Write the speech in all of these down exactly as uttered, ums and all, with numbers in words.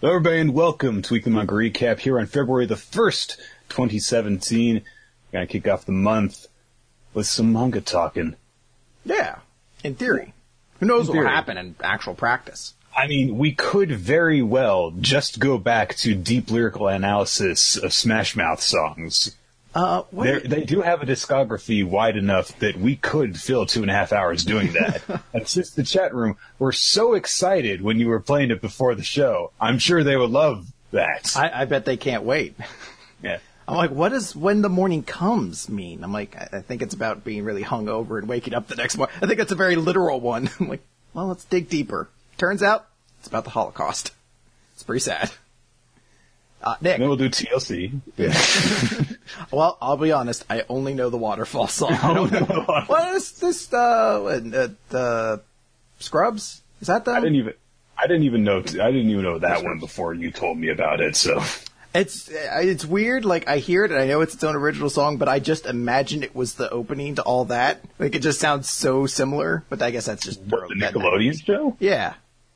Hello, everybody, and welcome to Weekly Manga Recap here on February the first, twenty seventeen. We're going to kick off the month with some manga talking. Yeah, in theory. Who knows what will happen in actual practice? I mean, we could very well just go back to deep lyrical analysis of Smash Mouth songs. Uh, they do have a discography wide enough that we could fill two and a half hours doing that. And since the chat room were so excited when you were playing it before the show, I'm sure they would love that. I, I bet they can't wait. Yeah. I'm like, what does "when the morning comes" mean? I'm like, I, I think it's about being really hungover and waking up the next morning. I think it's a very literal one. I'm like, well, let's dig deeper. Turns out, it's about the Holocaust. It's pretty sad. Uh, Nick. And then we'll do T L C. Yeah. Well, I'll be honest. I only know the Waterfall song. I don't know. What is this? Uh, uh, uh, Scrubs? Is that the? I didn't even. I didn't even know. I didn't even know that one before you told me about it. So it's it's weird. Like I hear it and I know it's its own original song, but I just imagined it was the opening to all that. Like it just sounds so similar. But I guess that's just what, the Nickelodeon show. Yeah.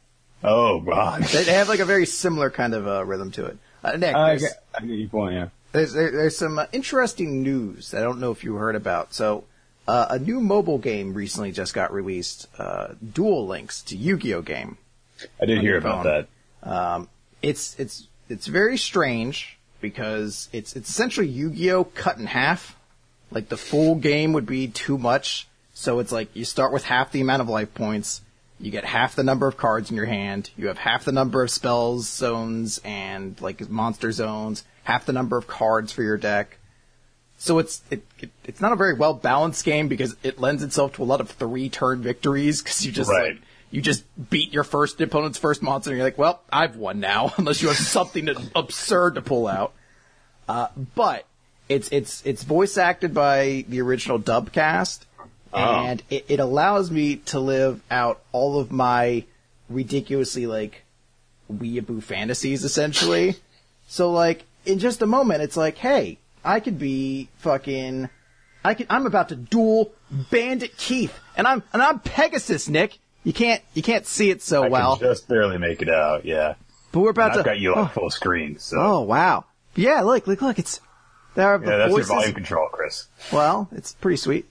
Oh God. They, they have like a very similar kind of uh, rhythm to it. Uh, Nick, I get, I get your point, yeah. There's, there, there's some uh, interesting news that I don't know if you heard about. So, uh, a new mobile game recently just got released, uh, Duel Links to Yu-Gi-Oh! Game. I did hear about that. Um, it's, it's, it's very strange because it's, it's essentially Yu-Gi-Oh! Cut in half. Like, the full game would be too much. So it's like, you start with half the amount of life points. You get half the number of cards in your hand. You have half the number of spells, zones, and like monster zones. Half the number of cards for your deck. So it's it, it it's not a very well balanced game because it lends itself to a lot of three turn victories because you just right. like you just beat your first opponent's first monster and you're like, well, I've won now unless you have something absurd to pull out. Uh, but it's it's it's voice acted by the original dub cast. And oh. it, it allows me to live out all of my ridiculously, like, weeaboo fantasies, essentially. So, like, in just a moment, it's like, hey, I could be fucking... I could, I'm about to duel Bandit Keith. And I'm and I'm Pegasus, Nick. You can't you can't see it so I well. I can just barely make it out, yeah. But we're about and to... I've got you on oh, full screen, so... Oh, wow. Yeah, look, look, look, it's... There are yeah, the that's voices. your volume control, Chris. Well, it's pretty sweet.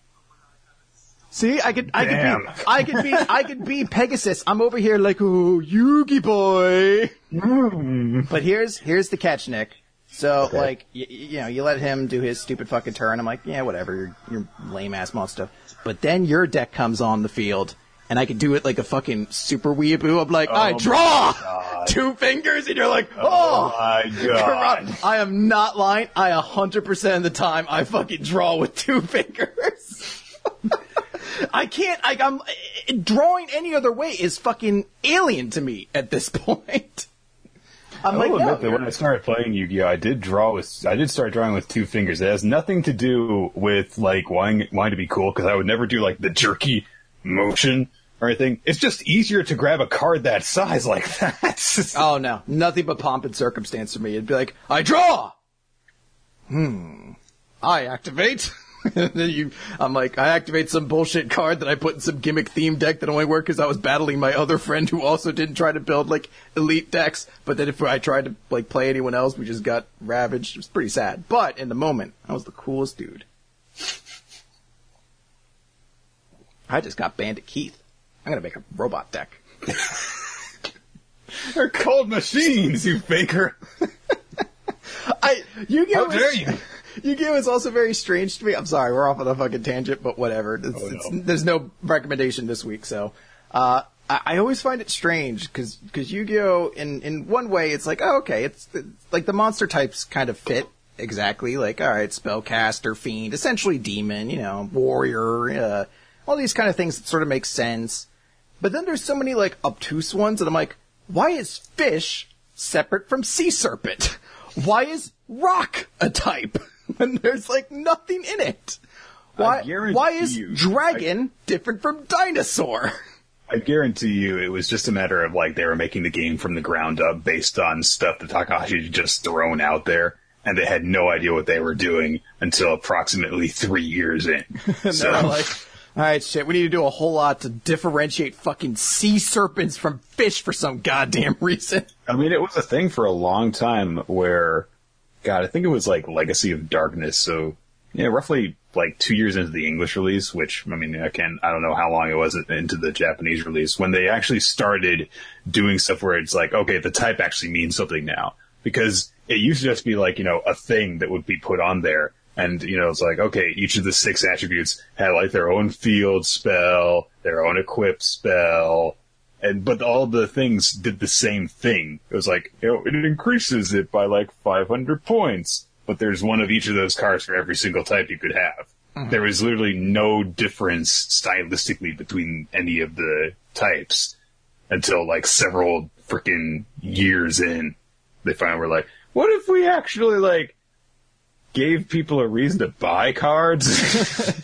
See, I could, I Damn. could be, I could be, I could be Pegasus. I'm over here like, oh, Yugi boy. Mm. But here's, here's the catch, Nick. So, Okay. like, y- you know, you let him do his stupid fucking turn. I'm like, yeah, whatever. You're, you're lame ass monster. But then your deck comes on the field, and I could do it like a fucking super weeaboo. I'm like, Oh I draw God. two fingers, and you're like, Oh, oh, my God. I am not lying. I one hundred percent of the time I fucking draw with two fingers. I can't, I, I'm, drawing any other way is fucking alien to me at this point. I'm I like, will no, admit that when I started playing Yu-Gi-Oh, I did draw with, I did start drawing with two fingers. It has nothing to do with, like, wanting, wanting to be cool, because I would never do, like, the jerky motion or anything. It's just easier to grab a card that size like that. Oh, no. Nothing but pomp and circumstance for me. It'd be like, I draw! Hmm. I activate. And then you, I'm like, I activate some bullshit card that I put in some gimmick theme deck that only worked because I was battling my other friend who also didn't try to build, like, elite decks. But then if I tried to, like, play anyone else, we just got ravaged. It was pretty sad. But in the moment, I was the coolest dude. I just got Bandit Keith. I'm gonna make a robot deck. They're called machines, you faker. I, Yu-Gi-Oh! How dare is, you? Yu-Gi-Oh! is also very strange to me. I'm sorry, we're off on a fucking tangent, but whatever. It's, Oh, no. it's, there's no recommendation this week, so. Uh, I, I always find it strange, cause, cause Yu-Gi-Oh! in, in one way, it's like, oh, okay, it's, it's, like the monster types kind of fit exactly, like, alright, spellcaster, fiend, essentially demon, you know, warrior, uh, all these kind of things that sort of make sense. But then there's so many, like, obtuse ones, and I'm like, why is fish separate from sea serpent? Why is rock a type when there's, like, nothing in it? Why, why is you, dragon I, different from dinosaur? I guarantee you it was just a matter of, like, they were making the game from the ground up based on stuff that Takahashi had just thrown out there, and they had no idea what they were doing until approximately three years in. And so. they're like, Alright, shit, we need to do a whole lot to differentiate fucking sea serpents from fish for some goddamn reason. I mean, it was a thing for a long time where, God, I think it was like Legacy of Darkness, so, yeah, roughly like two years into the English release, which, I mean, I can I don't know how long it was into the Japanese release, when they actually started doing stuff where it's like, okay, the type actually means something now. Because it used to just be like, you know, a thing that would be put on there. And, you know, it's like, okay, each of the six attributes had like their own field spell, their own equip spell, and, but all the things did the same thing. It was like, you know, it increases it by like five hundred points, but there's one of each of those cards for every single type you could have. Mm-hmm. There was literally no difference stylistically between any of the types until like several freaking years in. They finally were like, what if we actually like, gave people a reason to buy cards?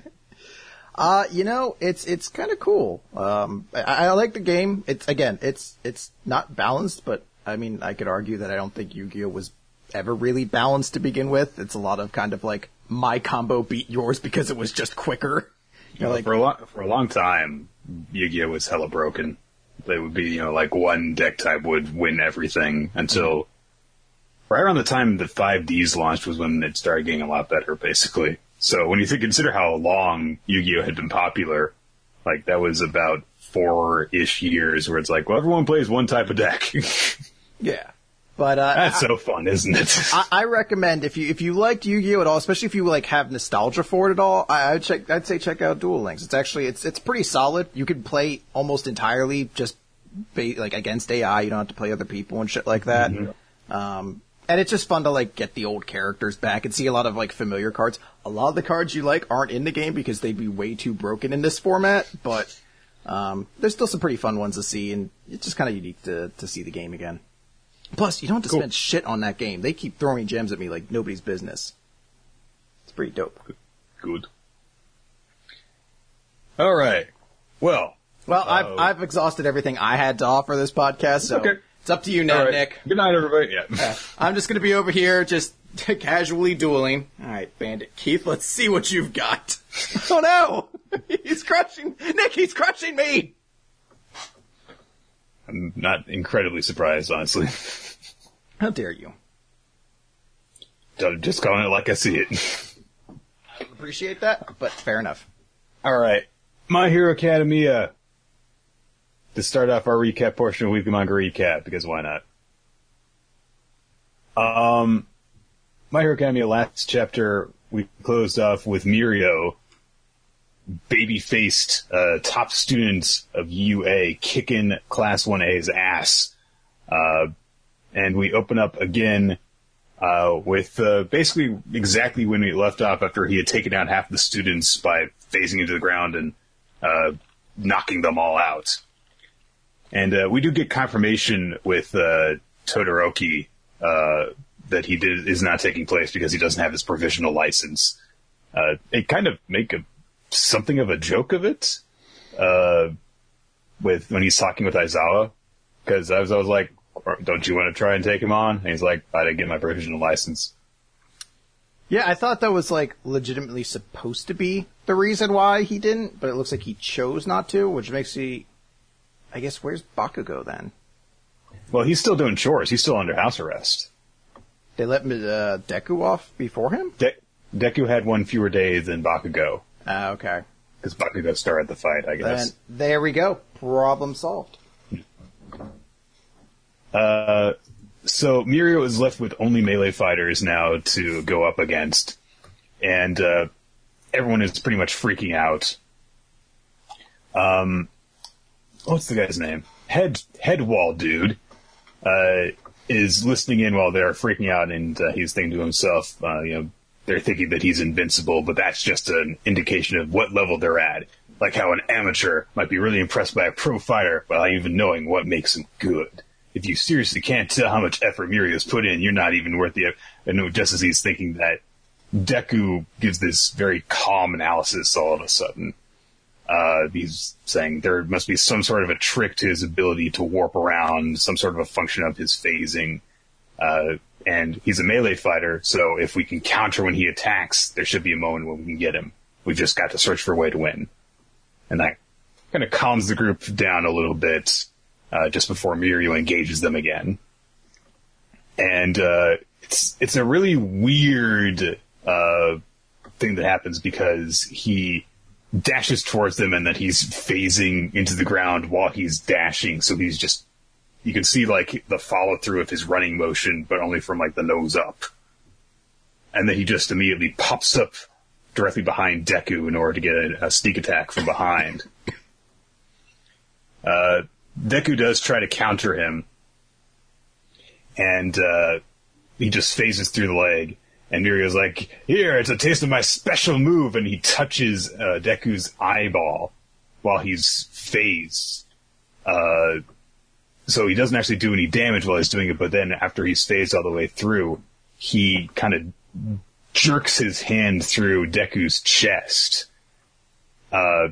uh, you know, it's it's kind of cool. Um, I, I like the game. It's again, it's it's not balanced, but I mean, I could argue that I don't think Yu-Gi-Oh was ever really balanced to begin with. It's a lot of kind of like my combo beat yours because it was just quicker. You know, well, like for a long for a long time, Yu-Gi-Oh was hella broken. They would be, you know, like one deck type would win everything until. Mm-hmm. Right around the time the five Ds launched was when it started getting a lot better, basically. So when you think, consider how long Yu-Gi-Oh had been popular, like that was about four-ish years where it's like, well, everyone plays one type of deck. Yeah. But, uh. That's I, so fun, isn't it? I, I recommend if you, if you liked Yu-Gi-Oh at all, especially if you like have nostalgia for it at all, I, I'd check, I'd say check out Duel Links. It's actually, it's, it's pretty solid. You can play almost entirely just, ba- like against A I. You don't have to play other people and shit like that. Mm-hmm. Um, And it's just fun to, like, get the old characters back and see a lot of, like, familiar cards. A lot of the cards you like aren't in the game because they'd be way too broken in this format, but um, there's still some pretty fun ones to see, and it's just kind of unique to, to see the game again. Plus, you don't have to cool. spend shit on that game. They keep throwing gems at me like nobody's business. It's pretty dope. Good. All right. Well. Well, uh, I've, I've exhausted everything I had to offer this podcast, so... Okay. It's up to you now, right. Nick. Good night, everybody. Yeah. uh, I'm just going to be over here just casually dueling. All right, Bandit Keith, let's see what you've got. Oh, no! He's crushing... Nick, he's crushing me! I'm not incredibly surprised, honestly. How dare you? Just calling it like I see it. I appreciate that, but fair enough. All right. My Hero Academia. To start off our recap portion of Weekly Manga Recap, because why not? Um, My Hero Academia last chapter, we closed off with Mirio, baby-faced, uh, top student of U A, kicking Class one A's ass. Uh, and we open up again, uh, with, uh, basically exactly when we left off after he had taken out half the students by phasing into the ground and, uh, knocking them all out. And uh, we do get confirmation with uh, Todoroki uh, that he did is not taking place because he doesn't have his provisional license. Uh, they kind of make a something of a joke of it uh, with when he's talking with Aizawa, because I was, I was like, "Don't you want to try and take him on?" And he's like, "I didn't get my provisional license." Yeah, I thought that was like legitimately supposed to be the reason why he didn't, but it looks like he chose not to, which makes me. I guess, where's Bakugo then? Well, he's still doing chores. He's still under house arrest. They let uh, Deku off before him? De- Deku had one fewer days than Bakugo. Ah, uh, okay. Because Bakugo started the fight, I guess. Then, there we go. Problem solved. Uh, so Mirio is left with only melee fighters now to go up against. And uh, everyone is pretty much freaking out. Um... What's the guy's name? Head Headwall dude uh, is listening in while they're freaking out, and uh, he's thinking to himself, uh, you know, they're thinking that he's invincible, but that's just an indication of what level they're at. Like how an amateur might be really impressed by a pro fighter without even knowing what makes him good. If you seriously can't tell how much effort Mirio's put in, you're not even worth the effort. And just as he's thinking that, Deku gives this very calm analysis all of a sudden. Uh, he's saying there must be some sort of a trick to his ability to warp around, some sort of a function of his phasing. Uh, and he's a melee fighter, so if we can counter when he attacks, there should be a moment when we can get him. We've just got to search for a way to win. And that kind of calms the group down a little bit, uh, just before Mirio engages them again. And, uh, it's, it's a really weird, uh, thing that happens because he dashes towards them and then he's phasing into the ground while he's dashing. So he's just, you can see like the follow through of his running motion, but only from like the nose up. And then he just immediately pops up directly behind Deku in order to get a, a sneak attack from behind. Uh, Deku does try to counter him, and uh, he just phases through the leg. And Mirio's like, "Here, it's a taste of my special move," and he touches uh, Deku's eyeball while he's phased. Uh, so he doesn't actually do any damage while he's doing it, but then after he's phased all the way through, he kind of jerks his hand through Deku's chest. Uh,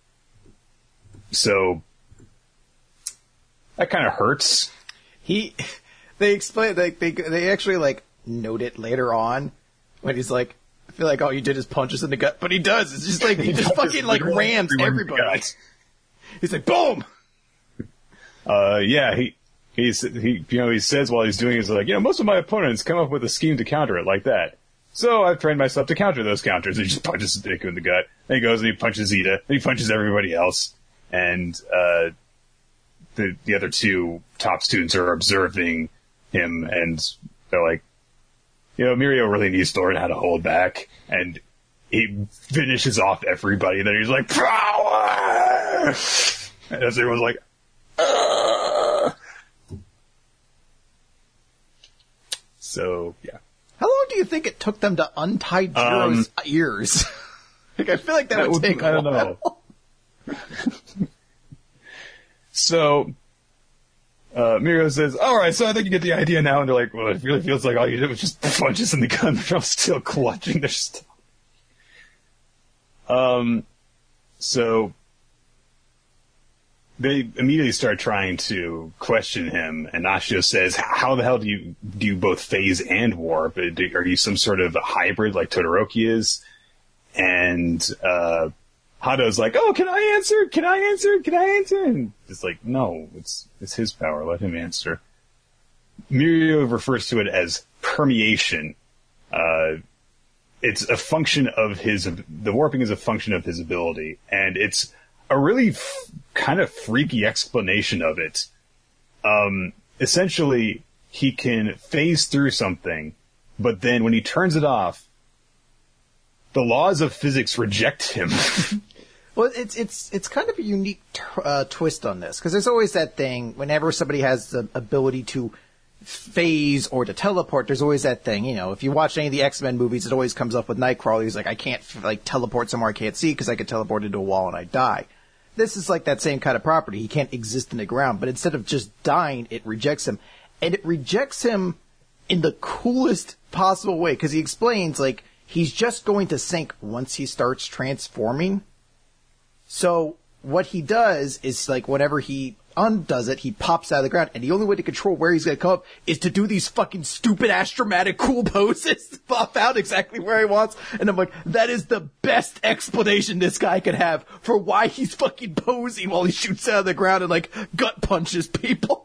so that kind of hurts. He, they explain, they, they, they actually like note it later on when he's like, I feel like all you did is punch us in the gut, but he does. It's just like, he, he just fucking like rams everybody. He's like, boom! Uh, yeah, he, he's, he, you know, he says while he's doing it, he's like, you know, most of my opponents come up with a scheme to counter it like that. So I've trained myself to counter those counters. And he just punches Deku in the gut. Then he goes and he punches Ida. And he punches everybody else. And, uh, the, the other two top students are observing him and they're like, you know, Mirio really needs to learn how to hold back. And he finishes off everybody. And then he's like, power! And everyone's like, uh. So, yeah. How long do you think it took them to untie Jiro's um, ears? Like, I feel like that, that would take I don't know. So, uh, Mirio says, alright, so I think you get the idea now. And they're like, well, it really feels like all you did was just punch us in the gun. They're all still clutching their stuff. Um, so, they immediately start trying to question him, and Ashio says, how the hell do you do you both phase and warp? Are you some sort of hybrid like Todoroki is? And uh, Hado's like, oh, can I answer? Can I answer? Can I answer? And it's like, no, it's it's his power. Let him answer. Mirio refers to it as permeation. Uh, it's a function of his, the warping is a function of his ability, and it's a really f- kind of freaky explanation of it. Um, essentially, he can phase through something, but then when he turns it off, the laws of physics reject him. Well, it's it's it's kind of a unique t- uh, twist on this, because there's always that thing, whenever somebody has the ability to phase or to teleport, there's always that thing, you know, if you watch any of the X-Men movies, it always comes up with Nightcrawler. He's like, I can't like teleport somewhere I can't see because I could teleport into a wall and I die. This is like that same kind of property. He can't exist in the ground, but instead of just dying, it rejects him. And it rejects him in the coolest possible way, because he explains, like, he's just going to sink once he starts transforming. So what he does is, like, whenever he undoes it, he pops out of the ground, and the only way to control where he's going to come up is to do these fucking stupid astromatic cool poses to pop out exactly where he wants. And I'm like, that is the best explanation this guy could have for why he's fucking posing while he shoots out of the ground and, like, gut punches people.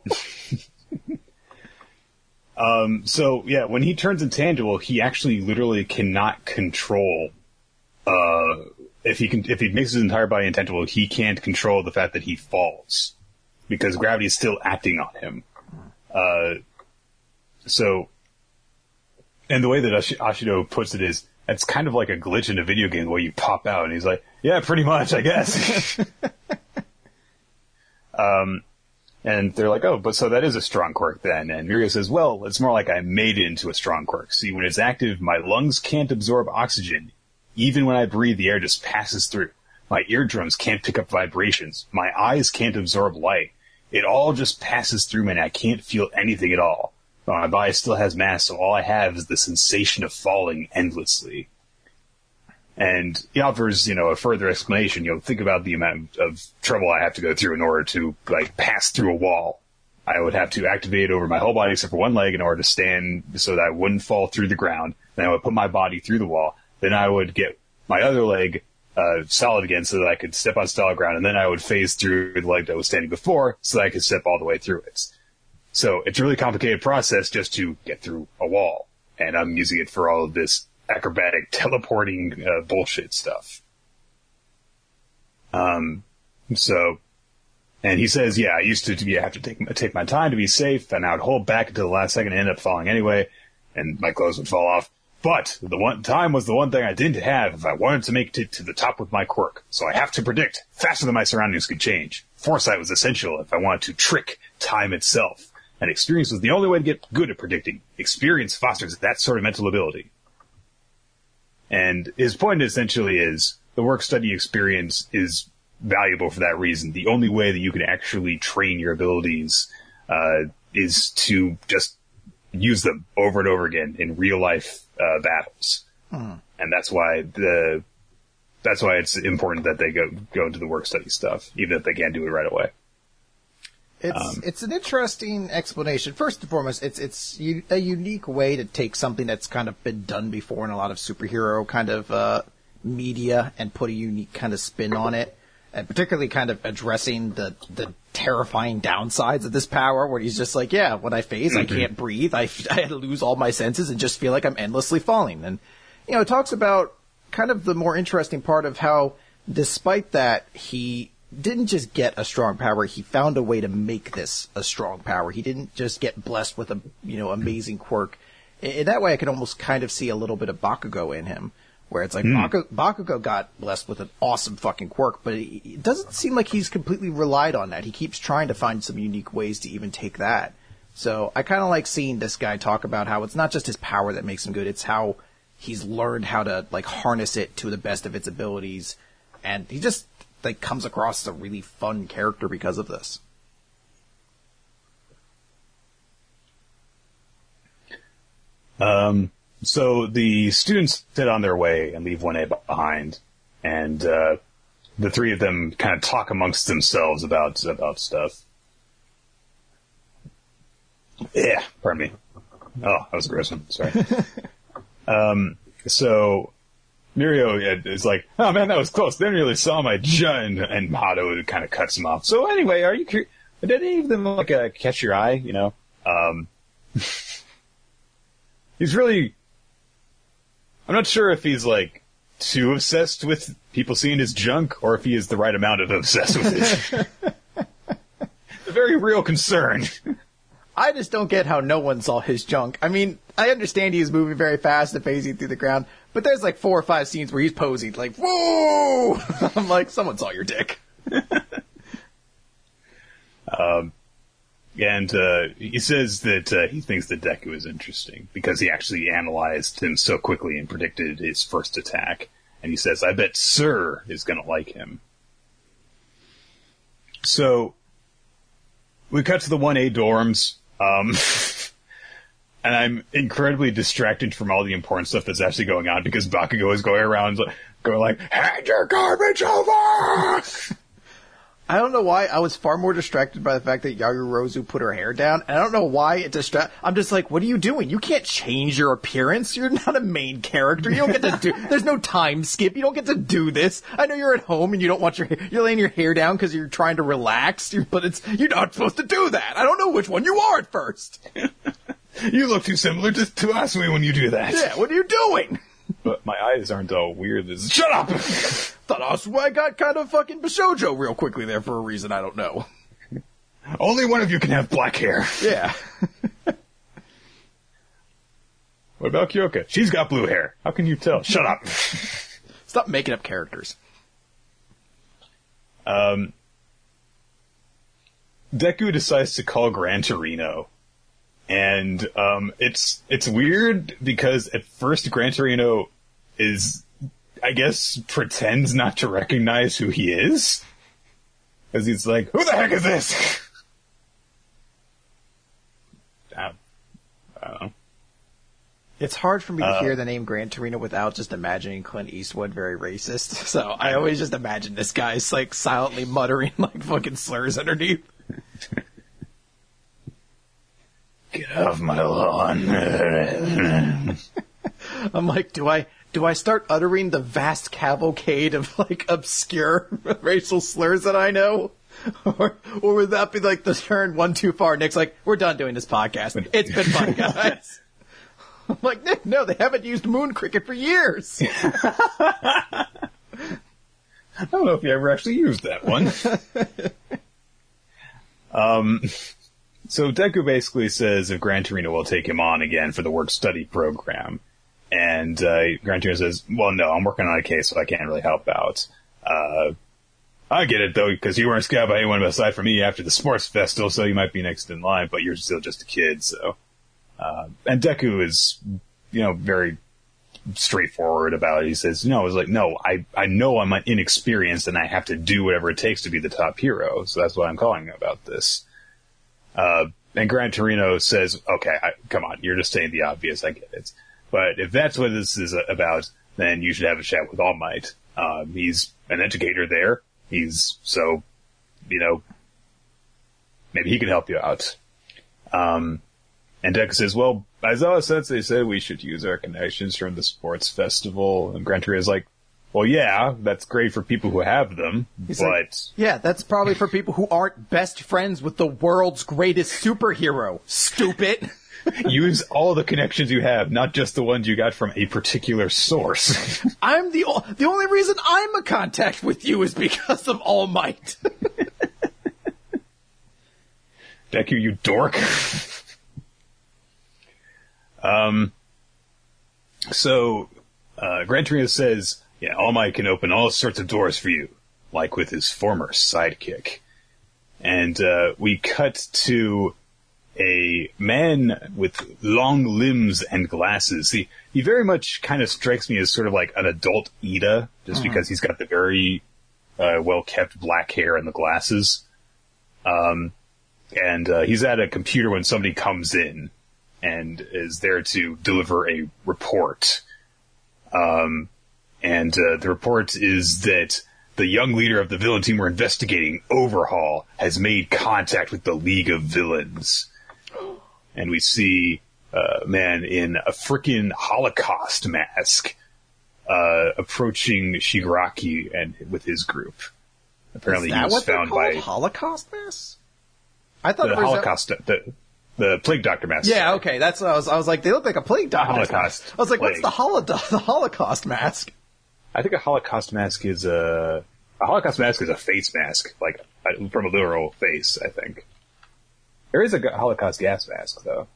um, so, yeah, when he turns intangible, he actually literally cannot control, uh, if he can, if he makes his entire body intangible, he can't control the fact that he falls, because gravity is still acting on him. Uh, so, and the way that Ash- Ashido puts it is, it's kind of like a glitch in a video game where you pop out, and he's like, yeah, pretty much, I guess. um, and they're like, oh, but so that is a strong quirk then. And Mirio says, well, it's more like I made it into a strong quirk. See, when it's active, my lungs can't absorb oxygen. Even when I breathe, the air just passes through. My eardrums can't pick up vibrations. My eyes can't absorb light. It all just passes through me, and I can't feel anything at all. But my body still has mass, so all I have is the sensation of falling endlessly. And he offers, you know, a further explanation. You know, think about the amount of trouble I have to go through in order to, like, pass through a wall. I would have to activate over my whole body except for one leg in order to stand so that I wouldn't fall through the ground. Then I would put my body through the wall. Then I would get my other leg uh, solid again so that I could step on solid ground, and then I would phase through the leg that was standing before so that I could step all the way through it. So it's a really complicated process just to get through a wall, and I'm using it for all of this acrobatic teleporting uh, bullshit stuff. Um, so, and he says, yeah, I used to yeah, have to take take my time to be safe, and I would hold back until the last second and end up falling anyway, and my clothes would fall off. But the one time was the one thing I didn't have if I wanted to make it to the top with my quirk. So I have to predict faster than my surroundings could change. Foresight was essential if I wanted to trick time itself. And experience was the only way to get good at predicting. Experience fosters that sort of mental ability. And his point essentially is the work-study experience is valuable for that reason. The only way that you can actually train your abilities uh, is to just use them over and over again in real-life uh, battles. Hmm. And that's why the that's why it's important that they go go into the work-study stuff, even if they can't do it right away. It's um, it's an interesting explanation. First and foremost, it's it's u- a unique way to take something that's kind of been done before in a lot of superhero kind of uh, media and put a unique kind of spin on it, and particularly kind of addressing the the terrifying downsides of this power, where he's just like, yeah, when I phase, mm-hmm. I can't breathe, I I had to lose all my senses and just feel like I'm endlessly falling. And you know, it talks about kind of the more interesting part of how, despite that, he didn't just get a strong power, he found a way to make this a strong power. He didn't just get blessed with a, you know, amazing quirk. In that way, I can almost kind of see a little bit of Bakugo in him, where it's like mm. Bakugo, Bakugo got blessed with an awesome fucking quirk, but it, it doesn't seem like he's completely relied on that. He keeps trying to find some unique ways to even take that. So I kind of like seeing this guy talk about how it's not just his power that makes him good, it's how he's learned how to, like, harness it to the best of its abilities. And he just, like, comes across as a really fun character because of this. Um, so the students sit on their way and leave one A behind, and uh, the three of them kind of talk amongst themselves about about stuff. Yeah, pardon me. Oh, that was a gross one. Sorry. um, so Mirio is like, oh man, that was close. They didn't really saw my jun, and Mahado kind of cuts him off. So anyway, are you curious? Did any of them like uh, catch your eye? You know, um, he's really. I'm not sure if he's like too obsessed with people seeing his junk, or if he is the right amount of obsessed with it. It's a very real concern. I just don't get how no one saw his junk. I mean, I understand he is moving very fast and phasing through the ground, but there's like four or five scenes where he's posing like, whoa! I'm like, someone saw your dick. um, and uh, he says that uh, he thinks that Deku is interesting because he actually analyzed him so quickly and predicted his first attack. And he says, I bet Sir is going to like him. So we cut to the one A dorms. Um, and I'm incredibly distracted from all the important stuff that's actually going on because Bakugo is going around going like, hand your garbage over! I don't know why. I was far more distracted by the fact that Yagurozu put her hair down. And I don't know why it distract. I'm just like, what are you doing? You can't change your appearance. You're not a main character. You don't get to do, there's no time skip. You don't get to do this. I know you're at home and you don't want your, you're laying your hair down because you're trying to relax, but it's, you're not supposed to do that. I don't know which one you are at first. You look too similar to, to Asumi when you do that. Yeah, what are you doing? But my eyes aren't all weird. This Shut up! Thought Asumi got kind of fucking Bishojo real quickly there for a reason I don't know. Only one of you can have black hair. Yeah. What about Kyoka? She's got blue hair. How can you tell? Shut up. Stop making up characters. Um, Deku decides to call Gran Torino. And um, it's it's weird because at first Gran Torino is, I guess, pretends not to recognize who he is. Because he's like, who the heck is this? I, I don't know. It's hard for me to uh, hear the name Gran Torino without just imagining Clint Eastwood very racist. So I always just imagine this guy's like silently muttering like fucking slurs underneath. Get off my lawn. I'm like, do I do I start uttering the vast cavalcade of, like, obscure racial slurs that I know? Or, or would that be, like, the turn one too far? Nick's like, we're done doing this podcast. It's been fun, guys. I'm like, Nick, no, they haven't used moon cricket for years. I don't know if you ever actually used that one. um, so Deku basically says if Gran Torino will take him on again for the work-study program. And uh, Gran Torino says, well, no, I'm working on a case, so I can't really help out. Uh, I get it, though, because you weren't scouted by anyone aside from me after the sports festival, so you might be next in line, but you're still just a kid, so... Uh, and Deku is, you know, very straightforward about it. He says, no, it's like, no, I, I know I'm inexperienced and I have to do whatever it takes to be the top hero, so that's what I'm calling about this. Uh, and Gran Torino says, okay, I, come on, you're just saying the obvious, I get it. But if that's what this is about, then you should have a chat with All Might. Um, he's an educator there. He's, so, you know, maybe he can help you out. Um, and Deku says, well, Aizawa Sensei said we should use our connections from the sports festival. And Gran Torino's like, well, yeah, that's great for people who have them, He's but... like, yeah, that's probably for people who aren't best friends with the world's greatest superhero. Stupid. Use all the connections you have, not just the ones you got from a particular source. I'm the o- the only reason I'm a contact with you is because of All Might. Deku, you dork. um. So, uh, Gran Torino says, yeah, All Might can open all sorts of doors for you, like with his former sidekick. And, uh, we cut to a man with long limbs and glasses. He, he very much kind of strikes me as sort of like an adult Ida, just uh-huh. because he's got the very, uh, well-kept black hair and the glasses. Um, and, uh, he's at a computer when somebody comes in and is there to deliver a report. Um, and, uh, the report is that the young leader of the villain team we're investigating, Overhaul, has made contact with the League of Villains. And we see a uh, man in a frickin' Holocaust mask uh, approaching Shigaraki and with his group. Apparently, is that he was what found they're called? by Holocaust masks. I thought the it was Holocaust, a- the the plague doctor mask. Yeah, okay, that's what I was. I was like, they look like a plague doctor Holocaust mask. I was like, plague. what's the holo- the Holocaust mask? I think a Holocaust mask is a a Holocaust mask is a face mask, like from a literal face. I think. There is a Holocaust gas mask, though.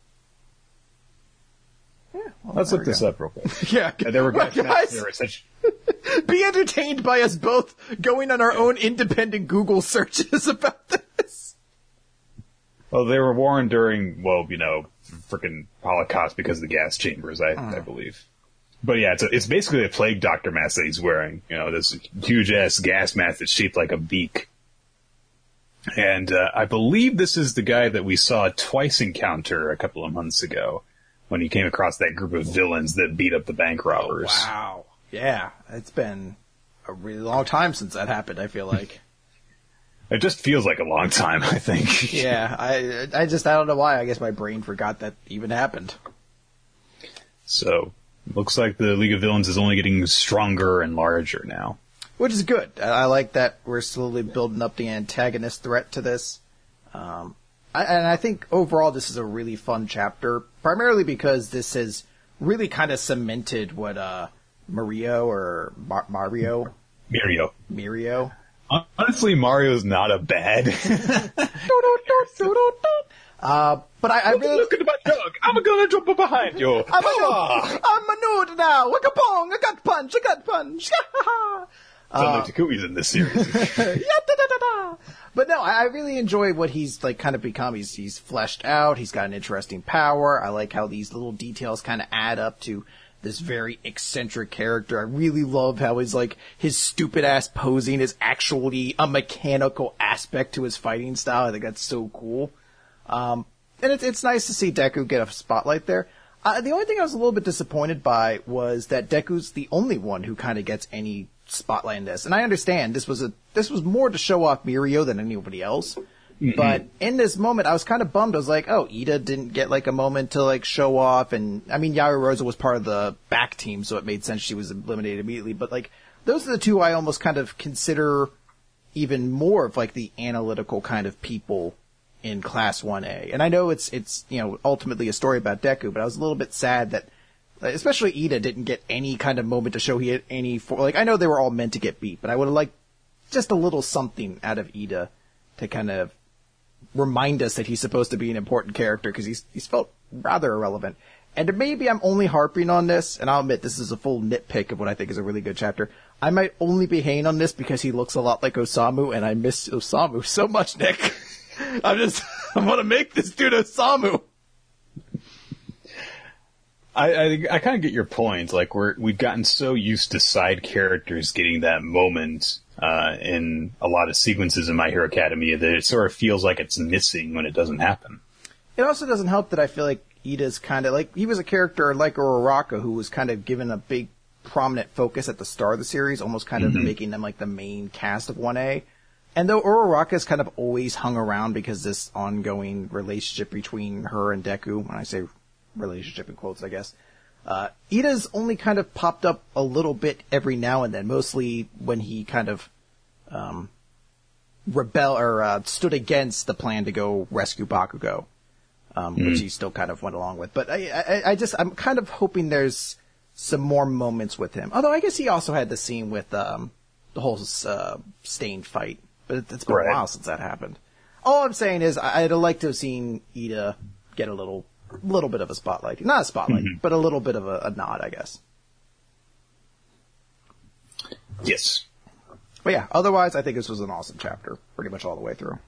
Yeah, well, Let's look this go. up real quick. yeah, and there were well, gas guys, masks. There were such... be entertained by us both going on our own independent Google searches about this. Well, they were worn during, well, you know, frickin' Holocaust because of the gas chambers, I, uh. I believe. But yeah, it's a, it's basically a plague doctor mask that he's wearing. You know, this huge ass gas mask that's shaped like a beak. And uh, I believe this is the guy that we saw Twice encounter a couple of months ago when he came across that group of villains that beat up the bank robbers. Oh, wow. Yeah, it's been a really long time since that happened, I feel like. It just feels like a long time, I think. yeah, I I just, I don't know why. I guess my brain forgot that even happened. So, looks like the League of Villains is only getting stronger and larger now. Which is good. I like that we're slowly building up the antagonist threat to this. Um, I, and I think overall this is a really fun chapter, primarily because this has really kind of cemented what uh, Mario or Mar- Mario? Mirio. Mirio. Honestly, Mario's not a bad. uh, but I, I really look at my dog. I'm gonna jump behind you. I'm a nude. I'm a nude now. Waka pong. I got punch. I got punch. Sounds like Takumi's in this series. But no, I really enjoy what he's like kind of become. He's he's fleshed out. He's got an interesting power. I like how these little details kind of add up to this very eccentric character. I really love how his like his stupid ass posing is actually a mechanical aspect to his fighting style. I think that's so cool. Um, and it's it's nice to see Deku get a spotlight there. Uh, the only thing I was a little bit disappointed by was that Deku's the only one who kind of gets any spotlight in this. And I understand this was a this was more to show off Mirio than anybody else, Mm-hmm. But in this moment, I was kind of bummed. I was like, oh, Ida didn't get like a moment to like show off. And I mean, Yaoi Rosa was part of the back team, so it made sense she was eliminated immediately. But like, those are the two I almost kind of consider even more of like the analytical kind of people in Class one A. And I know it's, it's, you know, ultimately a story about Deku, but I was a little bit sad that, especially Ida didn't get any kind of moment to show he had any, for, like, I know they were all meant to get beat, but I would have liked just a little something out of Ida to kind of remind us that he's supposed to be an important character, because he's, he's felt rather irrelevant. And maybe I'm only harping on this, and I'll admit this is a full nitpick of what I think is a really good chapter. I might only be hating on this because he looks a lot like Osamu, and I miss Osamu so much, Nick. I'm just, I want to make this dude Osamu. I, I, I kind of get your point. Like, we're, we've gotten so used to side characters getting that moment, uh, in a lot of sequences in My Hero Academia that it sort of feels like it's missing when it doesn't happen. It also doesn't help that I feel like Ida's kind of, like, he was a character like Uraraka who was kind of given a big prominent focus at the start of the series, almost kind of mm-hmm. making them like the main cast of one A. And though Uraraka's kind of always hung around because this ongoing relationship between her and Deku, when I say relationship in quotes, I guess, uh, Ida's only kind of popped up a little bit every now and then, mostly when he kind of, um, rebel, or, uh, stood against the plan to go rescue Bakugo, um, mm-hmm. which he still kind of went along with. But I, I, I just, I'm kind of hoping there's some more moments with him. Although I guess he also had the scene with, um, the whole, uh, Stain fight. But it's been right. a while since that happened. All I'm saying is I'd like to have seen Ida get a little little bit of a spotlight. Not a spotlight, mm-hmm. but a little bit of a, a nod, I guess. Yes. But yeah, otherwise I think this was an awesome chapter, pretty much all the way through.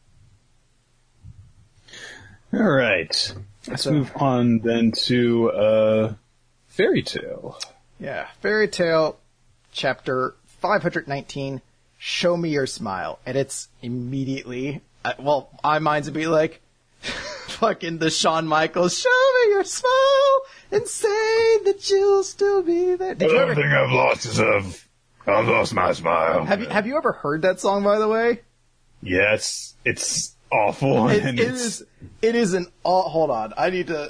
All right. Let's so, move on then to uh, Fairy Tail. Yeah, Fairy Tail, chapter five hundred nineteen, Show Me Your Smile. And it's immediately, uh, well, my mind's would be like, fucking the Shawn Michaels, show me your smile and say that you'll still be there. The only thing I've lost is I've, I've lost my smile. Have you, have you ever heard that song, by the way? Yeah, it's, it's awful. It, and it it's... is, it is an, oh, hold on, I need to...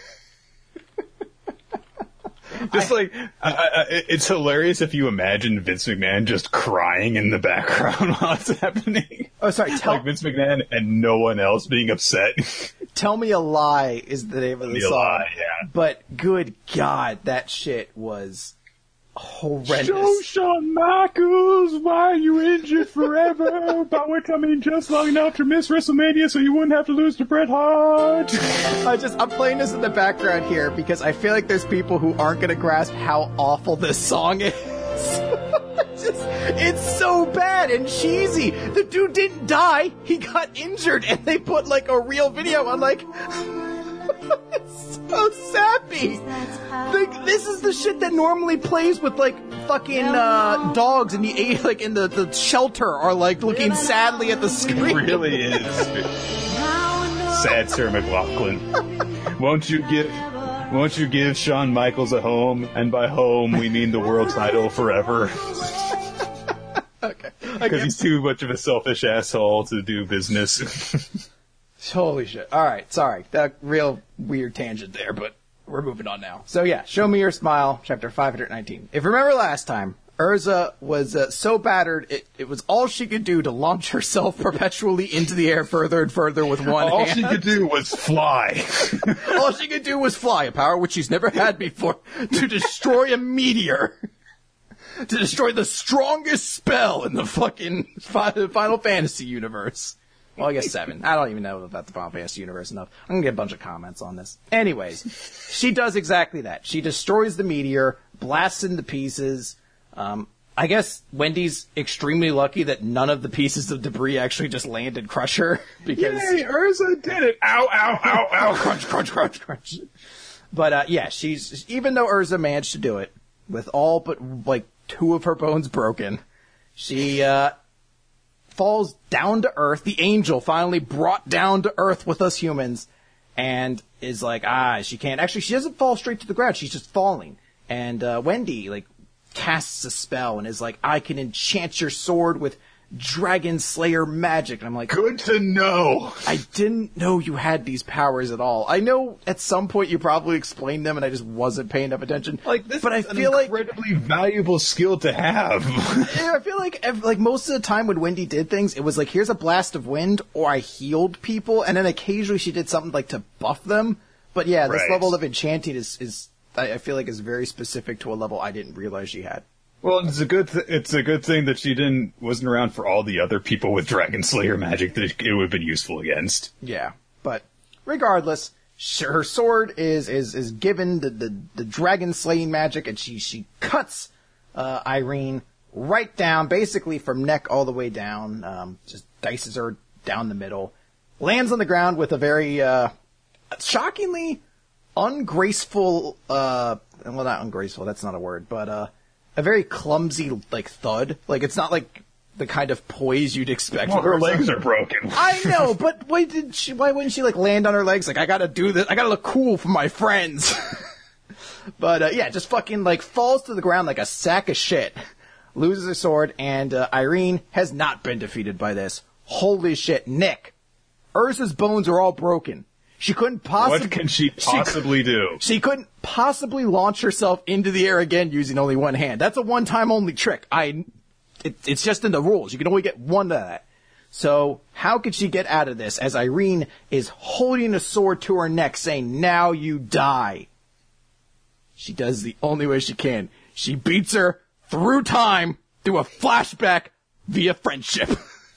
Just I, like, I, I, it's hilarious if you imagine Vince McMahon just crying in the background while it's happening. Oh, sorry. Tell, like Vince McMahon and no one else being upset. Tell Me a Lie is the name of the Tell song. Me a Lie, yeah. But good God, that shit was horrendous. Show Shawn Michaels why you injured forever. Power coming just long enough to miss WrestleMania so you wouldn't have to lose to Bret Hart. I just, I'm playing this in the background here because I feel like there's people who aren't going to grasp how awful this song is. Just, it's so bad and cheesy. The dude didn't die. He got injured and they put like a real video on like... It's so sappy. Like, this is the shit that normally plays with like fucking uh, dogs in the like in the, the shelter are like looking sadly at the screen. It really is. Sad Sarah McLachlan. Won't you give won't you give Shawn Michaels a home? And by home we mean the world title forever. Okay. Because he's too much of a selfish asshole to do business. Holy shit. Alright, sorry. That real weird tangent there, but we're moving on now. So yeah, Show Me Your Smile, chapter five hundred nineteen. If you remember last time, Urza was uh, so battered, it, it was all she could do to launch herself perpetually into the air further and further with one all hand. All she could do was fly. All she could do was fly, a power which she's never had before, to destroy a meteor. To destroy the strongest spell in the fucking Final Fantasy universe. Well, I guess seven. I don't even know about the Final Fantasy universe enough. I'm gonna get a bunch of comments on this. Anyways, she does exactly that. She destroys the meteor, blasts it into pieces. Um, I guess Wendy's extremely lucky that none of the pieces of debris actually just land and crush her. Because Yay, Urza did it! Ow, ow, ow, ow! Crunch, crunch, crunch, crunch. But, uh, yeah, she's, even though Urza managed to do it, with all but, like, two of her bones broken, she, uh, falls down to Earth. The angel finally brought down to Earth with us humans and is like, ah, she can't. Actually, she doesn't fall straight to the ground. She's just falling. And uh, Wendy, like, casts a spell and is like, I can enchant your sword with Dragon Slayer magic. And I'm like, good to know. I didn't know you had these powers at all. I know at some point you probably explained them and I just wasn't paying enough attention. Like, this but is I an feel incredibly like, valuable skill to have. yeah, I feel like, ev- like most of the time when Wendy did things, it was like, here's a blast of wind, or I healed people, and then occasionally she did something like to buff them. But yeah, this Right. level of enchanting is, is I, I feel like is very specific to a level I didn't realize she had. Well, it's a good th- it's a good thing that she didn't wasn't around for all the other people with Dragon Slayer magic that it would have been useful against. Yeah, but regardless, sh- her sword is is is given the the, the dragon slaying magic, and she she cuts uh, Irene right down, basically from neck all the way down. Um, just dices her down the middle, lands on the ground with a very uh, shockingly ungraceful. Uh, well, not ungraceful. That's not a word, but uh. a very clumsy, like, thud. Like, it's not like the kind of poise you'd expect. Well, from her or legs something. are broken. I know, but why did she, why wouldn't she, like, land on her legs? Like, I gotta do this. I gotta look cool for my friends. But, uh, yeah, just fucking, like, falls to the ground like a sack of shit. Loses her sword, and, uh, Irene has not been defeated by this. Holy shit. Nick. Urza's bones are all broken. She couldn't possibly... What can she possibly she, do? She couldn't possibly launch herself into the air again using only one hand. That's a one-time only trick. I, it, it's just in the rules. You can only get one of that. So, how could she get out of this as Irene is holding a sword to her neck saying, now you die? She does the only way she can. She beats her through time, through a flashback via friendship.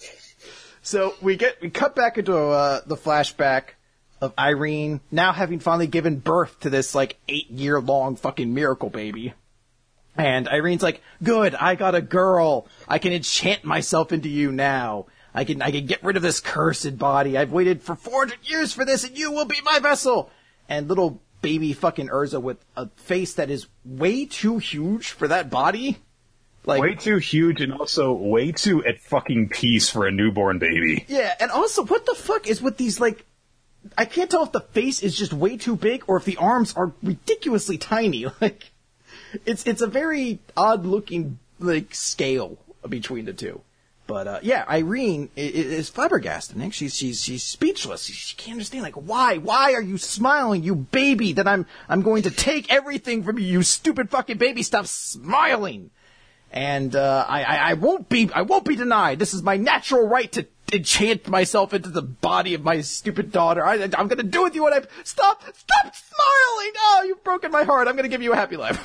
So, we get, we cut back into uh, the flashback of Irene now having finally given birth to this, like, eight-year-long fucking miracle baby. And Irene's like, good, I got a girl. I can enchant myself into you now. I can, I can get rid of this cursed body. I've waited for four hundred years for this, and you will be my vessel. And little baby fucking Urza with a face that is way too huge for that body. Like, way too huge and also way too at fucking peace for a newborn baby. Yeah, and also, what the fuck is with these, like, I can't tell if the face is just way too big or if the arms are ridiculously tiny. Like, it's it's a very odd looking, like, scale between the two. But uh, yeah, Irene is, is flabbergasted. Nick, she's she's she's speechless. She, she can't understand. Like, why why are you smiling, you baby? That I'm I'm going to take everything from you, you stupid fucking baby. Stop smiling. And uh, I, I I won't be I won't be denied. This is my natural right to enchant myself into the body of my stupid daughter. I, I'm going to do with you what I've... Stop! Stop smiling! Oh, you've broken my heart. I'm going to give you a happy life.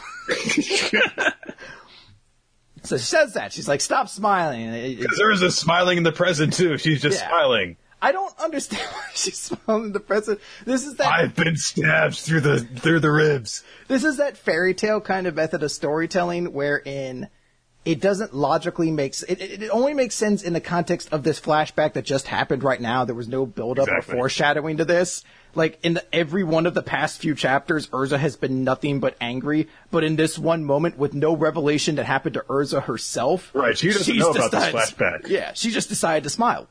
So she says that. She's like, stop smiling. Because Urza smiling in the present, too. She's just Yeah. smiling. I don't understand why she's smiling in the present. This is that... I've been stabbed through the through the ribs. This is that fairy tale kind of method of storytelling wherein it doesn't logically make sense. It, it, it only makes sense in the context of this flashback that just happened right now. There was no build-up Exactly. or foreshadowing to this. Like, in the, every one of the past few chapters, Urza has been nothing but angry. But in this one moment, with no revelation that happened to Urza herself... Right, she doesn't she's know about this decided- flashback. Yeah, she just decided to smile.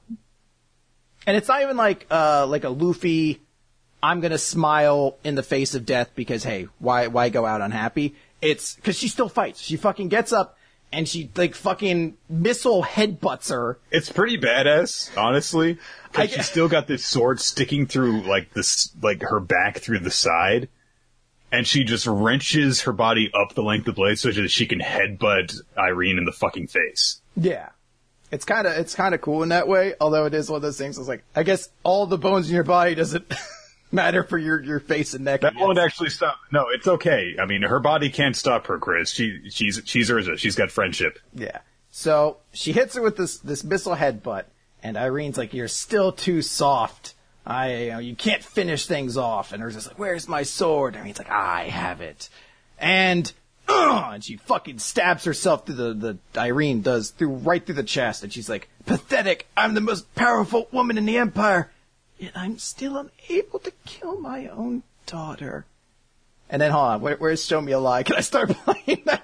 And it's not even like, uh, like a Luffy, I'm gonna smile in the face of death because, hey, why, why go out unhappy? It's, cause she still fights. She fucking gets up, and she, like, fucking missile headbutts her. It's pretty badass, honestly. I Because gu- she's still got this sword sticking through, like, this, like, her back through the side. And she just wrenches her body up the length of the blade so that she can headbutt Irene in the fucking face. Yeah. It's kinda, it's kinda cool in that way, although it is one of those things, it's like, I guess all the bones in your body doesn't matter for your, your face and neck. That won't actually stop. No, it's okay. I mean, her body can't stop her, Chris. She, she's, she's Urza. She's got friendship. Yeah. So, she hits her with this, this missile headbutt, and Irene's like, you're still too soft. I, you know, you can't finish things off. And Urza's like, where's my sword? And Irene's like, I have it. And, uh, and she fucking stabs herself through the, the, Irene does, through, right through the chest. And she's like, pathetic. I'm the most powerful woman in the Empire. Yet I'm still unable to kill my own daughter. And then, hold on, where, where's Show Me a Lie? Can I start playing that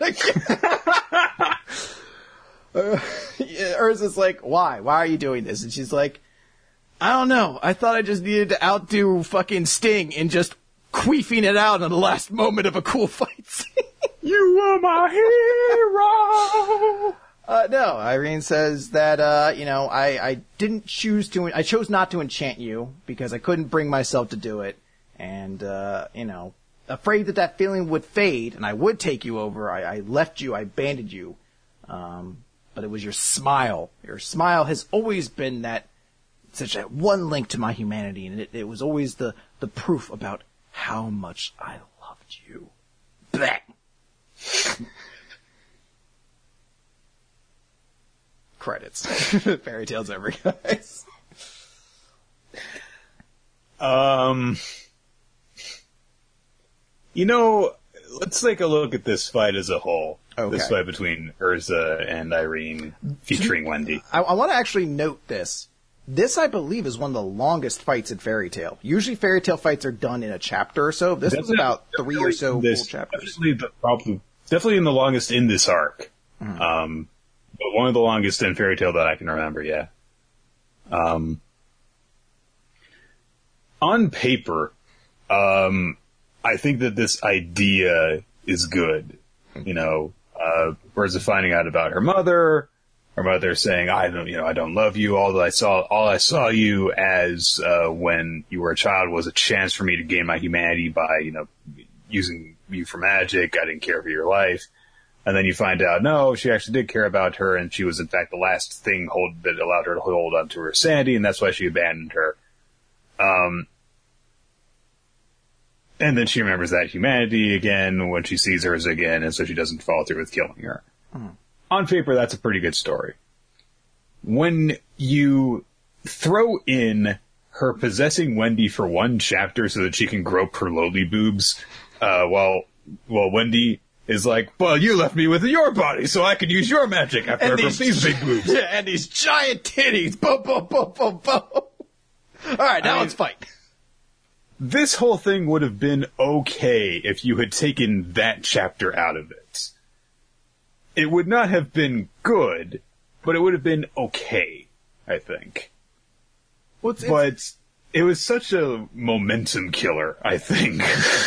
again? uh, yeah, Urza's like, why? Why are you doing this? And she's like, I don't know. I thought I just needed to outdo fucking Sting in just queefing it out in the last moment of a cool fight scene. You are my hero! Uh, no, Irene says that, uh, you know, I, I didn't choose to, I chose not to enchant you because I couldn't bring myself to do it. And, uh, you know, afraid that that feeling would fade and I would take you over. I, I left you, I abandoned you. Um, but it was your smile. Your smile has always been that, such a one link to my humanity. And it, it was always the, the proof about how much I loved you. Blech. Credits. Fairy Tale's over, guys. Um, you know, let's take a look at this fight as a whole. Okay. This fight between Urza and Irene, featuring Wendy. I, I want to actually note this. This, I believe, is one of the longest fights in Fairy Tale. Usually Fairy Tale fights are done in a chapter or so. This was about three or so this, full chapters. Definitely the, probably, definitely in the longest in this arc. Mm. Um, but one of the longest in Fairy Tale that I can remember, yeah. Um, on paper, um, I think that this idea is good. You know, uh, Urza finding out about her mother, her mother saying, I don't, you know, I don't love you. All that I saw, all I saw you as, uh, when you were a child was a chance for me to gain my humanity by, you know, using you for magic. I didn't care for your life. And then you find out, no, she actually did care about her, and she was, in fact, the last thing hold, that allowed her to hold on to her sanity, and that's why she abandoned her. Um, and then she remembers that humanity again when she sees hers again, and so she doesn't follow through with killing her. Mm. On paper, that's a pretty good story. When you throw in her possessing Wendy for one chapter so that she can grope her lowly boobs, uh, while, while Wendy is like, well, you left me with your body, so I can use your magic after I broke these big boobs. Yeah, and these giant titties. Boom, boom, boom, boom, boom. All right, now I mean, let's fight. This whole thing would have been okay if you had taken that chapter out of it. It would not have been good, but it would have been okay, I think. Well, it's, but it's, it was such a momentum killer, I think.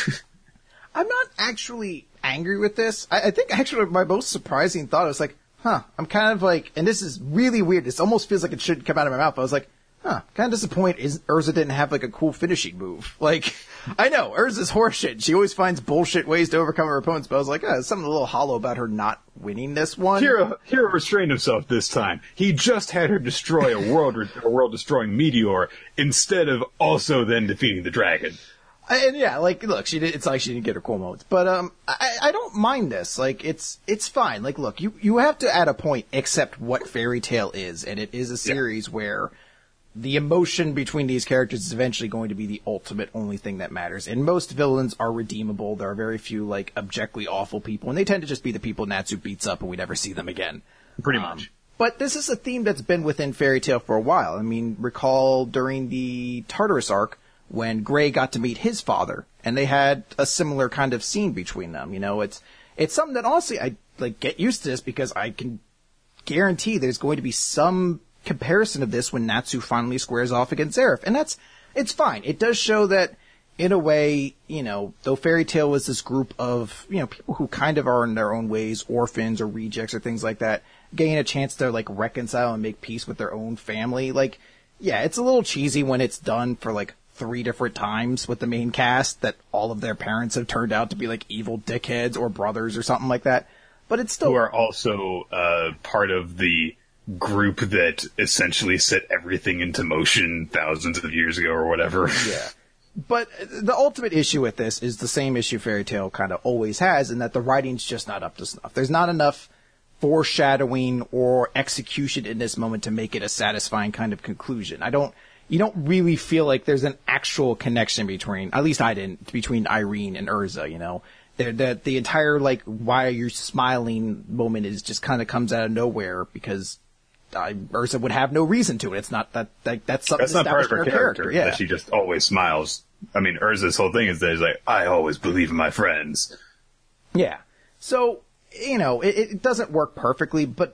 I'm not actually angry with this. I, I think actually my most surprising thought was like, huh, I'm kind of like, and this is really weird. This almost feels like it shouldn't come out of my mouth. I was like, huh, kind of disappointed is Urza didn't have like a cool finishing move. Like, I know, Urza's horseshit. She always finds bullshit ways to overcome her opponents, but I was like, oh, there's something a little hollow about her not winning this one. Hero, Hero restrained himself this time. He just had her destroy a world, a world-destroying meteor instead of also then defeating the dragon. And yeah, like, look, she did, it's like she didn't get her cool moments. But, um, I, I don't mind this. Like, it's, it's fine. Like, look, you, you have to add a point accept what Fairy Tale is. And it is a series yeah. where the emotion between these characters is eventually going to be the ultimate only thing that matters. And most villains are redeemable. There are very few, like, objectively awful people. And they tend to just be the people Natsu beats up and we never see them again. Pretty um, much. But this is a theme that's been within Fairy Tale for a while. I mean, recall during the Tartarus arc, when Gray got to meet his father, and they had a similar kind of scene between them. You know, it's, it's something that honestly, I, like, get used to this because I can guarantee there's going to be some comparison of this when Natsu finally squares off against Zeref. And that's, it's fine. It does show that, in a way, you know, though Fairy Tale was this group of, you know, people who kind of are in their own ways, orphans or rejects or things like that, getting a chance to, like, reconcile and make peace with their own family. Like, yeah, it's a little cheesy when it's done for, like, three different times with the main cast that all of their parents have turned out to be like evil dickheads or brothers or something like that. But it's still... Who are also uh, part of the group that essentially set everything into motion thousands of years ago or whatever. Yeah. But the ultimate issue with this is the same issue Fairy Tale kind of always has, in that the writing's just not up to snuff. There's not enough foreshadowing or execution in this moment to make it a satisfying kind of conclusion. I don't... You don't really feel like there's an actual connection between, at least I didn't, between Irene and Urza, you know. The, the, the entire, like, why are you smiling moment is just kind of comes out of nowhere because uh, Urza would have no reason to it. It's not that, that that's something that's not part of her, her character, character. Yeah. That she just always smiles. I mean, Urza's whole thing is that he's like, I always believe in my friends. Yeah. So, you know, it, it doesn't work perfectly, but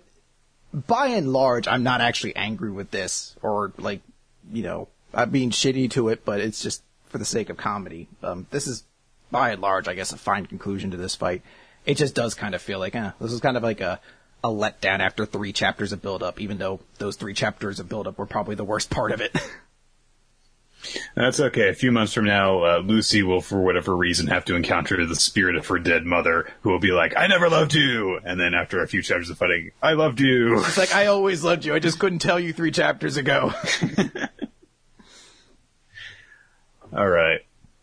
by and large, I'm not actually angry with this or, like, you know, I'm being shitty to it, but it's just for the sake of comedy. Um, this is, by and large, I guess, a fine conclusion to this fight. It just does kind of feel like, eh, this is kind of like a, a letdown after three chapters of build-up, even though those three chapters of build-up were probably the worst part of it. That's okay. A few months from now, uh, Lucy will, for whatever reason, have to encounter the spirit of her dead mother, who will be like, I never loved you! And then after a few chapters of fighting, I loved you! It's like, I always loved you, I just couldn't tell you three chapters ago. Alright.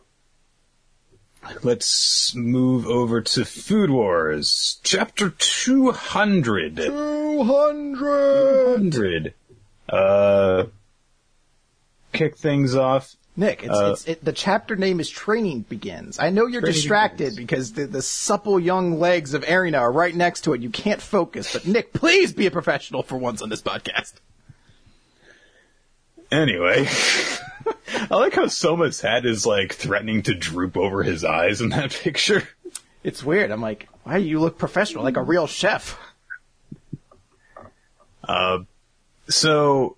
Let's move over to Food Wars. Chapter two hundred. two hundred! two hundred. Uh... Kick things off. Nick, it's, uh, it's, it, the chapter name is Training Begins. I know you're distracted begins. because the, the supple young legs of Erina are right next to it. You can't focus. But Nick, please be a professional for once on this podcast. Anyway, I like how Soma's head is like threatening to droop over his eyes in that picture. It's weird. I'm like, why do you look professional, like a real chef? Uh, so...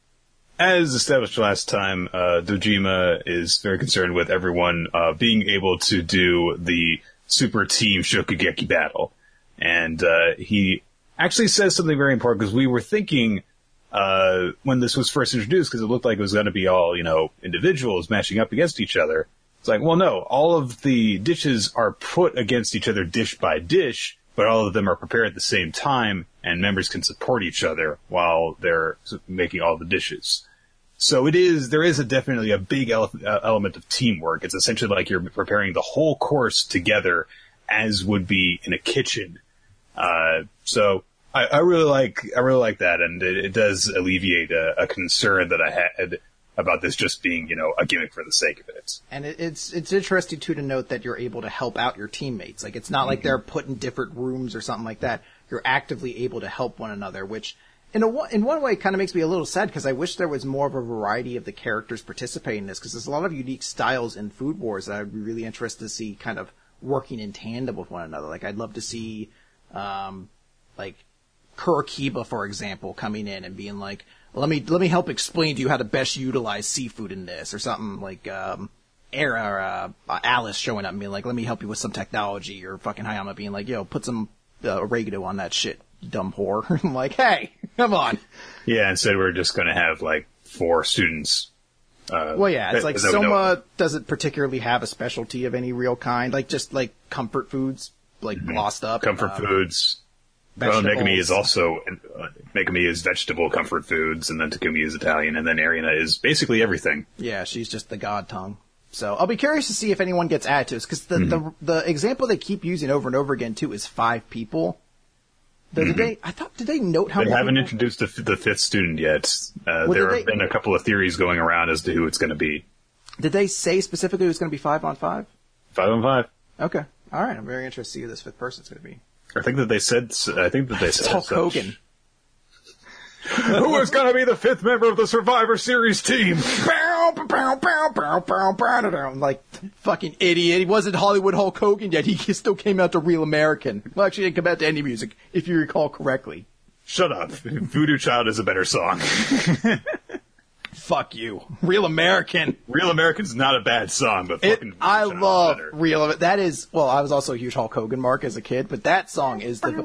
As established last time, uh, Dojima is very concerned with everyone uh, being able to do the Super Team Shokugeki battle. And uh, he actually says something very important, because we were thinking uh, when this was first introduced, because it looked like it was going to be all, you know, individuals matching up against each other. It's like, well, no, all of the dishes are put against each other dish by dish, but all of them are prepared at the same time, and members can support each other while they're making all the dishes. So it is, there is a definitely a big ele- uh, element of teamwork. It's essentially like you're preparing the whole course together as would be in a kitchen. Uh, so I, I really like, I really like that, and it, it does alleviate a, a concern that I had about this just being, you know, a gimmick for the sake of it. And it, it's, it's interesting too to note that you're able to help out your teammates. Like, it's not mm-hmm. like they're put in different rooms or something like that. You're actively able to help one another, which, In a in one way, it kind of makes me a little sad, because I wish there was more of a variety of the characters participating in this, because there's a lot of unique styles in Food Wars that I'd be really interested to see kind of working in tandem with one another. Like, I'd love to see, um, like, Kurikiba, for example, coming in and being like, let me let me help explain to you how to best utilize seafood in this, or something like, um, Era, or, uh, Alice showing up and being like, let me help you with some technology, or fucking Hayama being like, yo, put some uh, oregano on that shit, dumb whore. I'm like, hey, come on. Yeah, instead we're just going to have, like, four students. Uh, well, yeah, it's like Soma doesn't particularly have a specialty of any real kind, like just, like, comfort foods, like, mm-hmm. glossed up. Comfort um, foods. Well, Megumi is also, uh, Megumi is vegetable comfort foods, and then Takumi is Italian, and then Erina is basically everything. Yeah, she's just the god tongue. So I'll be curious to see if anyone gets added to this, because the, mm-hmm. the, the example they keep using over and over again, too, is five people. Did mm-hmm. they? I thought. Did they note how? They many haven't people? introduced the, the fifth student yet. Uh, well, there have they, been a couple of theories going around as to who it's going to be. Did they say specifically it was going to be five on five? Five on five. Okay. All right. I'm very interested to see who this fifth person's going to be. I think that they said. I think that they said Hulk Hogan. Who is going to be the fifth member of the Survivor Series team? Like, fucking idiot. He wasn't Hollywood Hulk Hogan yet. He still came out to Real American. Well, actually, he didn't come out to any music, if you recall correctly. Shut up. Voodoo Child is a better song. Fuck you. Real American. Real American's not a bad song, but fucking it, I love Real American. That is, well, I was also a huge Hulk Hogan mark as a kid, but that song is the...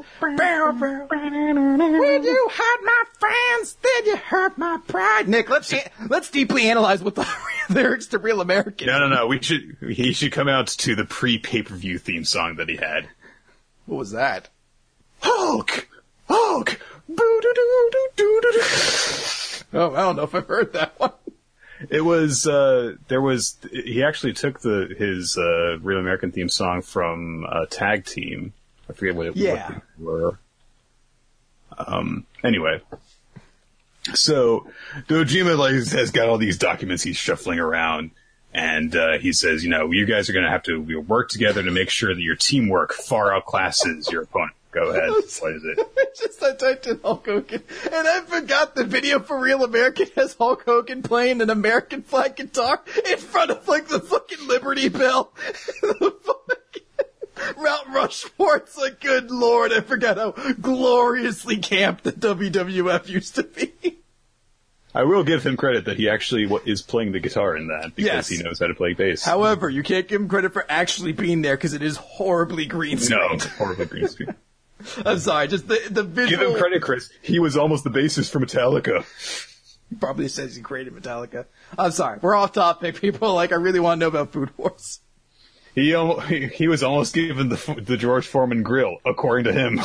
Did you hurt my friends? Did you hurt my pride? Nick, let's let's deeply analyze what the lyrics to Real American. No, no, no. We should, he should come out to the pre-pay-per-view theme song that he had. What was that? Hulk! Hulk! Boo-doo-doo-doo-doo-doo-doo. Oh, I don't know if I've heard that one. It was, uh, there was, he actually took the, his, uh, Real American theme song from a tag team. I forget what it yeah. what they were. Um, anyway. So, Dojima, like, has got all these documents he's shuffling around, and, uh, he says, you know, you guys are gonna have to work together to make sure that your teamwork far outclasses your opponent. Go ahead. What is it? It's just I typed in Hulk Hogan, and I forgot the video for Real American has Hulk Hogan playing an American flag guitar in front of, like, the fucking Liberty Bell. The fucking Mount Rushmore. It's like, good lord, I forgot how gloriously camp the W W F used to be. I will give him credit that he actually is playing the guitar in that, because yes. he knows how to play bass. However, you can't give him credit for actually being there, because it is horribly green screen. No, horribly green screen. I'm sorry, just the the visual. Give him credit, Chris. He was almost the bassist for Metallica. He probably says he created Metallica. I'm sorry, we're off topic. People are like, I really want to know about Food Wars. He almost, he, he was almost given the the George Foreman grill, according to him.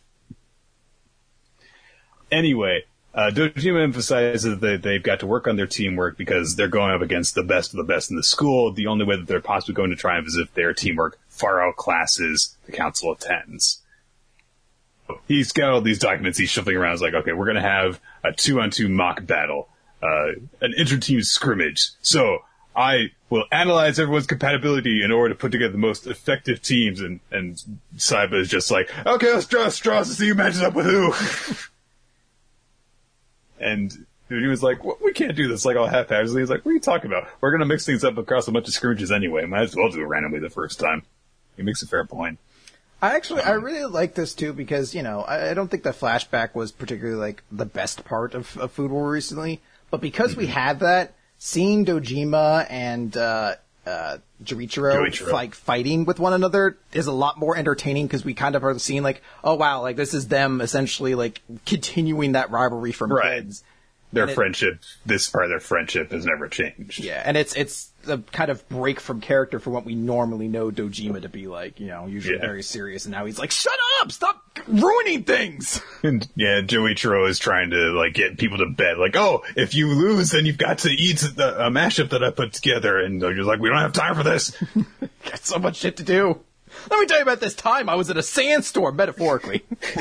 Anyway, uh, Dojima emphasizes that they, they've got to work on their teamwork because they're going up against the best of the best in the school. The only way that they're possibly going to triumph is if their teamwork far outclasses the Council of Tens. He's got all these documents he's shuffling around. He's like, okay, we're going to have a two-on-two mock battle, uh, an inter-team scrimmage. So I will analyze everyone's compatibility in order to put together the most effective teams. And, and Saiba is just like, okay, let's draw straws to see who matches up with who. And he was like, well, we can't do this like all haphazardly. He's like, what are you talking about? We're going to mix things up across a bunch of scrimmages anyway. Might as well do it randomly the first time. He makes a fair point. I actually, I really like this too because, you know, I, I don't think the flashback was particularly like the best part of, of Food War recently, but because mm-hmm. we had that, seeing Dojima and, uh, uh, Joichiro, Joichiro. like fighting with one another is a lot more entertaining because we kind of are seeing like, oh wow, like this is them essentially like continuing that rivalry from right. kids. Their and friendship, it, this part of their friendship has never changed. Yeah, and it's it's the kind of break from character from what we normally know Dojima to be like, you know, usually yeah. very serious, and now he's like, shut up, stop ruining things! And yeah, Joichiro is trying to, like, get people to bed, like, oh, if you lose, then you've got to eat the, a mashup that I put together, and you're like, we don't have time for this. Got so much shit to do. Let me tell you about this time I was in a sandstorm, metaphorically.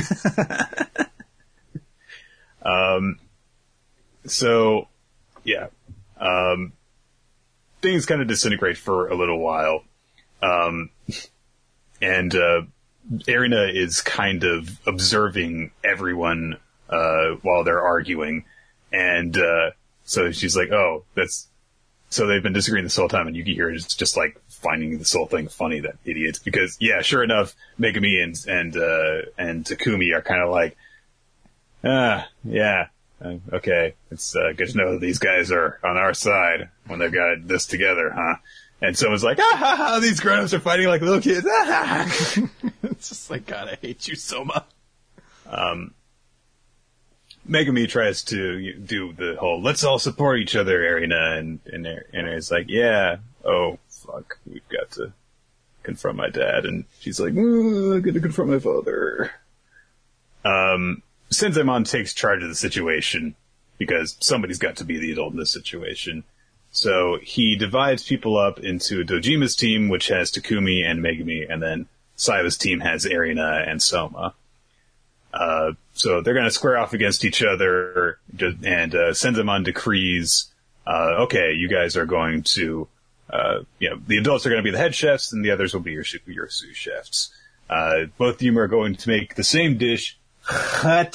um... So, yeah, um, things kind of disintegrate for a little while, um, and, uh, Erina is kind of observing everyone, uh, while they're arguing, and, uh, so she's like, oh, that's, so they've been disagreeing this whole time, and Yuki here is just, like, finding this whole thing funny, that idiots, because, yeah, sure enough, Megumi and, and, uh, and Takumi are kind of like, ah, yeah. Uh, okay, it's uh, good to know that these guys are on our side when they've got this together, huh? And someone's like, ah, ha, ha, these grown-ups are fighting like little kids. Ah, ha, ha. It's just like, God, I hate you so much. Um, Megumi tries to do the whole, let's all support each other, Erina, and, and, and it's like, yeah, oh, fuck, we've got to confront my dad. And she's like, oh, I'm gonna confront my father. Um... Senzemon takes charge of the situation because somebody's got to be the adult in this situation. So he divides people up into Dojima's team, which has Takumi and Megumi, and then Saiba's team has Erina and Soma. Uh, so they're going to square off against each other, and uh, Senzemon decrees, uh, okay, you guys are going to, uh, you know, the adults are going to be the head chefs, and the others will be your, your sous chefs. Uh, both of you are going to make the same dish, a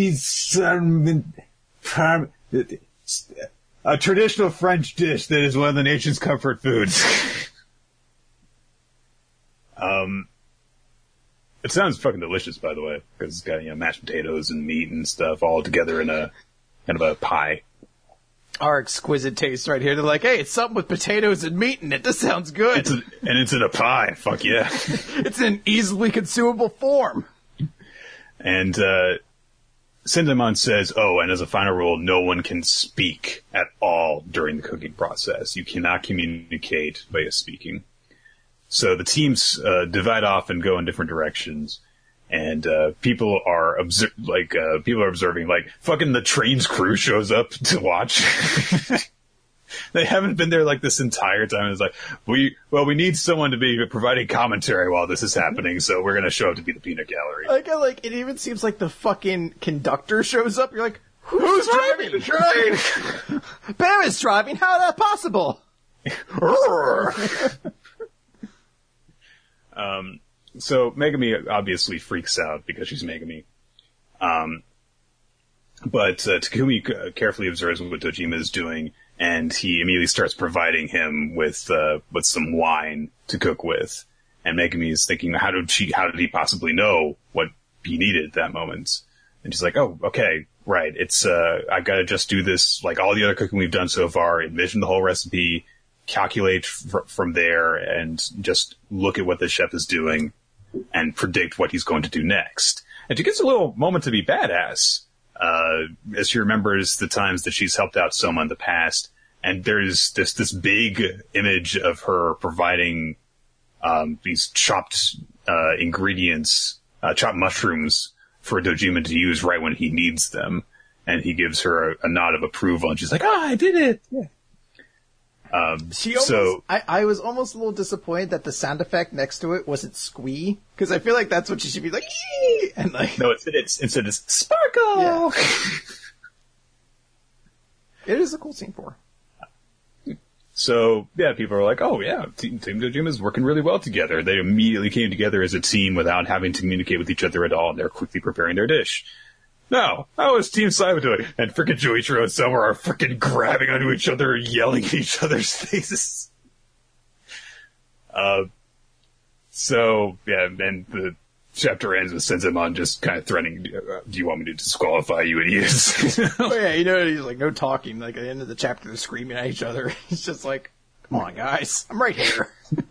traditional French dish that is one of the nation's comfort foods. um, it sounds fucking delicious, by the way, because it's got, you know, mashed potatoes and meat and stuff all together in a kind of a pie. Our exquisite taste right here. They're like, hey, it's something with potatoes and meat in it. This sounds good. It's a, and it's in a pie. Fuck yeah. It's in easily consumable form. And, uh, Senzemon says, oh, and as a final rule, no one can speak at all during the cooking process. You cannot communicate via speaking. So the teams, uh, divide off and go in different directions. And, uh, people are obser- like, uh, people are observing, like, fucking the train's crew shows up to watch. They haven't been there like this entire time. It's like, we, well, we need someone to be providing commentary while this is happening, so we're gonna show up to be the peanut gallery. Like, like, it even seems like the fucking conductor shows up. You're like, who's, who's driving the train? Bam is driving. How is that possible? um, so Megumi obviously freaks out because she's Megumi. Um, but, uh, Takumi carefully observes what Dojima is doing, and he immediately starts providing him with, uh, with some wine to cook with. And Megumi is thinking, how did she, how did he possibly know what he needed at that moment? And she's like, oh, okay, right. It's, uh, I've got to just do this, like all the other cooking we've done so far, envision the whole recipe, calculate fr- from there, and just look at what the chef is doing. and predict what he's going to do next. And she gets a little moment to be badass, uh, as she remembers the times that she's helped out Soma in the past. And there's this, this big image of her providing, um, these chopped, uh, ingredients, uh, chopped mushrooms for Dojima to use right when he needs them. And he gives her a, a nod of approval, and she's like, "Ah, I did it!" Yeah. Um, she almost, so I, I was almost a little disappointed that the sound effect next to it wasn't squee, because I feel like that's what she should be like, Ee! And like, no, it's, it's instead it's sparkle. Yeah. It is a cool scene for her. So yeah, people are like, "Oh yeah, Team, Team Dojima is working really well together." They immediately came together as a team without having to communicate with each other at all, and they're quickly preparing their dish. No, how is Team Cyber doing? And frickin' Joichiro and Soma are frickin' grabbing onto each other, yelling in each other's faces. Uh, so, yeah, and the chapter ends with Senzemon just kind of threatening, do you want me to disqualify you idiots? Oh yeah, you know, he's like, no talking, like at the end of the chapter they're screaming at each other. He's just like, come on guys, I'm right here.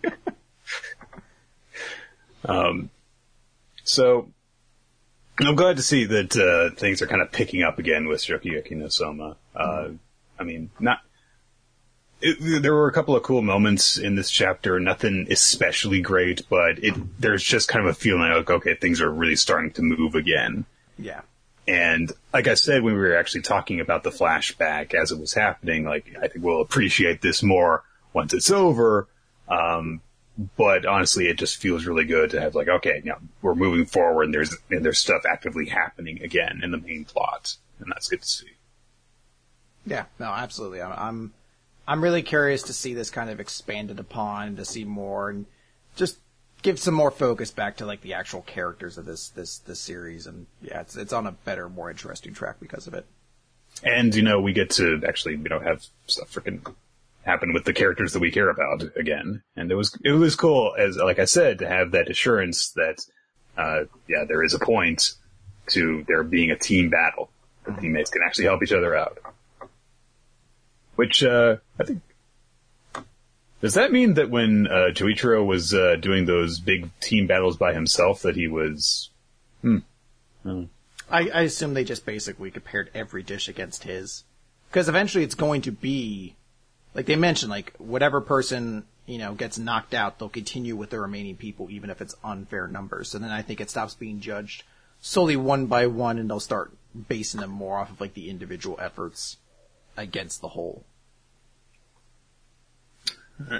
um, so, I'm glad to see that uh, things are kind of picking up again with Shokugeki no Soma. Uh, I mean, not. It, there were a couple of cool moments in this chapter. Nothing especially great, but it there's just kind of a feeling like, okay, things are really starting to move again. Yeah. And like I said, when we were actually talking about the flashback as it was happening, like I think we'll appreciate this more once it's over. Um, But honestly, it just feels really good to have like, okay, now we're moving forward and there's, and there's stuff actively happening again in the main plot. And that's good to see. Yeah, no, absolutely. I'm, I'm, I'm really curious to see this kind of expanded upon, to see more and just give some more focus back to like the actual characters of this, this, this series. And yeah, it's, it's on a better, more interesting track because of it. And, you know, we get to actually, you know, have stuff freaking happen with the characters that we care about again. And it was, it was cool, as, like I said, to have that assurance that, uh, yeah, there is a point to there being a team battle. The teammates can actually help each other out. Which, uh, I think, does that mean that when, uh, Joichiro was, uh, doing those big team battles by himself that he was, hmm. hmm. I, I assume they just basically compared every dish against his. Because eventually it's going to be, like they mentioned, like, whatever person, you know, gets knocked out, they'll continue with the remaining people, even if it's unfair numbers. So then I think it stops being judged solely one by one, and they'll start basing them more off of, like, the individual efforts against the whole. All right.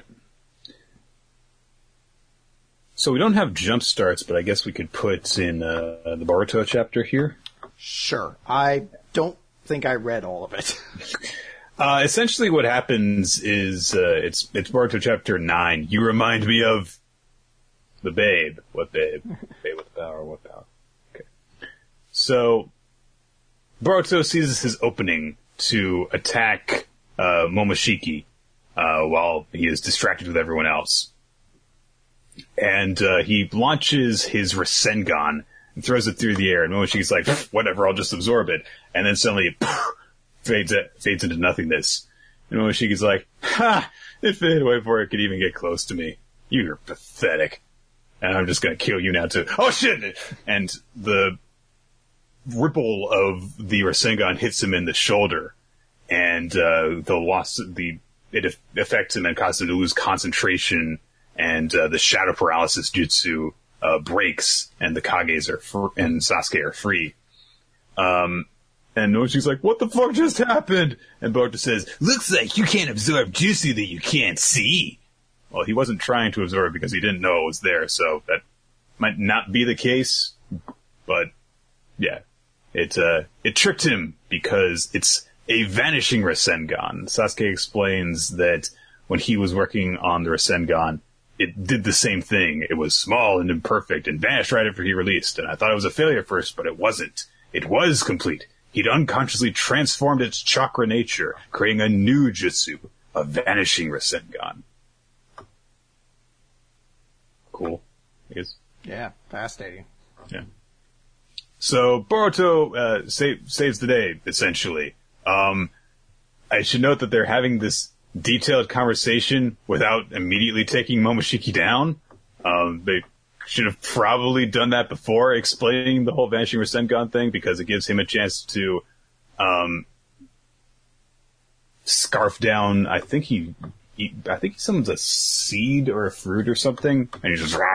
So we don't have jump starts, but I guess we could put in uh, the Boruto chapter here. Sure. I don't think I read all of it. Uh, essentially what happens is, uh, it's, it's Boruto chapter nine. You remind me of the babe. What babe? Babe with the power, what power? Okay. So, Boruto seizes his opening to attack, uh, Momoshiki, uh, while he is distracted with everyone else. And, uh, he launches his Rasengan and throws it through the air, and Momoshiki's like, whatever, I'll just absorb it. And then suddenly, fades it, fades into nothingness. And Momoshiki's like, ha! It faded away before it could even get close to me. You're pathetic. And I'm just gonna kill you now too. Oh shit! And the ripple of the Rasengan hits him in the shoulder. And, uh, the loss, the, it affects him and causes him to lose concentration. And, uh, the shadow paralysis jutsu, uh, breaks. And the Kages are, fr- and Sasuke are free. Um, And Noshi's like, what the fuck just happened? And Boruto says, looks like you can't absorb jutsu that you can't see. Well, he wasn't trying to absorb because he didn't know it was there, so that might not be the case. But, yeah. It, uh, it tricked him because it's a vanishing Rasengan. Sasuke explains that when he was working on the Rasengan, it did the same thing. It was small and imperfect and vanished right after he released. And I thought it was a failure first, but it wasn't. It was complete. He'd unconsciously transformed its chakra nature, creating a new jutsu, a vanishing Rasengan. Cool. I guess. Yeah, fascinating. Yeah. So, Boruto, uh, save, saves the day, essentially. Um, I should note that they're having this detailed conversation without immediately taking Momoshiki down. Um, they should have probably done that before explaining the whole Vanishing Rasengan thing, because it gives him a chance to um, scarf down. I think he, he, I think he summons a seed or a fruit or something, and he's just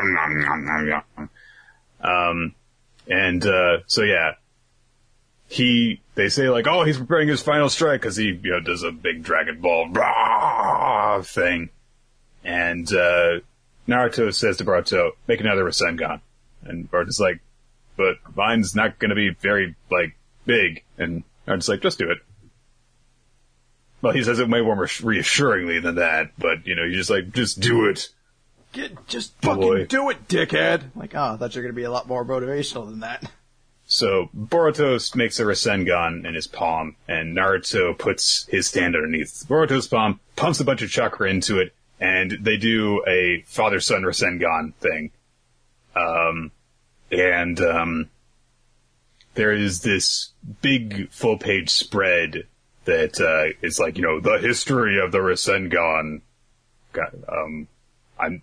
um, and uh, so yeah, he. They say like, oh, he's preparing his final strike because he, you know, does a big Dragon Ball rah, thing, and uh, Naruto says to Boruto, "Make another Rasengan," and Boruto's like, "But mine's not going to be very like big," and Naruto's like, "Just do it." Well, he says it way more reassuringly than that, but you know, he's just like, "Just do it." Get, just fucking boy. do it, dickhead. Like, oh, I thought you were going to be a lot more motivational than that. So Boruto makes a Rasengan in his palm, and Naruto puts his hand underneath Boruto's palm, pumps a bunch of chakra into it, and they do a father-son Rasengan thing. Um, and um, there is this big full-page spread that uh, is like, you know, the history of the Rasengan. God, um, I'm,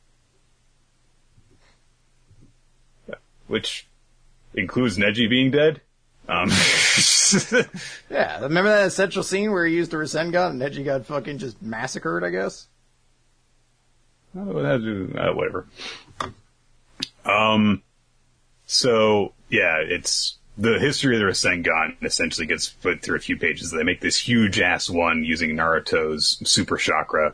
which includes Neji being dead. Um. Yeah, remember that essential scene where he used the Rasengan and Neji got fucking just massacred, I guess? Oh, uh, whatever. Um, so, yeah, it's, the history of the Rasengan essentially gets put through a few pages. They make this huge-ass one using Naruto's super chakra.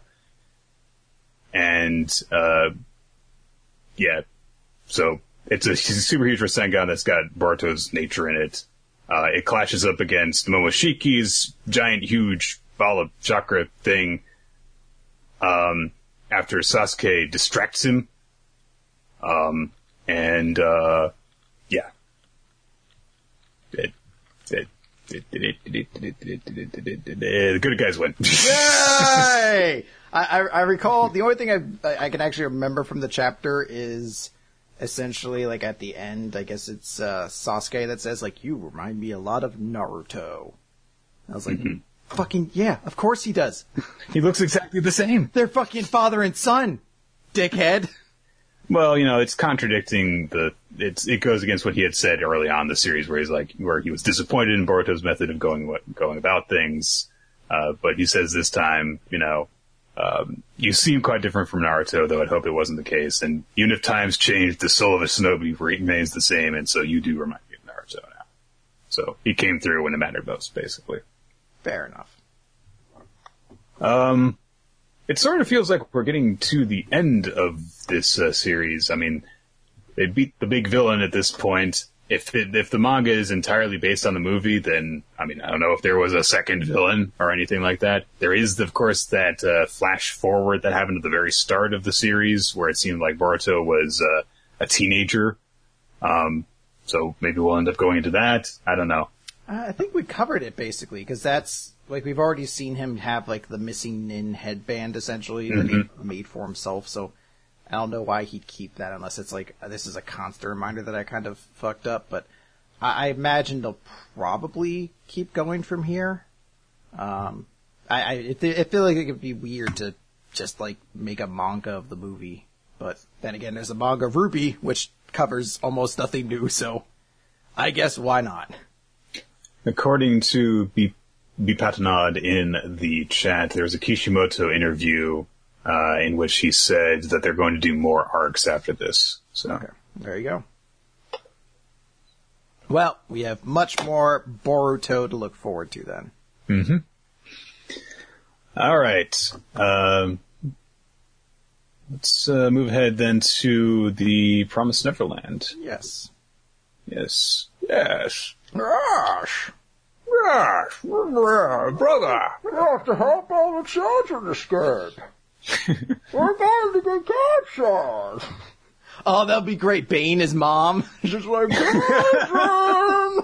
And, uh, yeah, so... It's a super huge Rasengan that's got Boruto's nature in it. Uh, it clashes up against Momoshiki's giant, huge ball of chakra thing, um, after Sasuke distracts him. Um, and, uh, yeah. It, it, it, it, it, it, it, it, it, it, it, the good guys win. Yay! I, I, I recall, the only thing I, I can actually remember from the chapter is... essentially, like, at the end, I guess it's uh, Sasuke that says, like, you remind me a lot of Naruto. I was like, mm-hmm. Fucking, yeah, of course he does. He looks exactly the same. They're fucking father and son, dickhead. Well, you know, it's contradicting the, it's, it goes against what he had said early on in the series, where he's like, where he was disappointed in Boruto's method of going, what, going about things, uh, but he says this time, you know, Um, you seem quite different from Naruto, though I'd hope it wasn't the case. And even if times change, the soul of a shinobi remains the same, and so you do remind me of Naruto now. So he came through when it mattered most, basically. Fair enough. Um, it sort of feels like we're getting to the end of this uh, series. I mean, they beat the big villain at this point. If it, if the manga is entirely based on the movie, then, I mean, I don't know if there was a second villain or anything like that. There is, of course, that uh, flash forward that happened at the very start of the series, where it seemed like Boruto was uh, a teenager. Um, so maybe we'll end up going into that. I don't know. Uh, I think we covered it, basically, because that's, like, we've already seen him have, like, the missing Nin headband, essentially, mm-hmm. that he made for himself, so... I don't know why he'd keep that unless it's like, this is a constant reminder that I kind of fucked up, but I, I imagine they'll probably keep going from here. Um, I, I, it, I feel like it would be weird to just like make a manga of the movie, but then again, there's a manga of Ruby, which covers almost nothing new, so I guess why not? According to B- Bipatanad in the chat, there's a Kishimoto interview Uh, in which he said that they're going to do more arcs after this. So okay. There you go. Well, we have much more Boruto to look forward to then. Mm-hmm. All right. Um, let's uh, move ahead then to the Promised Neverland. Yes. Yes. Yes. Gosh. Yes. Brother. We have to help all the children escape. We're going to get captured. Oh, that'd be great. Bane, his mom. Just like, I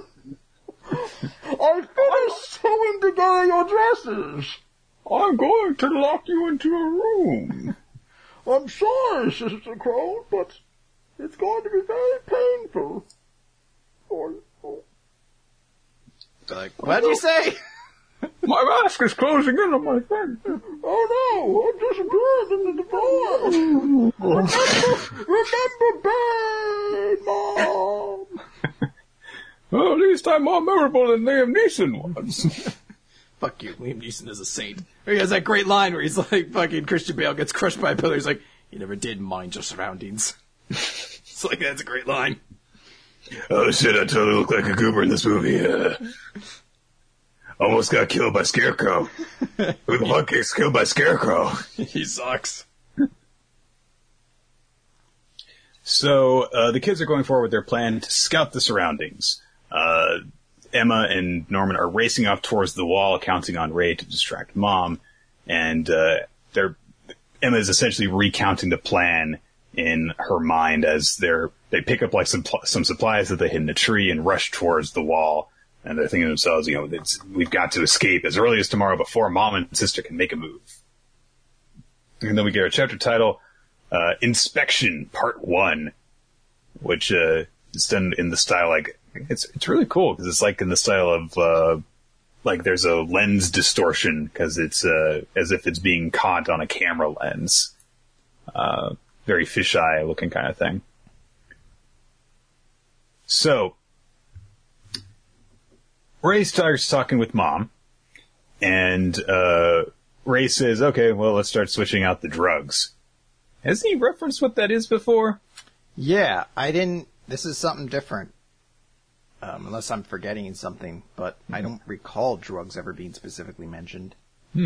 finished sewing together your dresses. I'm going to lock you into a room. I'm sorry, Sister Crone, but it's going to be very painful. For you. Like, what'd you say? My mask is closing in on my face. Oh no, I disappeared into the forest. Remember, remember Bane, Mom. Well, at least I'm more memorable than Liam Neeson was. Fuck you, Liam Neeson is a saint. He has that great line where he's like, fucking Christian Bale gets crushed by a pillar. He's like, you never did mind your surroundings. It's like, that's a great line. Oh shit, I totally look like a goober in this movie. Uh, almost got killed by Scarecrow. Who the fuck gets killed by Scarecrow? He sucks. So, uh, the kids are going forward with their plan to scout the surroundings. Uh, Emma and Norman are racing off towards the wall, counting on Ray to distract Mom. And, uh, they're, Emma is essentially recounting the plan in her mind as they're, they pick up like some, some supplies that they hid in a tree and rush towards the wall. And they're thinking to themselves, you know, it's, we've got to escape as early as tomorrow before Mom and sister can make a move. And then we get our chapter title, uh, Inspection Part One, which, uh, is done in the style, like, it's, it's really cool because it's like in the style of, uh, like there's a lens distortion because it's, uh, as if it's being caught on a camera lens. Uh, very fisheye looking kind of thing. So, Ray starts talking with Mom, and uh, Ray says, okay, well, let's start switching out the drugs. Hasn't he referenced what that is before? Yeah, I didn't... This is something different. Um, unless I'm forgetting something, but I don't recall drugs ever being specifically mentioned. Hmm.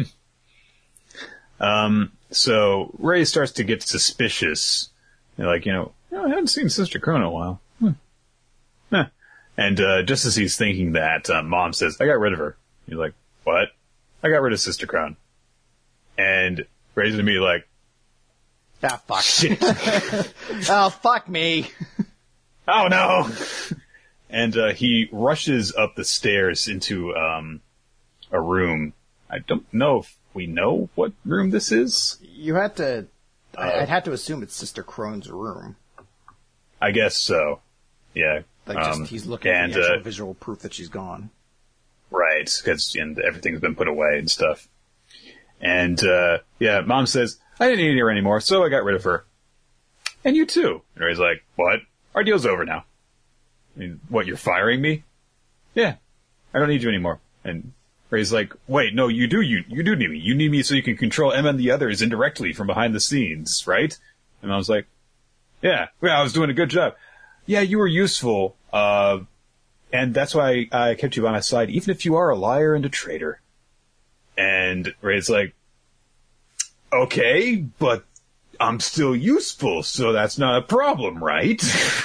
Um, so Ray starts to get suspicious. They're like, you know, oh, I haven't seen Sister Crone in a while. Hmm. Huh. And uh, just as he's thinking that, uh, Mom says, I got rid of her. He's like, what? I got rid of Sister Crone. And Ray's gonna be like, ah, fuck. Shit. Oh, fuck me. Oh, no. And uh, he rushes up the stairs into um, a room. I don't know if we know what room this is. You had to... Uh, I'd have to assume it's Sister Crone's room. I guess so. Yeah. Like, just um, he's looking and, for the actual uh, visual proof that she's gone. Right, because and everything's been put away and stuff. And, uh, yeah, Mom says, I didn't need her anymore, so I got rid of her. And you too. And Ray's like, what? Our deal's over now. I mean, what, you're firing me? Yeah. I don't need you anymore. And Ray's like, wait, no, you do, you, you do need me. You need me so you can control Emma and the others indirectly from behind the scenes, right? And I was like, yeah, yeah, I was doing a good job. Yeah, you were useful, uh, and that's why I kept you by my side, even if you are a liar and a traitor. And Ray's like, okay, but I'm still useful, so that's not a problem, right?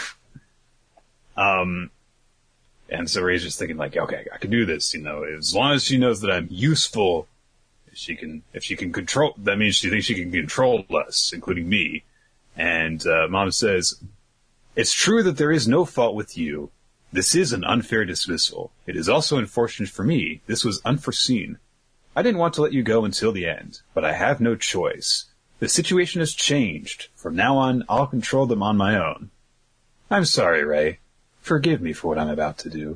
um, and so Ray's just thinking like, okay, I can do this, you know, as long as she knows that I'm useful, she can, if she can control, that means she thinks she can control us, including me. And, uh, Mom says, it's true that there is no fault with you. This is an unfair dismissal. It is also unfortunate for me. This was unforeseen. I didn't want to let you go until the end, but I have no choice. The situation has changed. From now on, I'll control them on my own. I'm sorry, Ray. Forgive me for what I'm about to do.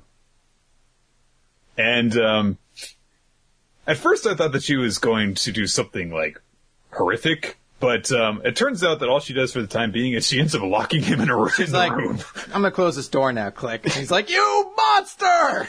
And, um, at first I thought that she was going to do something, like, horrific. But um, it turns out that all she does for the time being is she ends up locking him in a room. She's like, room. I'm going to close this door now, click. And he's like, you monster!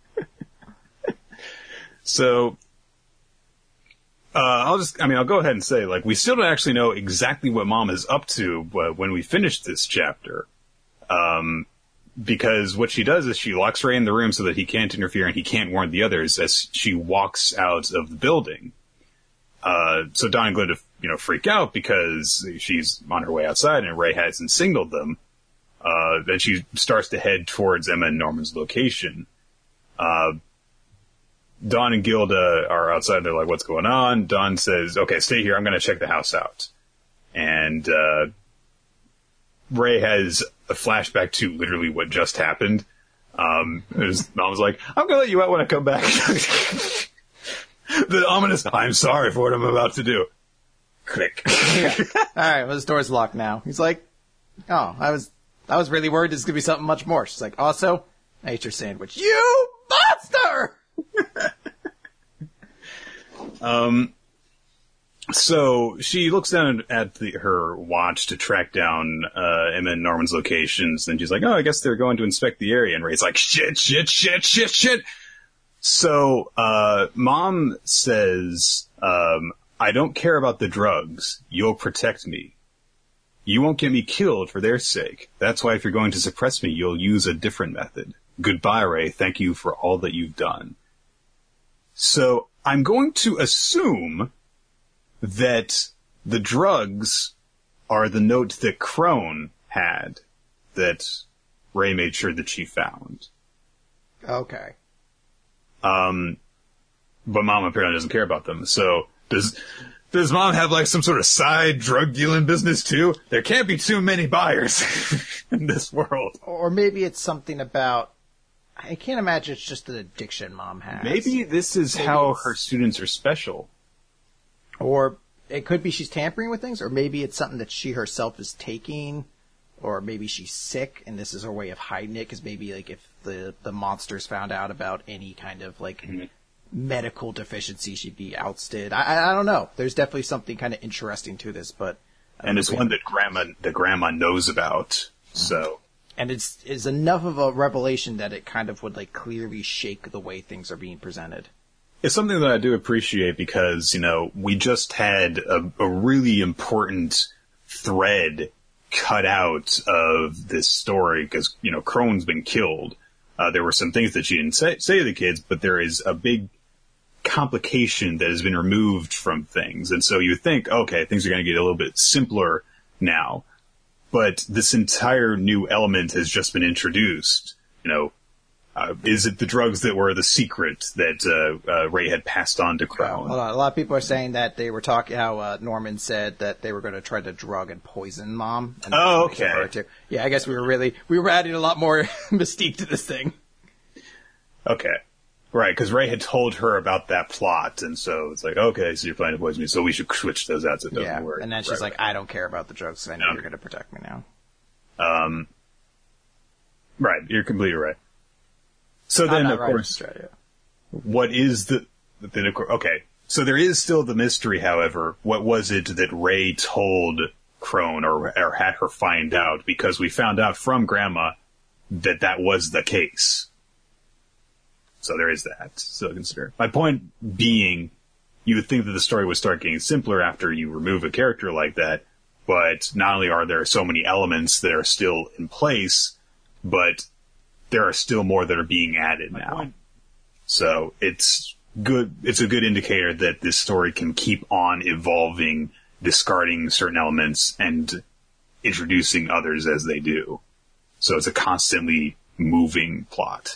So, uh, I'll just, I mean, I'll go ahead and say, like, we still don't actually know exactly what Mom is up to uh, when we finish this chapter. Um, because what she does is she locks Ray in the room so that he can't interfere and he can't warn the others as she walks out of the building. Uh, so Dawn and Glinda, you know, freak out because she's on her way outside and Ray hasn't signaled them. Uh, then she starts to head towards Emma and Norman's location. Uh, Dawn and Gilda are outside. They're like, what's going on? Dawn says, okay, stay here. I'm going to check the house out. And, uh, Ray has a flashback to literally what just happened. Um, his mom was like, I'm going to let you out when I come back. The ominous, I'm sorry for what I'm about to do. Click. Yeah. All right, well, this door's locked now. He's like, oh, I was, I was really worried this was going to be something much more. She's like, also, I ate your sandwich. You monster! Um, so she looks down at the, her watch to track down uh, Emma and Norman's locations, and she's like, oh, I guess they're going to inspect the area. And Ray's like, shit, shit, shit, shit, shit. So uh, Mom says, um, I don't care about the drugs. You'll protect me. You won't get me killed for their sake. That's why if you're going to suppress me, you'll use a different method. Goodbye, Ray. Thank you for all that you've done. So I'm going to assume that the drugs are the note that Crone had that Ray made sure that she found. Okay. Um, but Mom apparently doesn't care about them. So does does Mom have like some sort of side drug dealing business too? There can't be too many buyers in this world. Or maybe it's something about, I can't imagine it's just an addiction Mom has. Maybe this is maybe how her students are special. Or it could be she's tampering with things, or maybe it's something that she herself is taking, or maybe she's sick and this is her way of hiding it, because maybe like if the, the monsters found out about any kind of like mm-hmm. medical deficiency, she'd be ousted. I, I, I don't know. There's definitely something kind of interesting to this, but and it's one that grandma that grandma knows about. So and it's is enough of a revelation that it kind of would like clearly shake the way things are being presented. It's something that I do appreciate because, you know, we just had a, a really important thread cut out of this story because, you know, Crone's been killed. Uh, there were some things that she didn't say, say to the kids, but there is a big complication that has been removed from things. And so you think, okay, things are going to get a little bit simpler now. But this entire new element has just been introduced, you know. Uh, is it the drugs that were the secret that uh, uh, Ray had passed on to Crone? Hold on. A lot of people are saying that they were talking, how uh, Norman said that they were going to try to drug and poison Mom. And oh, okay. Yeah, I guess we were really, we were adding a lot more mystique to this thing. Okay. Right, because Ray had told her about that plot, and so it's like, okay, so you're planning to poison me, so we should switch those out so it doesn't yeah, work. And then she's right, like, right. I don't care about the drugs, so I know no. you're going to protect me now. Um, right, you're completely right. So then, of right course, yeah. what is the, then of course, okay, so there is still the mystery, however. What was it that Ray told Crone or, or had her find out? Because we found out from Grandma that that was the case. So there is that. So consider. My point being, you would think that the story would start getting simpler after you remove a character like that, but not only are there so many elements that are still in place, but there are still more that are being added My now. Point. So it's good. It's a good indicator that this story can keep on evolving, discarding certain elements and introducing others as they do. So it's a constantly moving plot.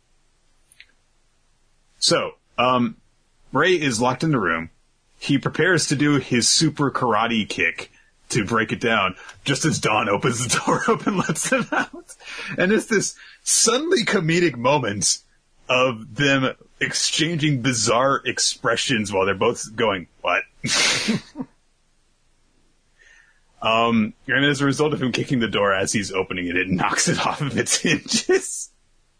So, um, Ray is locked in the room. He prepares to do his super karate kick to break it down, just as Dawn opens the door up and lets him out. And it's this suddenly comedic moment of them exchanging bizarre expressions while they're both going, what? um, and as a result of him kicking the door as he's opening it, it knocks it off of its hinges.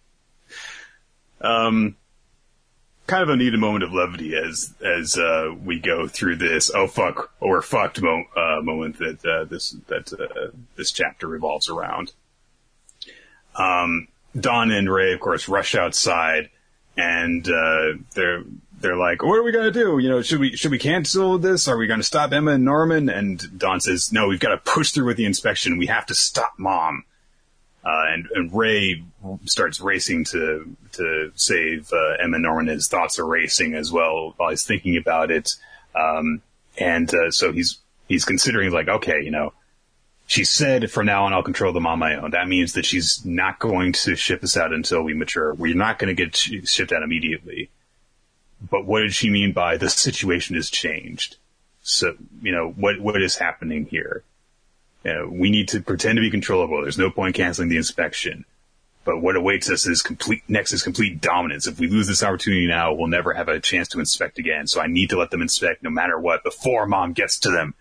um, kind of a neat moment of levity as, as, uh, we go through this, oh fuck, or fucked mo- uh, moment that, uh, this, that, uh, this chapter revolves around. Um, Dawn and Ray, of course, rush outside and, uh, they're, they're like, what are we gonna do? You know, should we, should we cancel this? Are we gonna stop Emma and Norman? And Dawn says, no, we've got to push through with the inspection. We have to stop Mom. Uh, and, and Ray starts racing to to save uh, Emma and Norman. His thoughts are racing as well while he's thinking about it. Um, and uh, so he's he's considering, like, okay, you know, she said from now on I'll control them on my own. That means that she's not going to ship us out until we mature. We're not going to get sh- shipped out immediately. But what did she mean by the situation has changed? So, you know, what what is happening here? Uh, we need to pretend to be controllable. There's no point canceling the inspection. But what awaits us is complete, next is complete dominance. If we lose this opportunity now, we'll never have a chance to inspect again. So I need to let them inspect no matter what before Mom gets to them.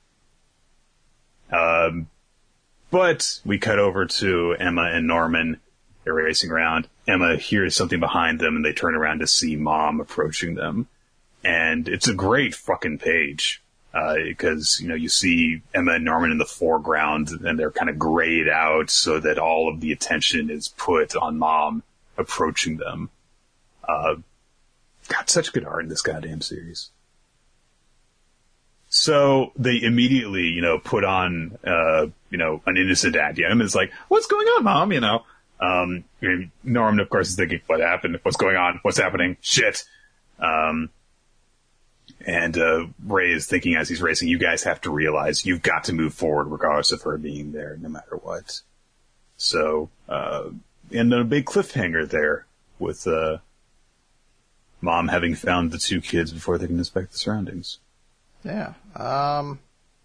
Um, but we cut over to Emma and Norman. They're racing around. Emma hears something behind them and they turn around to see Mom approaching them. and it's a great fucking page. Because, uh, you know, you see Emma and Norman in the foreground, and they're kind of grayed out so that all of the attention is put on Mom approaching them. Uh, got such good art in this goddamn series. So they immediately, you know, put on, uh, you know, an innocent act. Yeah, Emma's like, what's going on, Mom? You know, um, Norman, of course, is thinking, what happened? What's going on? What's happening? Shit. Um, And, uh, Ray is thinking as he's racing, you guys have to realize you've got to move forward regardless of her being there, no matter what. So, uh, and a big cliffhanger there with, uh, Mom having found the two kids before they can inspect the surroundings. Yeah. Um,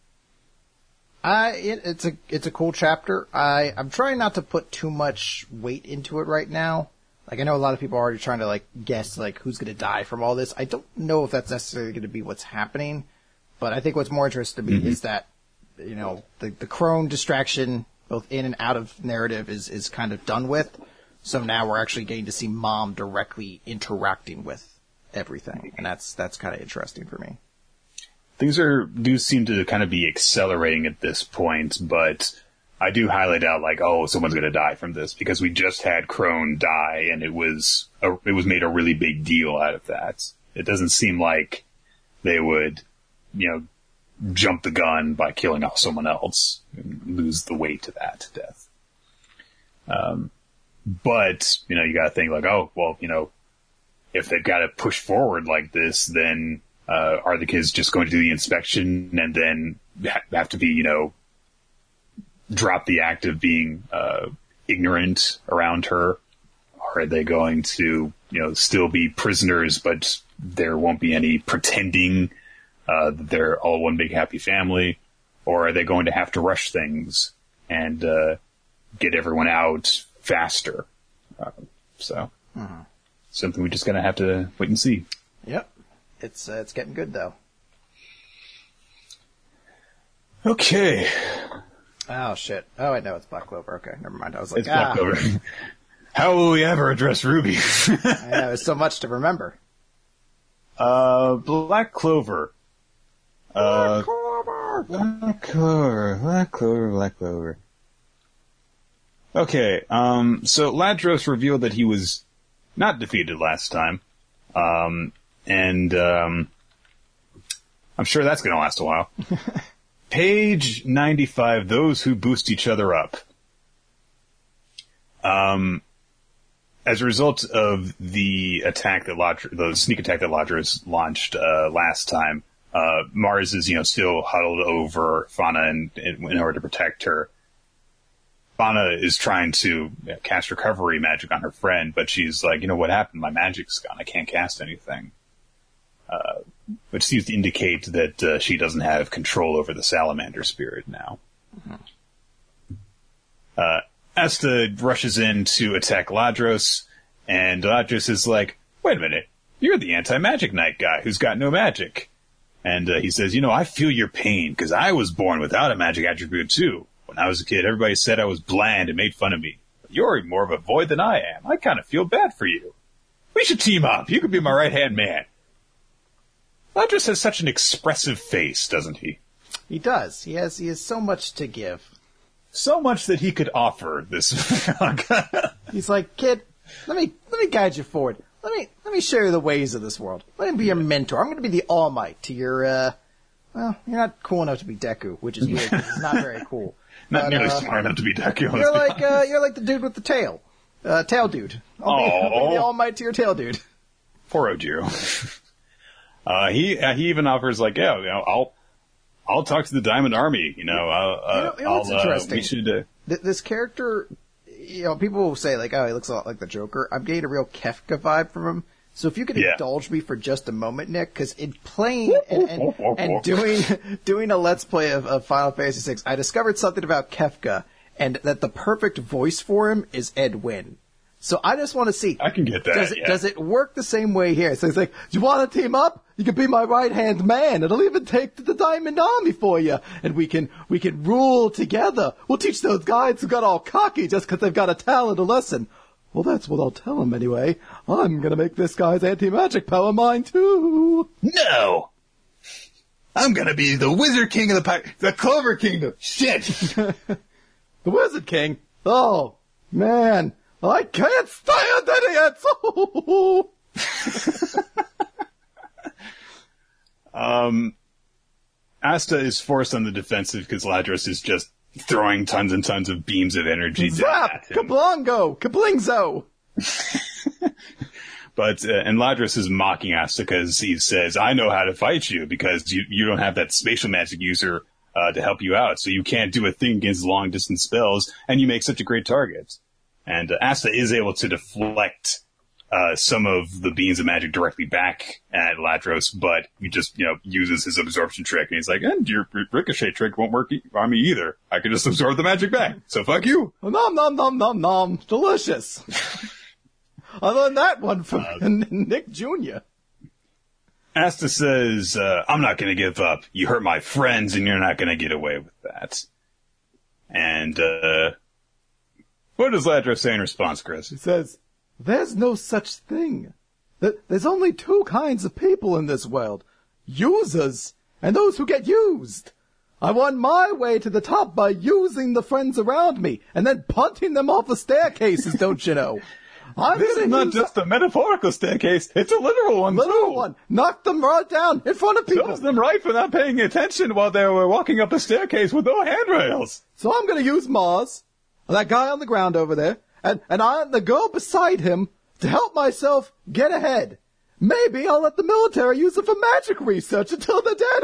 I, it, it's a, it's a cool chapter. I, I'm trying not to put too much weight into it right now. Like, I know a lot of people are already trying to, like, guess, like, who's going to die from all this. I don't know if that's necessarily going to be what's happening, but I think what's more interesting to me mm-hmm. is that, you know, the, the crone distraction, both in and out of narrative, is, is kind of done with. So now we're actually getting to see Mom directly interacting with everything, and that's, that's kind of interesting for me. Things are, do seem to kind of be accelerating at this point, but I do highlight out, like, oh, someone's going to die from this, because we just had Crone die, and it was a, it was made a really big deal out of that. It doesn't seem like they would, you know, jump the gun by killing off someone else and lose the weight to that to death. Um, but, you know, you got to think, like, oh, well, you know, if they've got to push forward like this, then uh, are the kids just going to do the inspection and then ha- have to be, you know, drop the act of being uh, ignorant around her? Or are they going to, you know, still be prisoners, but there won't be any pretending uh, that they're all one big happy family? Or are they going to have to rush things and uh, get everyone out faster? Uh, so, mm-hmm. something we just gotta have to wait and see. Yep. It's, uh, it's getting good, though. Okay. Oh, shit. Oh, wait, no, it's Black Clover. Okay, never mind. I was like, it's ah. Black Clover. How will we ever address Ruby? I know, there's so much to remember. Uh, Black Clover. Uh, Black Clover! Black Clover, Black Clover, Black Clover. Okay, um, so Ladros revealed that he was not defeated last time. Um, and, um, I'm sure that's gonna last a while. Page ninety-five, those who boost each other up. Um, as a result of the attack that Ladros, the sneak attack that Ladros launched, uh, last time, uh, Mars is, you know, still huddled over Fauna in, in, in order to protect her. Fauna is trying to cast recovery magic on her friend, but she's like, you know, what happened? My magic's gone. I can't cast anything. Uh, which seems to indicate that uh, she doesn't have control over the salamander spirit now. Mm-hmm. Uh, Asta rushes in to attack Ladros, and Ladros is like, wait a minute, you're the anti-magic knight guy who's got no magic. And uh, he says, you know, I feel your pain, because I was born without a magic attribute too. When I was a kid, everybody said I was bland and made fun of me. But you're more of a void than I am. I kind of feel bad for you. We should team up. You could be my right-hand man. Ladros has such an expressive face, doesn't he? He does. He has, he has so much to give. So much that he could offer this. He's like, kid, let me, let me guide you forward. Let me, let me show you the ways of this world. Let me be your mentor. I'm going to be the All Might to your, uh, well, you're not cool enough to be Deku, which is weird because it's not very cool. Not but, nearly uh, smart enough to be Deku. You're like, uh, you're like the dude with the tail. Uh, tail dude. I'll be, I'll be the All Might to your tail dude. Poor Ojiro. uh, he, uh, he even offers like, yeah, you know, I'll, I'll talk to the Diamond Army, you know, uh, you know, you know what's I'll, interesting? Uh, we should, uh, Th- this character, you know, people will say like, oh, he looks a lot like the Joker. I'm getting a real Kefka vibe from him. So if you could yeah. indulge me for just a moment, Nick, because in playing and, and, and doing doing a Let's Play of, of Final Fantasy six, I discovered something about Kefka, and that the perfect voice for him is Ed Wynn. So I just want to see. I can get that. Does it, yeah. does it work the same way here? So he's like, you want to team up? You can be my right-hand man. It'll even take the Diamond Army for you. And we can, we can rule together. We'll teach those guys who got all cocky just because they've got a talent a lesson. Well, that's what I'll tell him anyway. I'm gonna make this guy's anti-magic power mine too. No! I'm gonna be the Wizard King of the Pi- the Clover Kingdom. Shit! The Wizard King? Oh, man. I can't stand idiots! um, Asta is forced on the defensive because Ladros is just throwing tons and tons of beams of energy down Zap! at him. Kablongo! Kablingzo! But, uh, and Ladros is mocking Asta because he says, I know how to fight you because you, you don't have that spatial magic user, uh, to help you out. So you can't do a thing against long distance spells and you make such a great target. And uh, Asta is able to deflect, uh, some of the beams of magic directly back at Ladros, but he just, you know, uses his absorption trick and he's like, and your ricochet trick won't work e- on me either. I can just absorb the magic back. So fuck you. Nom nom nom nom nom. Delicious. I learned that one from uh, Nick Junior Asta says, uh, I'm not going to give up. You hurt my friends and you're not going to get away with that. And, uh, what does Ladros say in response, Chris? He says, there's no such thing. There's only two kinds of people in this world. Users and those who get used. I won my way to the top by using the friends around me and then punting them off the staircases, don't you know? I'm this is not just a metaphorical staircase, it's a literal one, literal too. one. Knock them right down in front of people. Shows them right for not paying attention while they were walking up the staircase with no handrails. So I'm going to use Mars, that guy on the ground over there, and, and I and the girl beside him to help myself get ahead. Maybe I'll let the military use it for magic research until they're dead.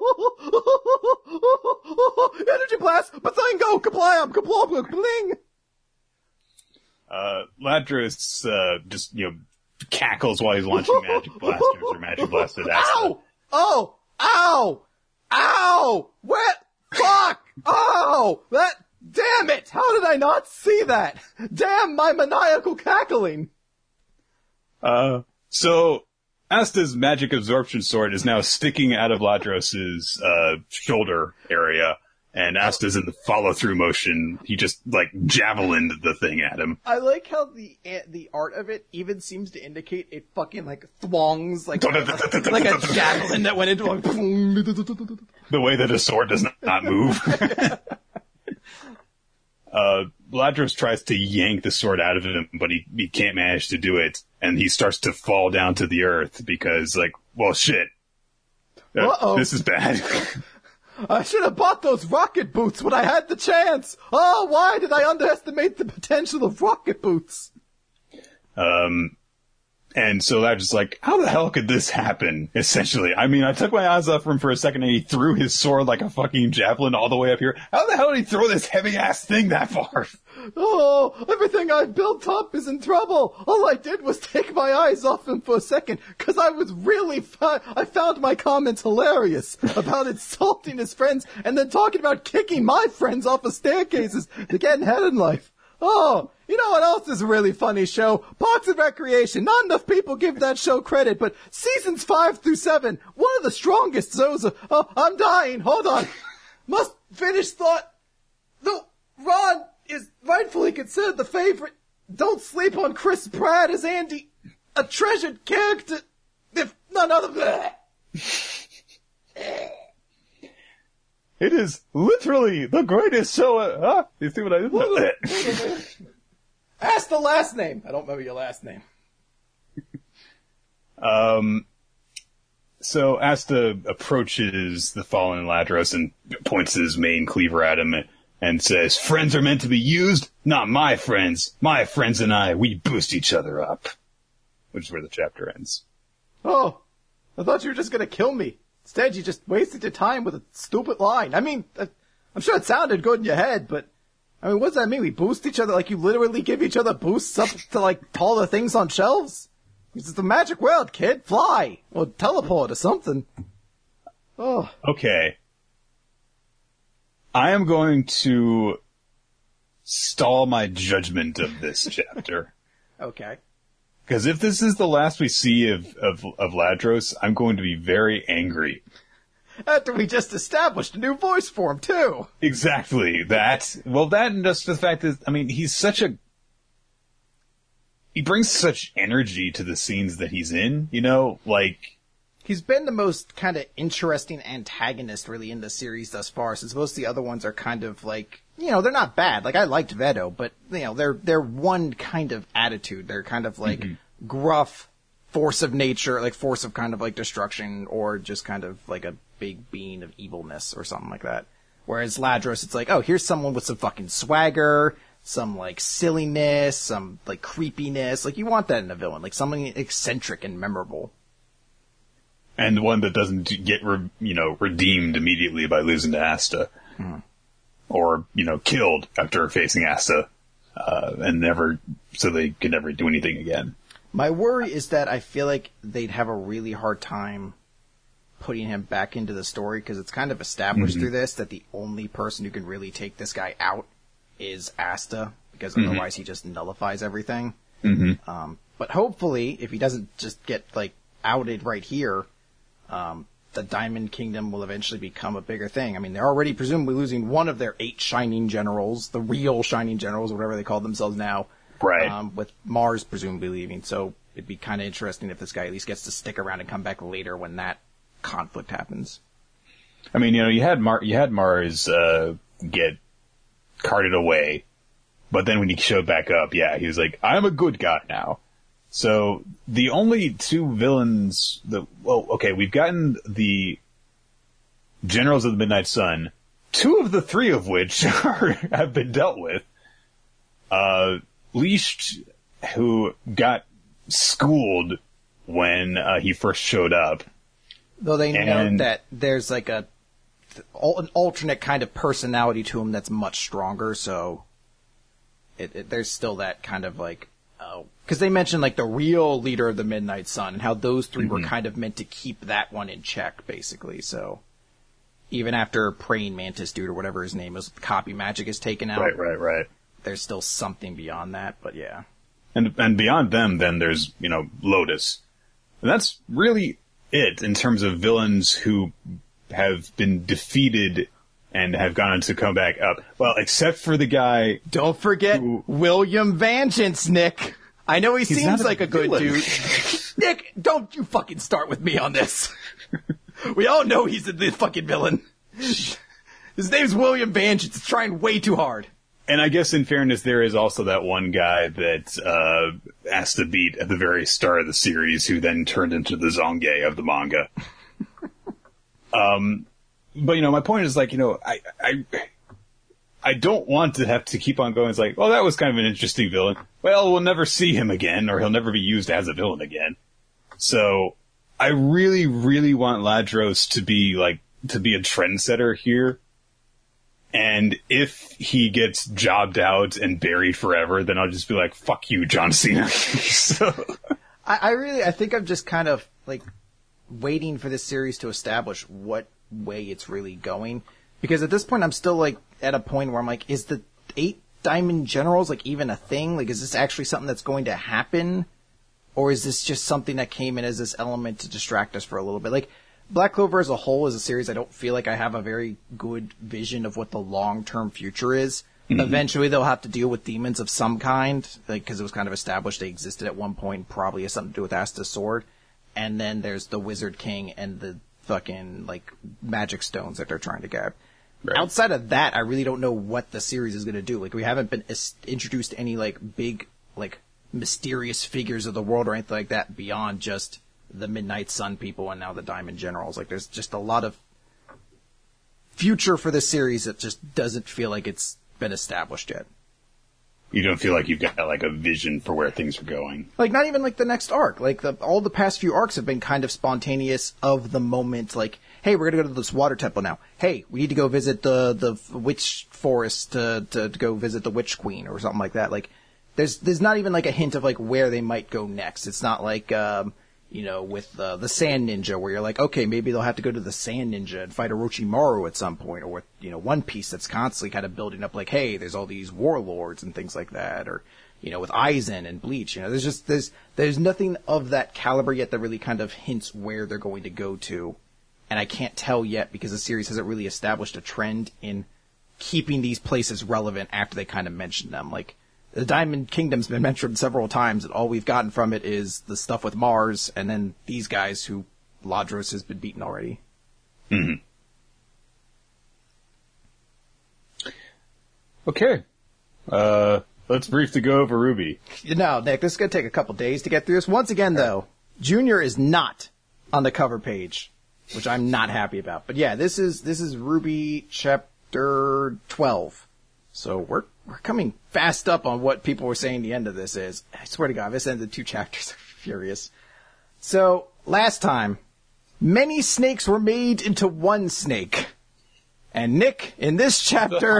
Energy blast, Bathango, kablam, kablam, kabling. Uh, Ladros, uh, just, you know, cackles while he's launching magic blasters or magic blasters. Ow! Oh! Ow! Ow! Wet! Fuck! Oh! That, damn it! How did I not see that? Damn my maniacal cackling! Uh, so, Asta's magic absorption sword is now sticking out of Ladros's, uh, shoulder area. And Asta's in the follow-through motion. He just, like, javelined the thing at him. I like how the the art of it even seems to indicate it fucking, like, thwongs, like, a, like a javelin that went into a... The way that a sword does not move. uh, Ladros tries to yank the sword out of him, but he, he can't manage to do it. And he starts to fall down to the earth because, like, well, shit. Uh, Uh-oh. This is bad. I should have bought those rocket boots when I had the chance. Oh, why did I underestimate the potential of rocket boots? Um, and so I was just like, how the hell could this happen? Essentially. I mean, I took my eyes off him for a second and he threw his sword like a fucking javelin all the way up here. How the hell did he throw this heavy ass thing that far? Oh, everything I've built up is in trouble. All I did was take my eyes off him for a second, cause I was really fi- I found my comments hilarious about insulting his friends and then talking about kicking my friends off of staircases to get ahead in life. Oh, you know what else is a really funny show? Parks and Recreation. Not enough people give that show credit, but seasons five through seven, one of the strongest shows of, oh, I'm dying. Hold on. Must finish thought. No, Ron is rightfully considered the favorite. Don't sleep on Chris Pratt as Andy. A treasured character, if none other than... It is literally the greatest show. Uh, huh? You see what I did? Ask the last name. I don't remember your last name. um, so Asta approaches the fallen Ladros and points his main cleaver at him and, and says, friends are meant to be used, not my friends. My friends and I, we boost each other up. Which is where the chapter ends. Oh, I thought you were just gonna kill me. Instead, you just wasted your time with a stupid line. I mean, I'm sure it sounded good in your head, but, I mean, what does that mean? We boost each other, like you literally give each other boosts up to, like, taller things on shelves? This is the magic world, kid. Fly! Or teleport or something. Oh. Okay. I am going to stall my judgment of this chapter. Okay. Because if this is the last we see of, of, of Ladros, I'm going to be very angry. After we just established a new voice for him, too. Exactly. That. Well, that and just the fact that, I mean, he's such a... he brings such energy to the scenes that he's in, you know, like, he's been the most kind of interesting antagonist really in the series thus far, since most of the other ones are kind of like, you know, they're not bad. Like, I liked Veto, but, you know, they're, they're one kind of attitude. They're kind of like mm-hmm. gruff force of nature, like force of kind of like destruction, or just kind of like a big being of evilness or something like that. Whereas Ladros, it's like, oh, here's someone with some fucking swagger, some like silliness, some like creepiness. Like, you want that in a villain, like something eccentric and memorable. And one that doesn't get, re- you know, redeemed immediately by losing to Asta. Mm. Or, you know, killed after facing Asta. Uh, and never, so they could never do anything again. My worry is that I feel like they'd have a really hard time putting him back into the story, because it's kind of established mm-hmm. through this that the only person who can really take this guy out is Asta, because mm-hmm. otherwise he just nullifies everything. Mm-hmm. Um, but hopefully, if he doesn't just get, like, outed right here, um, the Diamond Kingdom will eventually become a bigger thing. I mean, they're already presumably losing one of their eight Shining Generals, the real Shining Generals, or whatever they call themselves now. Right. Um, with Mars presumably leaving, so it'd be kind of interesting if this guy at least gets to stick around and come back later when that conflict happens. I mean, you know, you had Mar- you had Mars uh, get carted away, but then when he showed back up, yeah, he was like, "I'm a good guy now." So the only two villains that, well, okay, we've gotten the Generals of the Midnight Sun, two of the three of which are, have been dealt with. Uh, Leashed, who got schooled when uh, he first showed up. Though they and, know that there's like a an alternate kind of personality to him that's much stronger, so it, it, there's still that kind of like, oh, because they mentioned like the real leader of the Midnight Sun and how those three mm-hmm. were kind of meant to keep that one in check, basically. So even after Praying Mantis dude or whatever his name is, copy magic is taken out. Right, right, right. There's still something beyond that, but yeah. And and beyond them, then there's, you know, Lotus. And that's really it in terms of villains who have been defeated and have gone on to come back up. Well, except for the guy... Don't forget who, William Vengeance, Nick. I know he seems like a good villain. dude. Nick, don't you fucking start with me on this. We all know he's the fucking villain. His name's William Vengeance. It's trying way too hard. And I guess in fairness, there is also that one guy that uh Asta beat at the very start of the series, who then turned into the Zonge of the manga. um, but you know, my point is like, you know, I I I don't want to have to keep on going. It's like, well, that was kind of an interesting villain. Well, we'll never see him again, or he'll never be used as a villain again. So I really, really want Ladros to be like to be a trendsetter here. And if he gets jobbed out and buried forever, then I'll just be like, fuck you, John Cena. so. I, I really, I think I'm just kind of, like, waiting for this series to establish what way it's really going. Because at this point, I'm still, like, at a point where I'm like, is the eight Diamond Generals, like, even a thing? Like, is this actually something that's going to happen? Or is this just something that came in as this element to distract us for a little bit? Like, Black Clover as a whole is a series I don't feel like I have a very good vision of what the long-term future is. Mm-hmm. Eventually they'll have to deal with demons of some kind, like, because it was kind of established they existed at one point, probably has something to do with Asta's sword. And then there's the Wizard King and the fucking, like, magic stones that they're trying to get. Right. Outside of that, I really don't know what the series is going to do. Like, we haven't been is- introduced to any, like, big, like, mysterious figures of the world or anything like that beyond just the Midnight Sun people and now the Diamond Generals. Like, there's just a lot of future for this series that just doesn't feel like it's been established yet. You don't feel like you've got, like, a vision for where things are going? Like, not even, like, the next arc. Like, the, all the past few arcs have been kind of spontaneous of the moment. Like, hey, we're gonna go to this water temple now. Hey, we need to go visit the, the witch forest to, to, to go visit the Witch Queen or something like that. Like, there's, there's not even, like, a hint of, like, where they might go next. It's not like, um, you know, with uh, the Sand Ninja, where you're like, okay, maybe they'll have to go to the Sand Ninja and fight Orochimaru at some point, or with, you know, One Piece that's constantly kind of building up, like, hey, there's all these warlords and things like that, or, you know, with Aizen and Bleach, you know, there's just, there's, there's nothing of that caliber yet that really kind of hints where they're going to go to, and I can't tell yet because the series hasn't really established a trend in keeping these places relevant after they kind of mention them. Like, the Diamond Kingdom's been mentioned several times, and all we've gotten from it is the stuff with Mars, and then these guys who Ladros has been beaten already. Mm-hmm. Okay. Uh, let's briefly go over Ruby. No, Nick, this is going to take a couple days to get through this. Once again, though, Junior is not on the cover page, which I'm not happy about. But yeah, this is this is Ruby chapter twelve. So we're we're coming fast up on what people were saying the end of this is. I swear to God, this ended two chapters. I'm furious. So last time, many snakes were made into one snake. And Nick, in this chapter,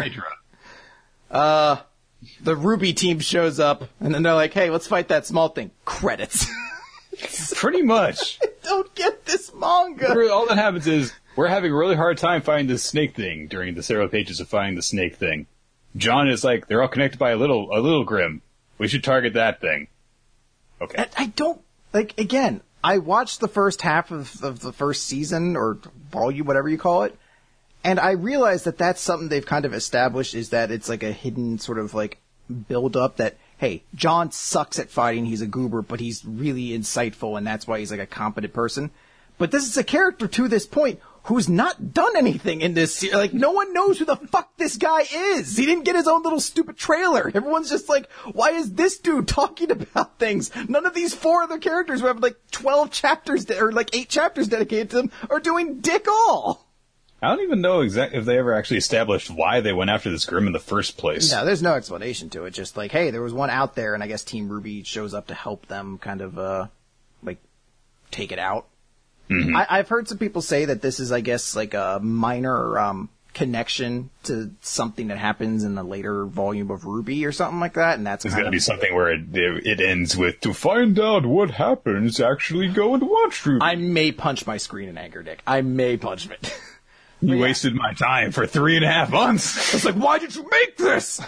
uh, the Ruby team shows up, and then they're like, hey, let's fight that small thing. Credits. Pretty much. I don't get this manga. Literally, all that happens is we're having a really hard time finding the snake thing during the several pages of finding the snake thing. John is like, they're all connected by a little, a little grim. We should target that thing. Okay. I, I don't, like, again, I watched the first half of, of the first season, or volume, whatever you call it, and I realized that that's something they've kind of established, is that it's like a hidden sort of like build up that, hey, John sucks at fighting, he's a goober, but he's really insightful, and that's why he's like a competent person. But this is a character to this point who's not done anything in this series. Like, no one knows who the fuck this guy is. He didn't get his own little stupid trailer. Everyone's just like, why is this dude talking about things? None of these four other characters who have like twelve chapters, de- or like eight chapters dedicated to them are doing dick all. I don't even know exactly if they ever actually established why they went after this Grim in the first place. No, there's no explanation to it. Just like, hey, there was one out there, and I guess Team Ruby shows up to help them kind of, uh, like, take it out. Mm-hmm. I, I've heard some people say that this is, I guess, like a minor, um, connection to something that happens in the later volume of Ruby or something like that, and that's There's kind gonna of... be something where it, it ends with, to find out what happens, actually go and watch Ruby. I may punch my screen in anger, Dick. I may punch it. You yeah. wasted my time for three and a half months. I was like, why did you make this?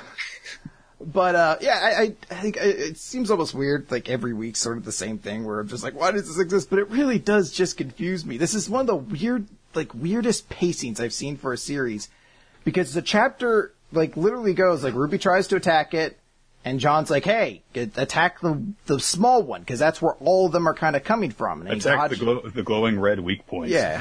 But, uh, yeah, I, I, I think it seems almost weird, like every week sort of the same thing where I'm just like, why does this exist? But it really does just confuse me. This is one of the weird, like, weirdest pacings I've seen for a series. Because the chapter, like, literally goes, like, Ruby tries to attack it, and John's like, hey, get, attack the the small one, because that's where all of them are kind of coming from. And attack the, glow, the glowing red weak points. Yeah.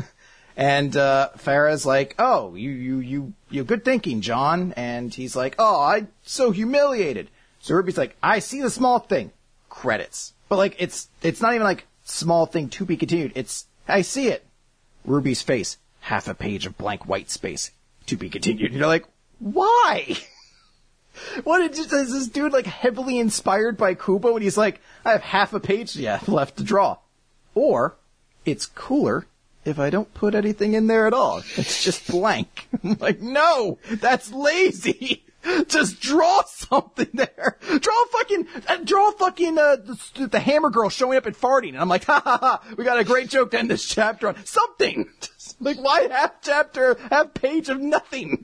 And, uh, Farah's like, oh, you, you, you, you good thinking, John. And he's like, oh, I'm so humiliated. So Ruby's like, I see the small thing. Credits. But like, it's, it's not even like small thing to be continued. It's, I see it. Ruby's face. Half a page of blank white space. To be continued. And you're like, why? What is this dude like heavily inspired by Kubo? And he's like, I have half a page yeah, left to draw. Or, it's cooler if I don't put anything in there at all. It's just blank. I'm like, no, that's lazy. Just draw something there. Draw fucking, uh, draw fucking, uh, the, the hammer girl showing up and farting. And I'm like, ha ha ha, we got a great joke to end this chapter on. Something. Just, like, why half chapter, half page of nothing?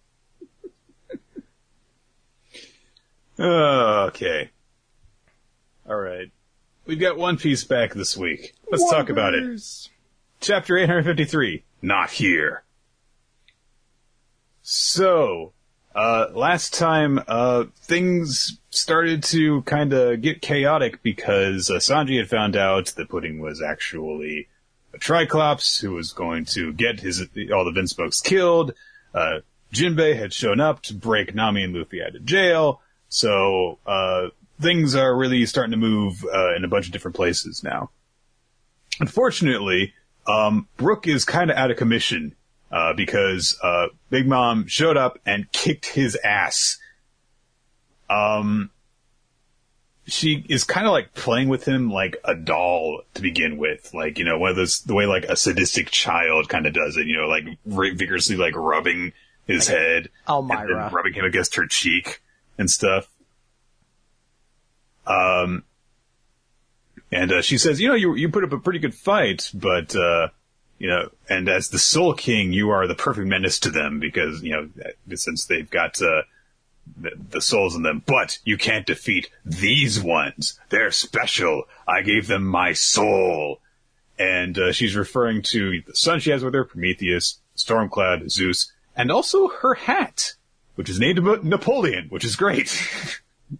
Uh, okay. Alright. We've got One Piece back this week. Let's Wonders. talk about it. Chapter eight hundred fifty-three, Not Here. So, uh, last time, uh, things started to kinda get chaotic because uh, Sanji had found out that Pudding was actually a Triclops who was going to get his, all the Vinspokes killed. Uh, Jinbei had shown up to break Nami and Luffy out of jail. So, uh, things are really starting to move, uh, in a bunch of different places now. Unfortunately, Um, Brook is kind of out of commission, uh, because, uh, Big Mom showed up and kicked his ass. Um, she is kind of like playing with him like a doll to begin with. Like, you know, one of those, the way like a sadistic child kind of does it, you know, like vigorously like rubbing his like head. Elmira. And then rubbing him against her cheek and stuff. Um, And, uh, she says, you know, you, you put up a pretty good fight, but, uh, you know, and as the Soul King, you are the perfect menace to them because, you know, since they've got, uh, the, the souls in them, but you can't defeat these ones. They're special. I gave them my soul. And, uh, she's referring to the son she has with her, Prometheus, Stormcloud, Zeus, and also her hat, which is named Napoleon, which is great.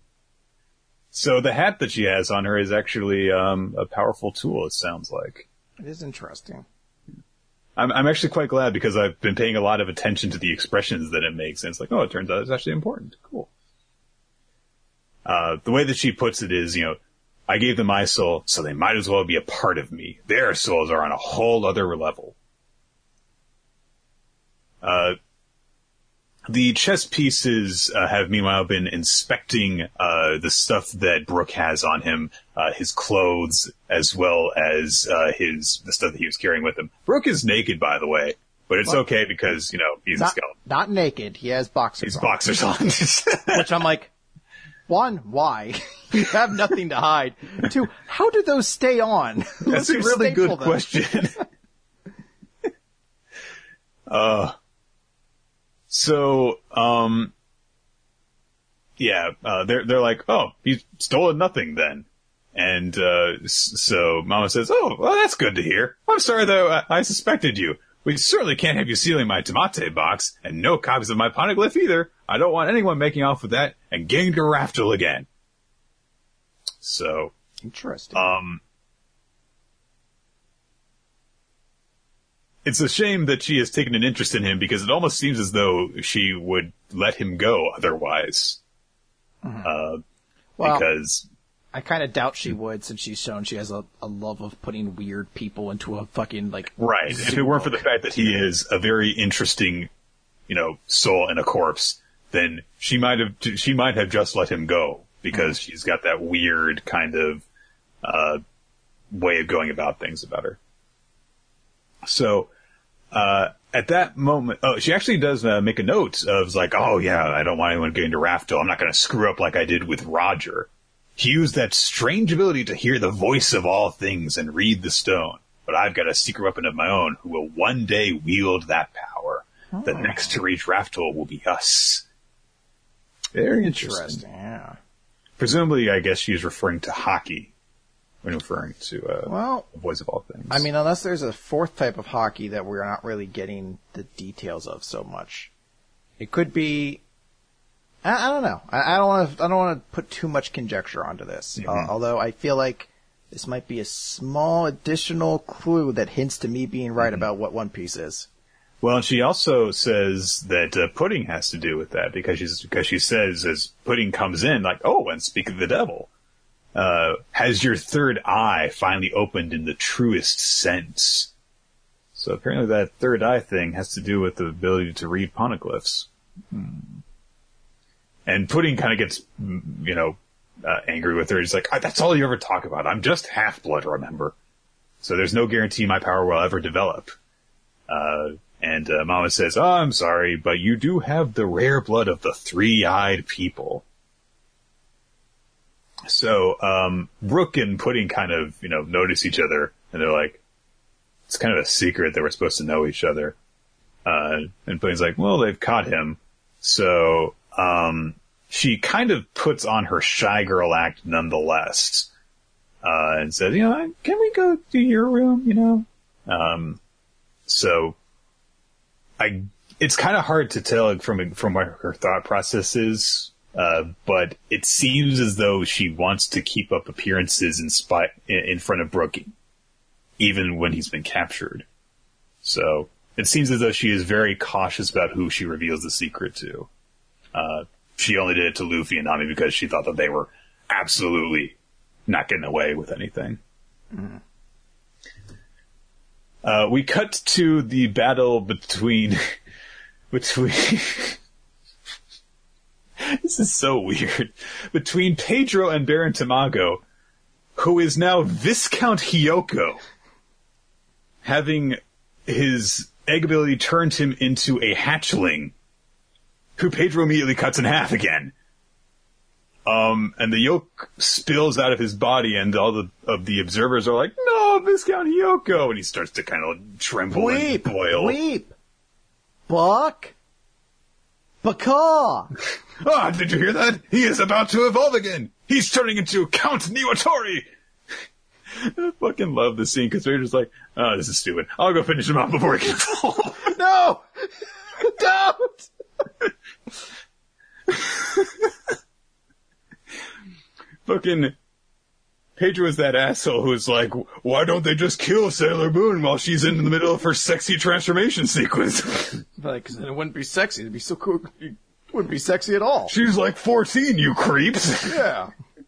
So the hat that she has on her is actually um, a powerful tool, it sounds like. It is interesting. I'm, I'm actually quite glad because I've been paying a lot of attention to the expressions that it makes, and it's like, oh, it turns out it's actually important. Cool. Uh, the way that she puts it is, you know, I gave them my soul, so they might as well be a part of me. Their souls are on a whole other level. Uh, the chess pieces uh, have meanwhile been inspecting uh, the stuff that Brooke has on him, uh, his clothes, as well as uh, his the stuff that he was carrying with him. Brooke is naked, by the way, but it's What? okay because, you know, he's Not, a skeleton. not naked. He has boxers He's on. boxers on. Which I'm like, one, why? You have nothing to hide. Two, how do those stay on? That's a really good question. uh, so, um, yeah, uh, they're, they're like, oh, he's stolen nothing then. And, uh, so Mama says, oh, well, that's good to hear. I'm sorry though, I, I suspected you. We certainly can't have you stealing my tomate box, and no copies of my poneglyph either. I don't want anyone making off with that and getting to Raftel again. So, Interesting. um, it's a shame that she has taken an interest in him because it almost seems as though she would let him go otherwise. Mhm. Uh, Well, because, I kind of doubt she would, since she's shown she has a, a love of putting weird people into a fucking, like... right, if it weren't for the fact that he is a very interesting, you know, soul in a corpse, then she might have, she might have just let him go because mm. she's got that weird kind of, uh, way of going about things about her. So, uh, at that moment, oh, she actually does uh, make a note of like, oh yeah, I don't want anyone getting to Raftel. I'm not going to screw up like I did with Roger. He used that strange ability to hear the voice of all things and read the stone. But I've got a secret weapon of my own who will one day wield that power. Oh. The next to reach Raftel will be us. Very interesting. interesting. Yeah. Presumably, I guess she's referring to hockey when referring to uh, well, the voice of all things. I mean, unless there's a fourth type of hockey that we're not really getting the details of so much. It could be... I, I don't know. I, I don't want to. I don't want to put too much conjecture onto this. Mm-hmm. Uh, although I feel like this might be a small additional clue that hints to me being right mm-hmm. about what One Piece is. Well, and she also says that uh, pudding has to do with that because she's because she says as pudding comes in, like, oh, and speak of the devil, uh, has your third eye finally opened in the truest sense? So apparently that third eye thing has to do with the ability to read poneglyphs. Hmm. And Pudding kind of gets, you know, uh, angry with her. He's like, that's all you ever talk about. I'm just half-blood, remember? So there's no guarantee my power will ever develop. Uh, and uh, Mama says, oh, I'm sorry, but you do have the rare blood of the three-eyed people. So um, Brooke and Pudding kind of, you know, notice each other, and they're like, it's kind of a secret that we're supposed to know each other. Uh, and Pudding's like, well, they've caught him, so... Um, she kind of puts on her shy girl act nonetheless, uh, and says, you know, can we go to your room, you know? Um, so I, it's kind of hard to tell from, from what her thought process is, uh, but it seems as though she wants to keep up appearances in spite, in front of Brookie, even when he's been captured. So it seems as though she is very cautious about who she reveals the secret to. Uh, she only did it to Luffy and Nami because she thought that they were absolutely not getting away with anything. Mm. Uh, we cut to the battle between, between, this is so weird, between Pedro and Baron Tamago, who is now Viscount Hiyoko, having his egg ability turned him into a hatchling, who Pedro immediately cuts in half again. Um, and the yolk spills out of his body, and all the of the observers are like, no, Viscount Hiyoko! And he starts to kind of tremble weep, and boil. Weep! Buck! Baka! Ah, did you hear that? He is about to evolve again! He's turning into Count Niwatori! I fucking love this scene, because they're just like, oh, this is stupid. I'll go finish him off before he can evolve. No! Don't! fucking Pedro is that asshole who's like, why don't they just kill Sailor Moon while she's in the middle of her sexy transformation sequence? Like, cause then it wouldn't be sexy. It'd be so cool. It wouldn't be sexy at all. She's like fourteen, you creeps. Yeah.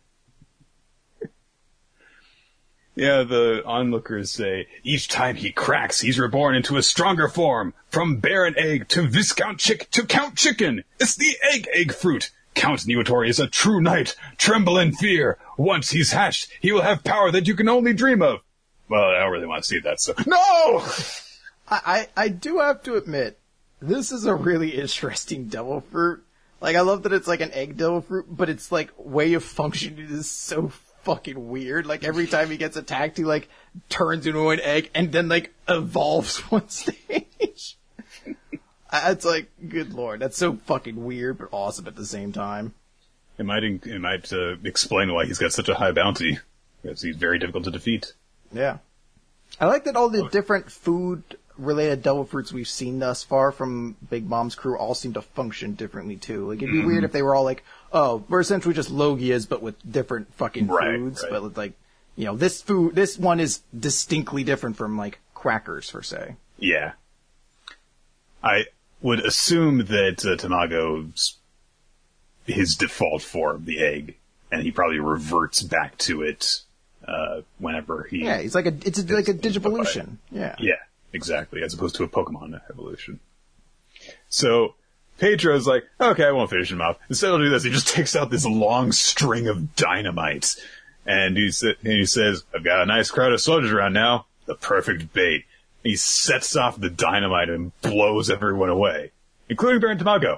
Yeah, the onlookers say, each time he cracks, he's reborn into a stronger form. From Baron Egg to Viscount Chick to Count Chicken. It's the egg egg fruit. Count Niwatori is a true knight. Tremble in fear. Once he's hatched, he will have power that you can only dream of. Well, I don't really want to see that, so... No! I, I, I do have to admit, this is a really interesting devil fruit. Like, I love that it's like an egg devil fruit, but its, like, way of functioning is so fucking weird. Like, every time he gets attacked, he, like, turns into an egg and then, like, evolves one stage. It's like, good lord, that's so fucking weird, but awesome at the same time. It might, it might uh, explain why he's got such a high bounty. Because he's very difficult to defeat. Yeah. I like that all the different food-related devil fruits we've seen thus far from Big Mom's crew all seem to function differently, too. Like, it'd be mm-hmm. weird if they were all like, oh, we're essentially just Logias, but with different fucking right, foods. Right. But, with, like, you know, this food, this one is distinctly different from, like, crackers, per se. Yeah. I would assume that uh, Tamago's his default form, the egg, and he probably reverts back to it uh, whenever he... Yeah, it's like a it's a, like a digivolution. Yeah. Yeah, exactly, as opposed to a Pokemon evolution. So, Pedro's like, okay, I won't finish him off. Instead I'll do this. He just takes out this long string of dynamite, and he, sa- and he says, I've got a nice crowd of soldiers around now. The perfect bait. He sets off the dynamite and blows everyone away, including Baron Tamago.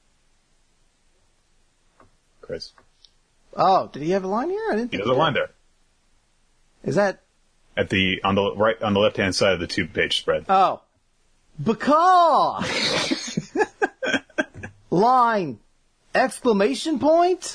Chris. Oh, did he have a line here? I didn't. He think has a line there. Is that at the on the right on the left hand side of the two page spread? Oh, because line exclamation point.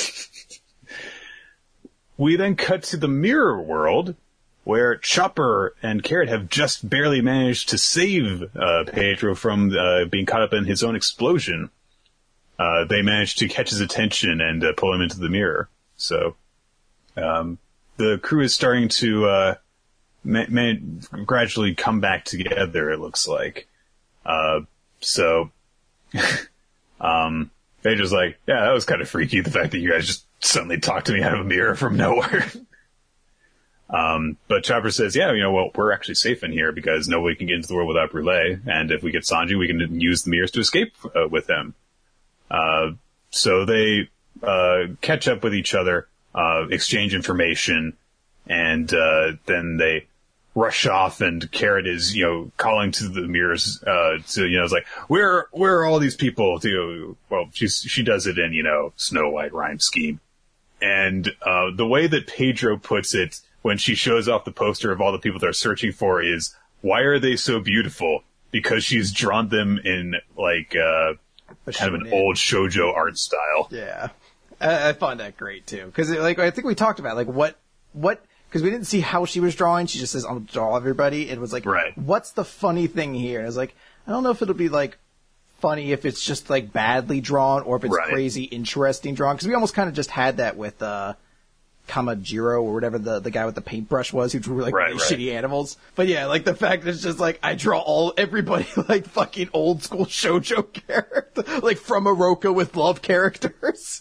We then cut to the mirror world, where Chopper and Carrot have just barely managed to save uh, Pedro from uh, being caught up in his own explosion. Uh, they managed to catch his attention and uh, pull him into the mirror. So um, the crew is starting to uh, man- man- gradually come back together, it looks like. Uh, so um, Pedro's like, yeah, that was kind of freaky, the fact that you guys just suddenly talked to me out of a mirror from nowhere. Um, but Chopper says, yeah, you know, well, we're actually safe in here because nobody can get into the world without Brûlé, and if we get Sanji, we can use the mirrors to escape uh, with him. Uh, so they, uh, catch up with each other, uh, exchange information, and, uh, then they rush off, and Carrot is, you know, calling to the mirrors, uh, to, you know, it's like, where, where are all these people? To, well, she's, she does it in, you know, Snow White rhyme scheme. And, uh, the way that Pedro puts it, when she shows off the poster of all the people they're searching for is, why are they so beautiful? Because she's drawn them in, like, uh, kind of an old shoujo art style. Yeah. I, I find that great, too. Cause, like, I think we talked about, like, what, what, cause we didn't see how she was drawing. She just says, I'll draw everybody. It was like, right. What's the funny thing here? And I was like, I don't know if it'll be, like, funny if it's just, like, badly drawn or if it's right. crazy interesting drawn. Cause we almost kind of just had that with, uh, Kamajiro or whatever the, the guy with the paintbrush was who drew like right, really right. shitty animals. But yeah, like the fact that it's just like I draw all everybody like fucking old school shoujo character, like from Oroka with love characters.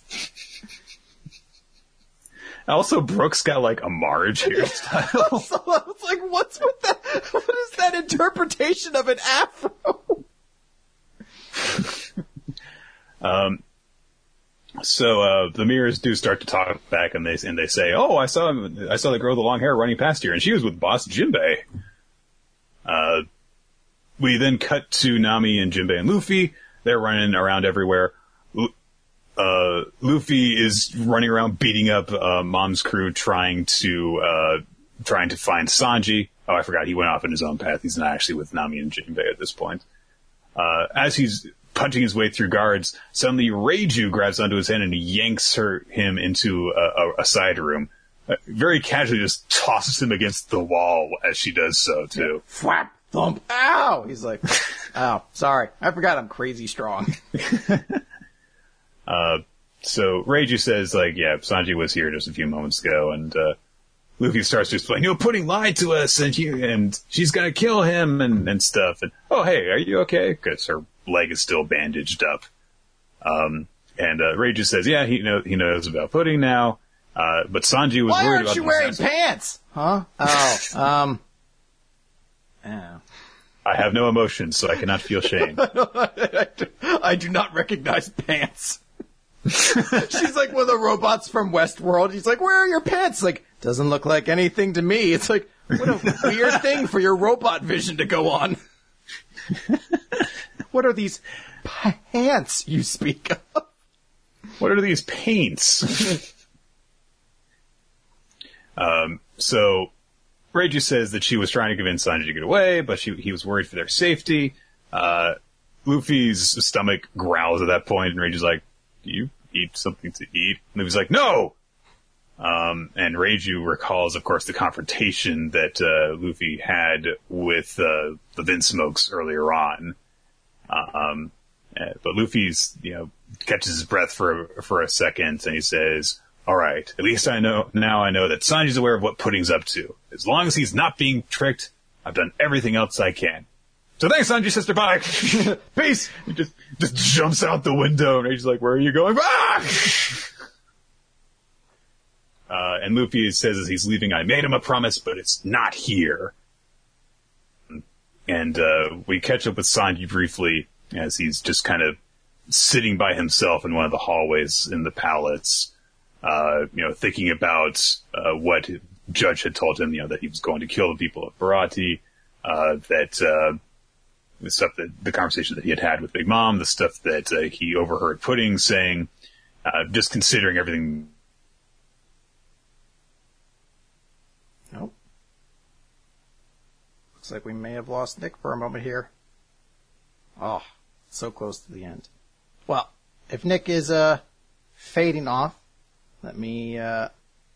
Also, Brooks got like a Marge hairstyle. So I was like, what's with that? What is that interpretation of an afro? um. So uh, the mirrors do start to talk back, and they and they say, "Oh, I saw him, I saw the girl with the long hair running past here, and she was with Boss Jinbei." Uh, we then cut to Nami and Jinbei and Luffy. They're running around everywhere. Uh, Luffy is running around beating up uh, Mom's crew, trying to uh, trying to find Sanji. Oh, I forgot he went off in his own path. He's not actually with Nami and Jinbei at this point. Uh, as he's punching his way through guards, suddenly Reiju grabs onto his hand and yanks her him into a, a, a side room. Uh, very casually just tosses him against the wall as she does so, too. Flap, thump, ow! He's like, ow, sorry. I forgot I'm crazy strong. uh, so Reiju says, like, yeah, Sanji was here just a few moments ago, and uh, Luffy starts to explain, you know, Pudding lied to us, and he, and she's gonna kill him, and, and stuff. And, oh, hey, are you okay? Because her leg is still bandaged up. Um, and uh, Reiju says, yeah, he, know, he knows about Pudding now, uh, but Sanji was Why worried aren't about you the wearing disaster. pants? Huh? Oh, um... Oh. I have no emotions, so I cannot feel shame. I, do, I do not recognize pants. She's like one of the robots from Westworld. She's like, where are your pants? Like, doesn't look like anything to me. It's like, what a weird thing for your robot vision to go on. What are these pants you speak of? What are these paints? um, so... Reiju says that she was trying to convince Sanji to get away, but she, he was worried for their safety. Uh, Luffy's stomach growls at that point, and Reiju's like, do you eat something to eat? And Luffy's like, no! Um, and Reiju recalls, of course, the confrontation that uh, Luffy had with uh, the Vinsmokes earlier on. Um, uh, but Luffy's, you know, catches his breath for for a second, and he says, all right, at least I know, now I know that Sanji's aware of what Pudding's up to. As long as he's not being tricked, I've done everything else I can. So thanks, Sanji, sister, bye! Peace! He just, just jumps out the window, and he's like, where are you going? Ah! Uh, and Luffy says as he's leaving, I made him a promise, but it's not here. And, uh, we catch up with Sanji briefly, as he's just kind of sitting by himself in one of the hallways in the palace. Uh, you know, thinking about, uh, what Judge had told him, you know, that he was going to kill the people of Barati, uh, that, uh, the stuff that, the conversation that he had had with Big Mom, the stuff that, uh, he overheard Pudding saying, uh, just considering everything. Nope. Looks like we may have lost Nick for a moment here. Oh, so close to the end. Well, if Nick is, uh, fading off, let me uh,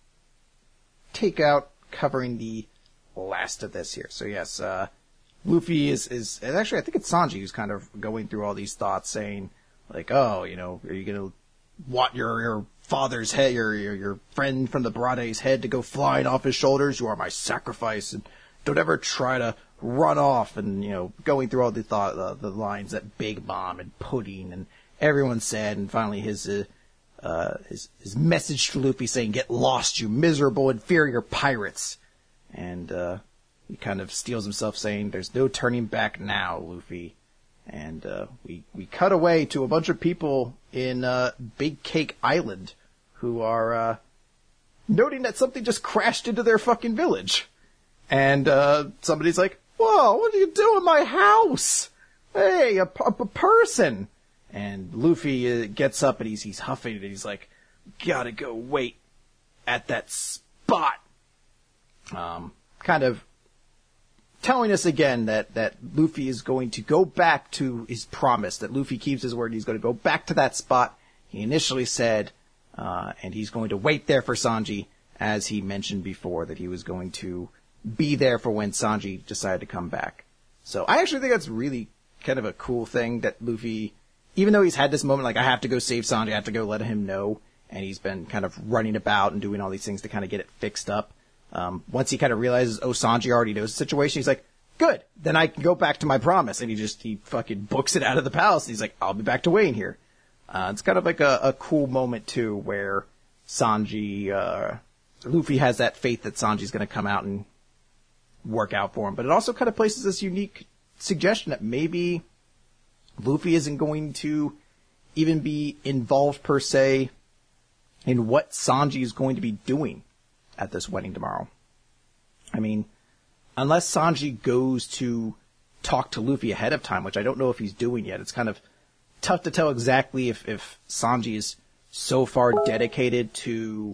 take out covering the last of this here. So yes, uh, Luffy is, is, is actually, I think it's Sanji who's kind of going through all these thoughts saying, like, oh, you know, are you going to want your, your father's head, your, your, your friend from the Barate's head to go flying off his shoulders? You are my sacrifice, and don't ever try to run off. And, you know, going through all the thought, uh, the lines that Big Mom and Pudding and everyone said, and finally his, uh, Uh, his, his message to Luffy saying, get lost, you miserable, inferior pirates. And, uh, he kind of steals himself saying, there's no turning back now, Luffy. And, uh, we, we cut away to a bunch of people in, uh, Big Cake Island who are, uh, noting that something just crashed into their fucking village. And, uh, somebody's like, whoa, what do you do in my house? Hey, a, a, a person. And Luffy uh, gets up and he's he's huffing and he's like, gotta go wait at that spot. Um, kind of telling us again that, that Luffy is going to go back to his promise, that Luffy keeps his word. He's going to go back to that spot he initially said, uh, and he's going to wait there for Sanji, as he mentioned before, that he was going to be there for when Sanji decided to come back. So I actually think that's really kind of a cool thing that Luffy, even though he's had this moment, like, I have to go save Sanji, I have to go let him know, and he's been kind of running about and doing all these things to kind of get it fixed up. Um, once he kind of realizes, oh, Sanji already knows the situation, he's like, good, then I can go back to my promise. And he just, he fucking books it out of the palace. He's like, I'll be back to waiting here. Uh, it's kind of like a, a cool moment, too, where Sanji, uh, Luffy has that faith that Sanji's going to come out and work out for him. But it also kind of places this unique suggestion that maybe Luffy isn't going to even be involved per se in what Sanji is going to be doing at this wedding tomorrow. I mean, unless Sanji goes to talk to Luffy ahead of time, which I don't know if he's doing yet, it's kind of tough to tell exactly if, if Sanji is so far dedicated to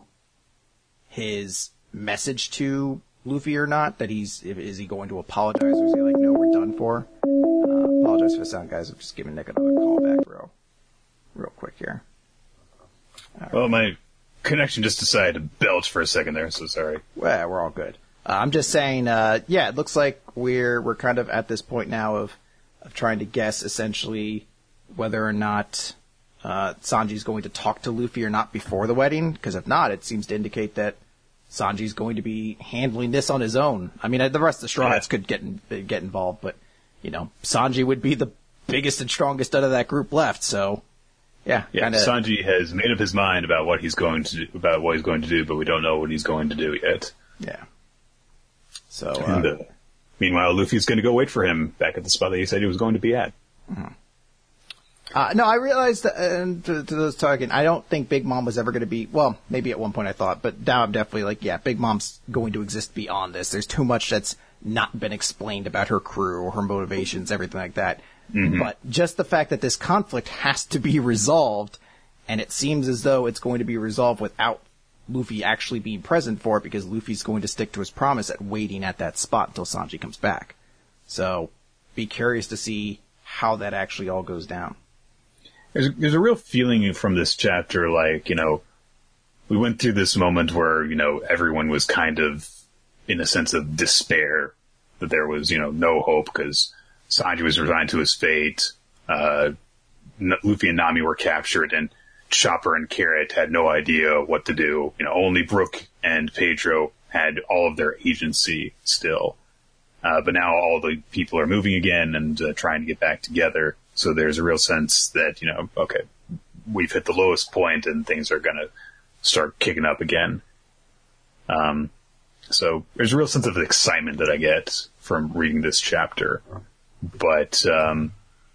his message to Luffy or not, that he's, is he going to apologize, or is he like, no, we're done for? Uh, apologize for the sound, guys. I'm just giving Nick another call back real, real quick here. Right. Well, my connection just decided to belch for a second there, so sorry. Well, we're all good. Uh, I'm just saying, uh, yeah, it looks like we're, we're kind of at this point now of, of trying to guess essentially whether or not, uh, Sanji's going to talk to Luffy or not before the wedding, because if not, it seems to indicate that Sanji's going to be handling this on his own. I mean, the rest of the Straw Hats could get in, get involved, but, you know, Sanji would be the biggest and strongest out of that group left, so, yeah. Yeah, kinda... Sanji has made up his mind about what he's going to do, about what he's going to do, but we don't know what he's going to do yet. Yeah. So, uh, and, uh, meanwhile, Luffy's going to go wait for him back at the spot that he said he was going to be at. Mm-hmm. Uh, no, I realized that, and to, to those talking, I don't think Big Mom was ever going to be, well, maybe at one point I thought, but now I'm definitely like, yeah, Big Mom's going to exist beyond this. There's too much that's not been explained about her crew or her motivations, everything like that. Mm-hmm. But just the fact that this conflict has to be resolved, and it seems as though it's going to be resolved without Luffy actually being present for it, because Luffy's going to stick to his promise at waiting at that spot until Sanji comes back. So, be curious to see how that actually all goes down. There's, there's a real feeling from this chapter, like, you know, we went through this moment where, you know, everyone was kind of in a sense of despair, that there was, you know, no hope because Sanji was resigned to his fate, uh, Luffy and Nami were captured, and Chopper and Carrot had no idea what to do. You know, only Brook and Pedro had all of their agency still. Uh, but now all the people are moving again and uh, trying to get back together. So there's a real sense that, you know, okay, we've hit the lowest point and things are going to start kicking up again. Um, so there's a real sense of excitement that I get from reading this chapter. But, um,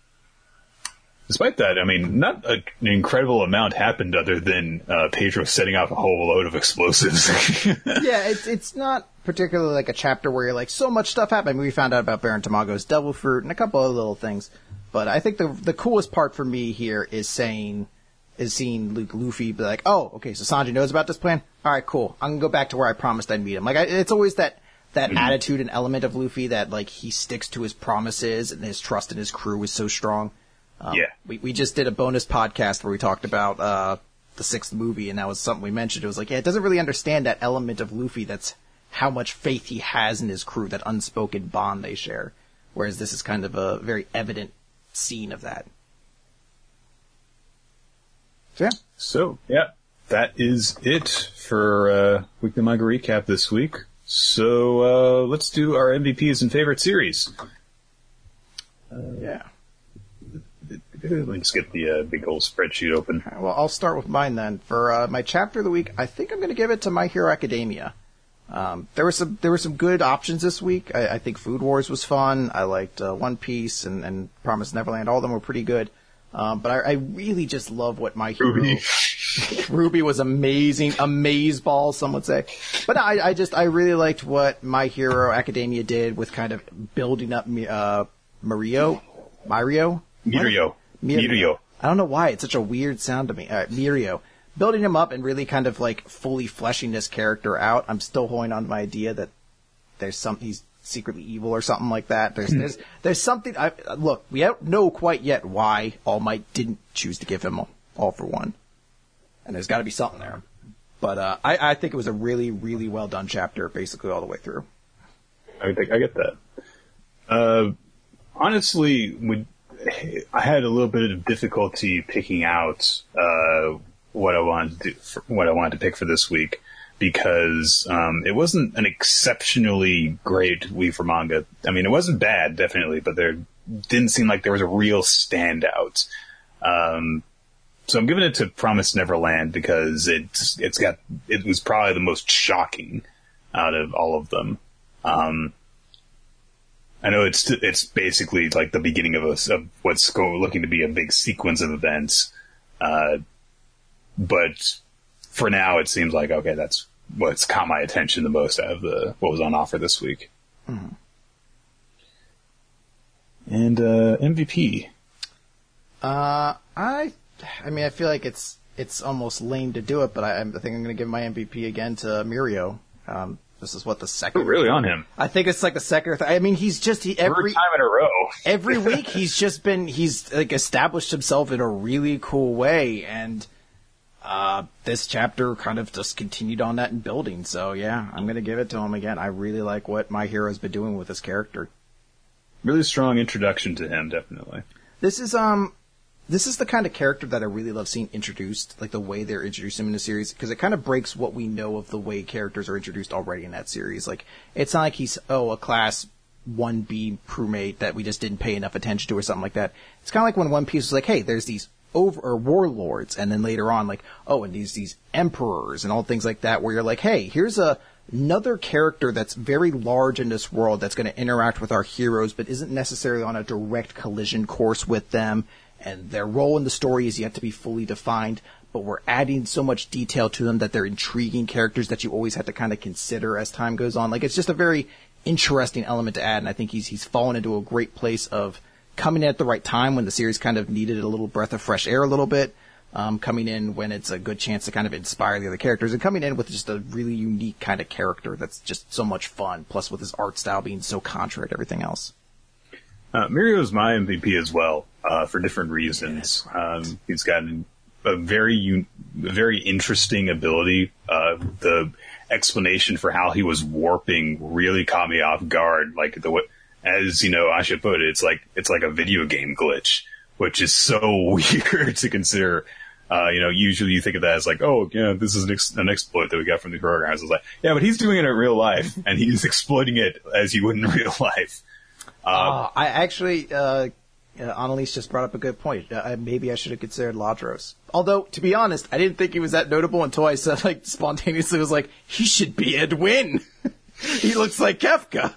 despite that, I mean, not a, an incredible amount happened other than, uh, Pedro setting off a whole load of explosives. Yeah, it's, it's not particularly like a chapter where you're like, so much stuff happened. I mean, we found out about Baron Tamago's devil fruit and a couple of little things. But I think the the coolest part for me here is saying, is seeing Luke Luffy be like, oh, okay, so Sanji knows about this plan? Alright, cool. I'm gonna go back to where I promised I'd meet him. Like, I, it's always that, that mm-hmm. attitude and element of Luffy that, like, he sticks to his promises and his trust in his crew is so strong. Um, yeah. We, we just did a bonus podcast where we talked about, uh, the sixth movie, and that was something we mentioned. It was like, yeah, it doesn't really understand that element of Luffy that's how much faith he has in his crew, that unspoken bond they share. Whereas this is kind of a very evident scene of that. So, yeah. So, yeah, that is it for uh, Weekly Manga Recap this week. So, uh, let's do our M V Ps and favorite series. Uh, yeah. Let me just get the uh, big old spreadsheet open. Right, well, I'll start with mine then. For uh, my chapter of the week, I think I'm going to give it to My Hero Academia. Um, there were some there were some good options this week. I, I think Food Wars was fun. I liked uh, One Piece and, and Promised Neverland. All of them were pretty good. Um, but I, I really just love what My Hero... Ruby. Ruby was amazing. Amazeballs, some would say. But I, I just, I really liked what My Hero Academia did with kind of building up uh, Mario. Mario? Mirio. Mirio. I don't know why. It's such a weird sound to me. All right, Mirio. Building him up and really kind of like fully fleshing this character out. I'm still holding on to my idea that there's some, he's secretly evil or something like that. There's, there's, there's something, I, look, we don't know quite yet why All Might didn't choose to give him all, all for one. And there's gotta be something there. But, uh, I, I think it was a really, really well done chapter, basically all the way through. I think I get that. Uh, honestly, we, I had a little bit of difficulty picking out, uh, what I wanted to do, for, what I wanted to pick for this week, because um, it wasn't an exceptionally great week for manga. I mean, it wasn't bad, definitely, but there didn't seem like there was a real standout. Um, so I'm giving it to Promised Neverland because it's it's got it was probably the most shocking out of all of them. Um, I know it's it's basically like the beginning of a of what's go, looking to be a big sequence of events. Uh, But for now, it seems like, okay, that's what's caught my attention the most out of the what was on offer this week. Mm-hmm. And uh, M V P. Uh, I, I mean, I feel like it's it's almost lame to do it, but I, I think I'm going to give my M V P again to Mirio. Um, this is what the second. Oh, really on him? I think it's like the second. Or th- I mean, he's just he every Third time in a row. every week he's just been he's like established himself in a really cool way, and. Uh, this chapter kind of just continued on that in building. So yeah, I'm going to give it to him again. I really like what My Hero's been doing with this character. Really strong introduction to him, definitely. This is, um, this is the kind of character that I really love seeing introduced, like the way they're introducing him in the series, because it kind of breaks what we know of the way characters are introduced already in that series. Like, it's not like he's, oh, a class one B crewmate that we just didn't pay enough attention to or something like that. It's kind of like when One Piece was like, hey, there's these over or warlords, and then later on, like, oh, and these these emperors and all things like that, where you're like, hey, here's a another character that's very large in this world that's going to interact with our heroes, but isn't necessarily on a direct collision course with them, and their role in the story is yet to be fully defined, but we're adding so much detail to them that they're intriguing characters that you always have to kind of consider as time goes on. Like, it's just a very interesting element to add, and I think he's he's fallen into a great place of coming in at the right time when the series kind of needed a little breath of fresh air a little bit, um, coming in when it's a good chance to kind of inspire the other characters, and coming in with just a really unique kind of character that's just so much fun, plus with his art style being so contrary to everything else. Uh, Mirio's my M V P as well, uh, for different reasons. Right. Um, he's got a very, un- very interesting ability. Uh, the explanation for how he was warping really caught me off guard. Like, the way, as you know, I should put it, it's like, it's like a video game glitch, which is so weird to consider. Uh, you know, usually you think of that as like, oh, yeah, this is an, ex- an exploit that we got from the programs. I was like, yeah, but he's doing it in real life, and he's exploiting it as you would in real life. Um, uh, I actually, uh, uh, Annalise just brought up a good point. Uh, maybe I should have considered Ladros. Although, to be honest, I didn't think he was that notable until I said, like, spontaneously was like, he should be Edwin. He looks like Kefka.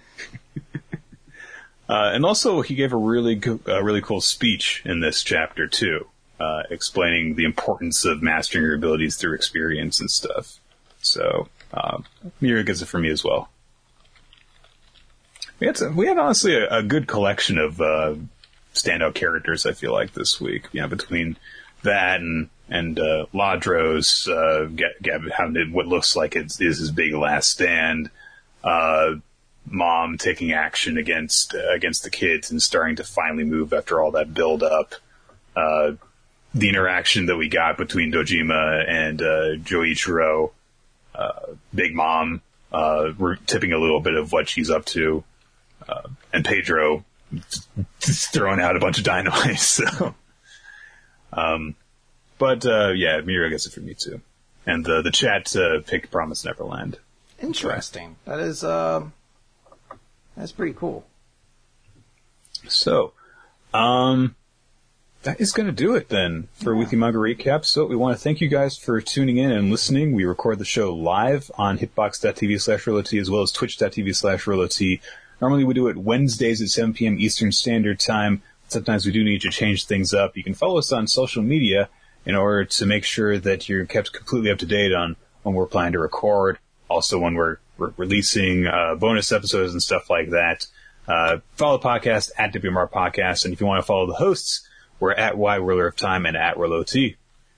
Uh, and also, he gave a really go- a really cool speech in this chapter too, uh, explaining the importance of mastering your abilities through experience and stuff. So, uh, Mirio gets it for me as well. We had some, we had honestly a, a good collection of uh, standout characters. I feel like this week, you know, between that and and uh, Ladros, uh, Gab having what looks like it is his big last stand. Uh, Mom taking action against uh, against the kids and starting to finally move after all that build up. Uh, the interaction that we got between Dojima and uh, Joichiro, uh, Big Mom, uh, we're tipping a little bit of what she's up to, uh, and Pedro just throwing out a bunch of dynamite. So, um, but uh, yeah, Mirio gets it for me too, and the the chat uh, picked Promise Neverland. Interesting. That is. Um... That's pretty cool. So, um, that is going to do it then for yeah. Weekly Manga Recap. So we want to thank you guys for tuning in and listening. We record the show live on hitbox.tv slash RoloT as well as twitch.tv slash RoloT. Normally we do it Wednesdays at seven p.m. Eastern Standard Time. Sometimes we do need to change things up. You can follow us on social media in order to make sure that you're kept completely up to date on when we're planning to record. Also when we're We're releasing uh, bonus episodes and stuff like that. Uh, follow the podcast at W M R Podcast, and if you want to follow the hosts, we're at Y Ruler of Time and at RoloT.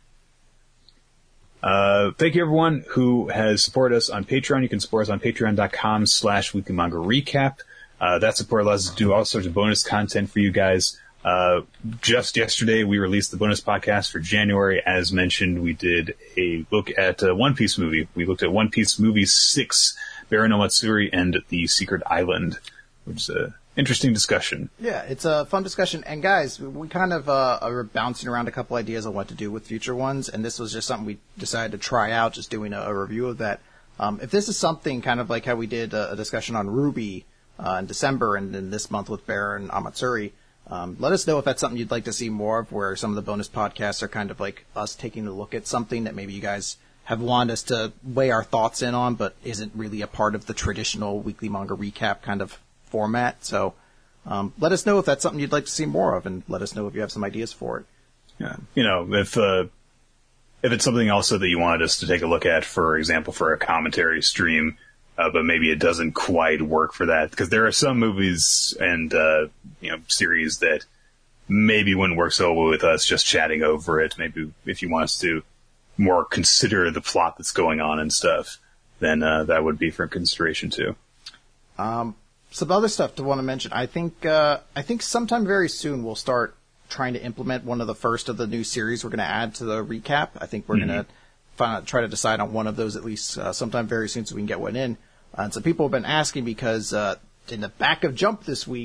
Uh, thank you everyone who has supported us on Patreon. You can support us on patreon.com slash weekly manga recap. Uh, that support allows us to do all sorts of bonus content for you guys. Uh, just yesterday we released the bonus podcast for January. As mentioned, we did a look at a One Piece movie. We looked at One Piece movie six, Baron no Matsuri and the Secret Island, which is an interesting discussion. Yeah, it's a fun discussion. And guys, we kind of uh, are bouncing around a couple ideas on what to do with future ones, and this was just something we decided to try out, just doing a, a review of that. Um, if this is something kind of like how we did a, a discussion on Ruby uh, in December, and then this month with Baron Amatsuri, Um, let us know if that's something you'd like to see more of, where some of the bonus podcasts are kind of like us taking a look at something that maybe you guys have wanted us to weigh our thoughts in on, but isn't really a part of the traditional weekly manga recap kind of format. So um, let us know if that's something you'd like to see more of, and let us know if you have some ideas for it. Yeah, you know, if uh, if it's something also that you wanted us to take a look at, for example, for a commentary stream, Uh, but maybe it doesn't quite work for that, because there are some movies and uh, you know series that maybe wouldn't work so well with us just chatting over it. Maybe if you want us to more consider the plot that's going on and stuff, then uh, that would be for consideration too. Um, some other stuff to want to mention. I think uh, I think sometime very soon we'll start trying to implement one of the first of the new series we're going to add to the recap. I think we're mm-hmm. going to find, try to decide on one of those at least uh, sometime very soon so we can get one in. Uh, and so people have been asking because uh, in the back of Jump this week,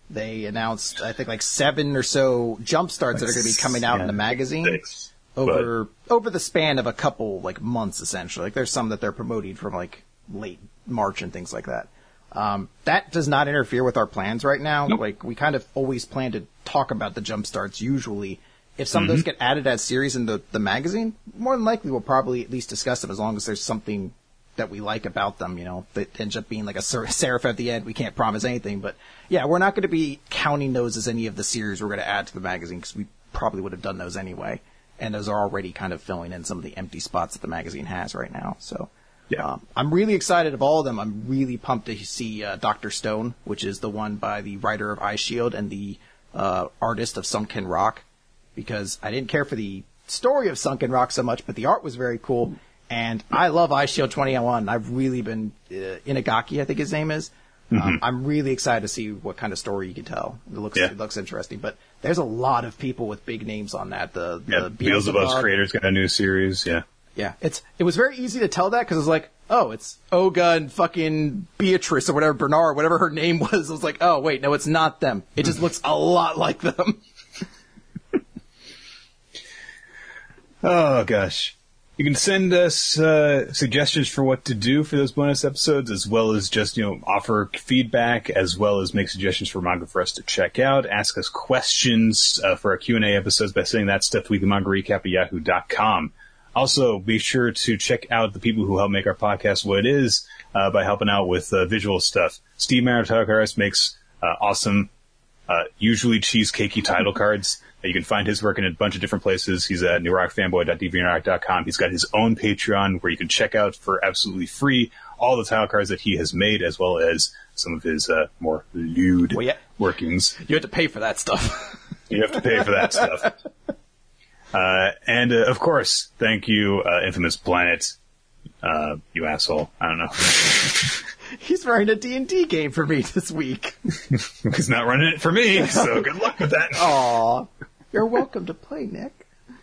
they announced, I think, like seven or so jump starts that are going to be coming out Yeah, in the magazine six, over over the span of a couple like months, essentially. Like there's some that they're promoting from like late March and things like that. Um, that does not interfere with our plans right now. Nope. Like we kind of always plan to talk about the jump starts usually. If some Mm-hmm. of those get added as series in the, the magazine, more than likely we'll probably at least discuss them as long as there's something that we like about them, you know, that ends up being like a ser- serif at the end. We can't promise anything, but yeah, we're not going to be counting those as any of the series we're going to add to the magazine because we probably would have done those anyway. And those are already kind of filling in some of the empty spots that the magazine has right now. So Yeah. um, I'm really excited of all of them. I'm really pumped to see uh, Doctor Stone, which is the one by the writer of Eye Shield and the uh, artist of Sunken Rock, because I didn't care for the story of Sunken Rock so much, but the art was very cool. And I love Eye Shield twenty-one. I've really been uh, Inagaki, I think his name is. Mm-hmm. Um, I'm really excited to see what kind of story you can tell. It looks Yeah. it looks interesting, but there's a lot of people with big names on that. The, Yeah, the Beelzebub's Beelzebub- creators got a new series. Yeah. yeah, it's it was very easy to tell that because it was like, oh, it's Olga and fucking Beatrice or whatever, Bernard, whatever her name was. I was like, oh, wait, no, it's not them. It just looks a lot like them. Oh gosh. You can send us uh, suggestions for what to do for those bonus episodes, as well as just, you know, offer feedback, as well as make suggestions for manga for us to check out. Ask us questions uh, for our Q and A episodes by sending that stuff to weekly manga recap at yahoo dot com. Also, be sure to check out the people who help make our podcast what it is uh, by helping out with uh, visual stuff. Steve Maritakaris makes uh, awesome, uh, usually cheesecakey title cards. You can find his work in a bunch of different places. He's at new rock fanboy dot deviantart dot com. He's got his own Patreon where you can check out for absolutely free all the title cards that he has made, as well as some of his uh, more lewd Well, yeah. workings. You have to pay for that stuff. You have to pay for that stuff. Uh, and, uh, of course, thank you, uh, Infamous Planet. Uh, you asshole. I don't know. He's running a D and D game for me this week. He's not running it for me, so good luck with that. Aw. You're welcome to play, Nick.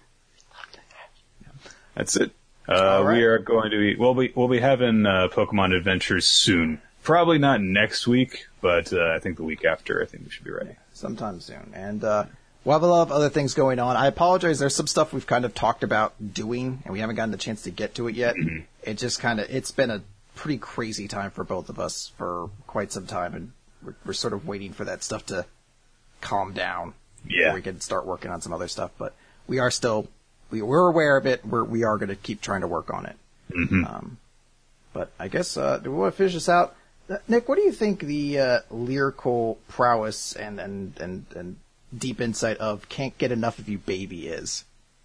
That's it. Uh, All right. we are going to be, we'll be, we'll be having, uh, Pokemon Adventures soon. Probably not next week, but, uh, I think the week after, I think we should be ready. Sometime soon. And, uh, we'll have a lot of other things going on. I apologize. There's some stuff we've kind of talked about doing, and we haven't gotten the chance to get to it yet. It just kind of, it's been a pretty crazy time for both of us for quite some time, and we're, we're sort of waiting for that stuff to calm down. Yeah. Before we can start working on some other stuff, but we are still, we, we're aware of it. We're, we are going to keep trying to work on it. Mm-hmm. Um, but I guess, uh, do we want to finish this out? Uh, Nick, what do you think the, uh, lyrical prowess and, and, and, and deep insight of Can't Get Enough of You Baby is?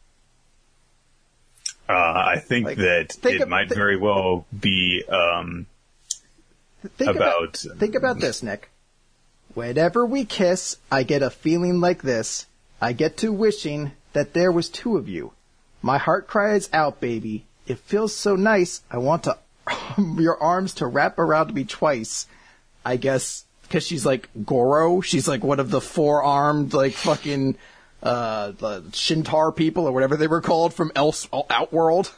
Uh, I think Like, that think it of- might thi- very well be, um, Think About- think about this, Nick. Whenever we kiss, I get a feeling like this. I get to wishing that there was two of you. My heart cries out, baby. It feels so nice. I want to your arms to wrap around me twice. I guess because she's like Goro. She's like one of the four-armed, like fucking uh, the Shintar people or whatever they were called from Else Outworld.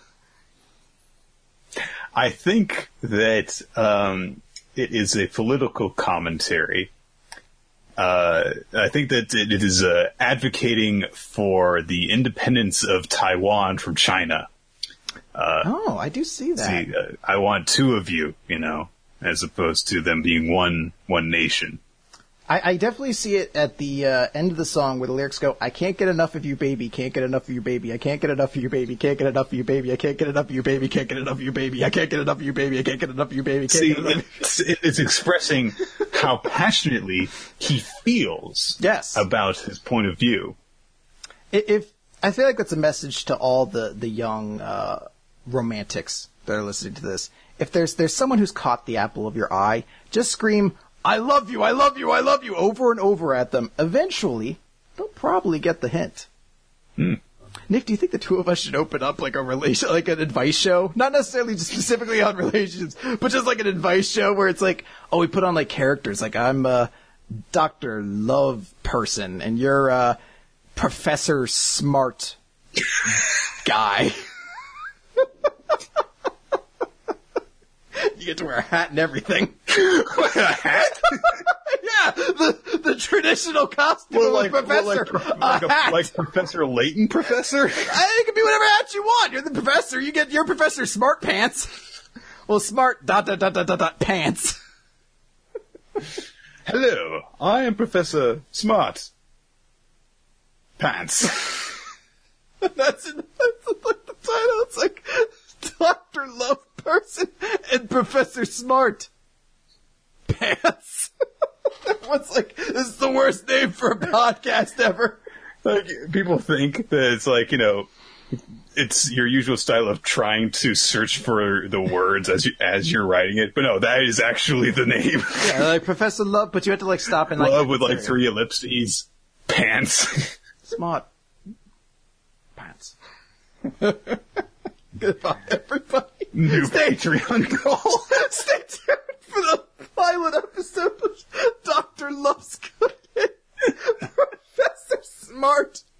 I think that, um, it is a political commentary. Uh, I think that it, it is, uh, advocating for the independence of Taiwan from China. Oh, I do see that. See, uh, I want two of you, you know, as opposed to them being one, one nation. I, I definitely see it at the uh, end of the song where the lyrics go, I can't get enough of you, baby, can't get enough of you, baby, I can't get enough of you, baby, can't get enough of you, baby, I can't get enough of you, baby, can't get enough of you, baby, I can't get enough of you, baby, I can't get enough of you, baby, can't See, get enough of you. it's, it's expressing how passionately he feels Yes. about his point of view. If I feel like that's a message to all the the young uh, romantics that are listening to this. If there's there's someone who's caught the apple of your eye, just scream, I love you, I love you, I love you, over and over at them. Eventually, they'll probably get the hint. Hmm. Nick, do you think the two of us should open up like a relation, like an advice show? Not necessarily just specifically on relationships, but just like an advice show where it's like, oh, we put on like characters, like I'm a Doctor Love person, and you're uh, Professor Smart guy. You get to wear a hat and everything. Wear a hat? Yeah, the the traditional costume Well, of like, a professor. well, like, pro- a like, a, hat. like Professor Layton Professor? I- It can be whatever hat you want. You're the professor. You get your Professor Smart Pants. Well, smart dot dot dot dot dot, dot pants. Hello, I am Professor Smart Pants. That's, in, that's like the title. It's like Doctor Love Person and Professor Smart Pants. Everyone's like, this is the worst name for a podcast ever. Like, people think that it's like, you know, it's your usual style of trying to search for the words as you, as you're writing it, but no, that is actually the name. Yeah, like Professor Love, but you have to like stop and like Love with like three ellipses. Pants. Smart Pants. Goodbye, everybody. New Stay Patreon goal. Stay tuned for the pilot episode of Doctor Love's Good. Professor Smart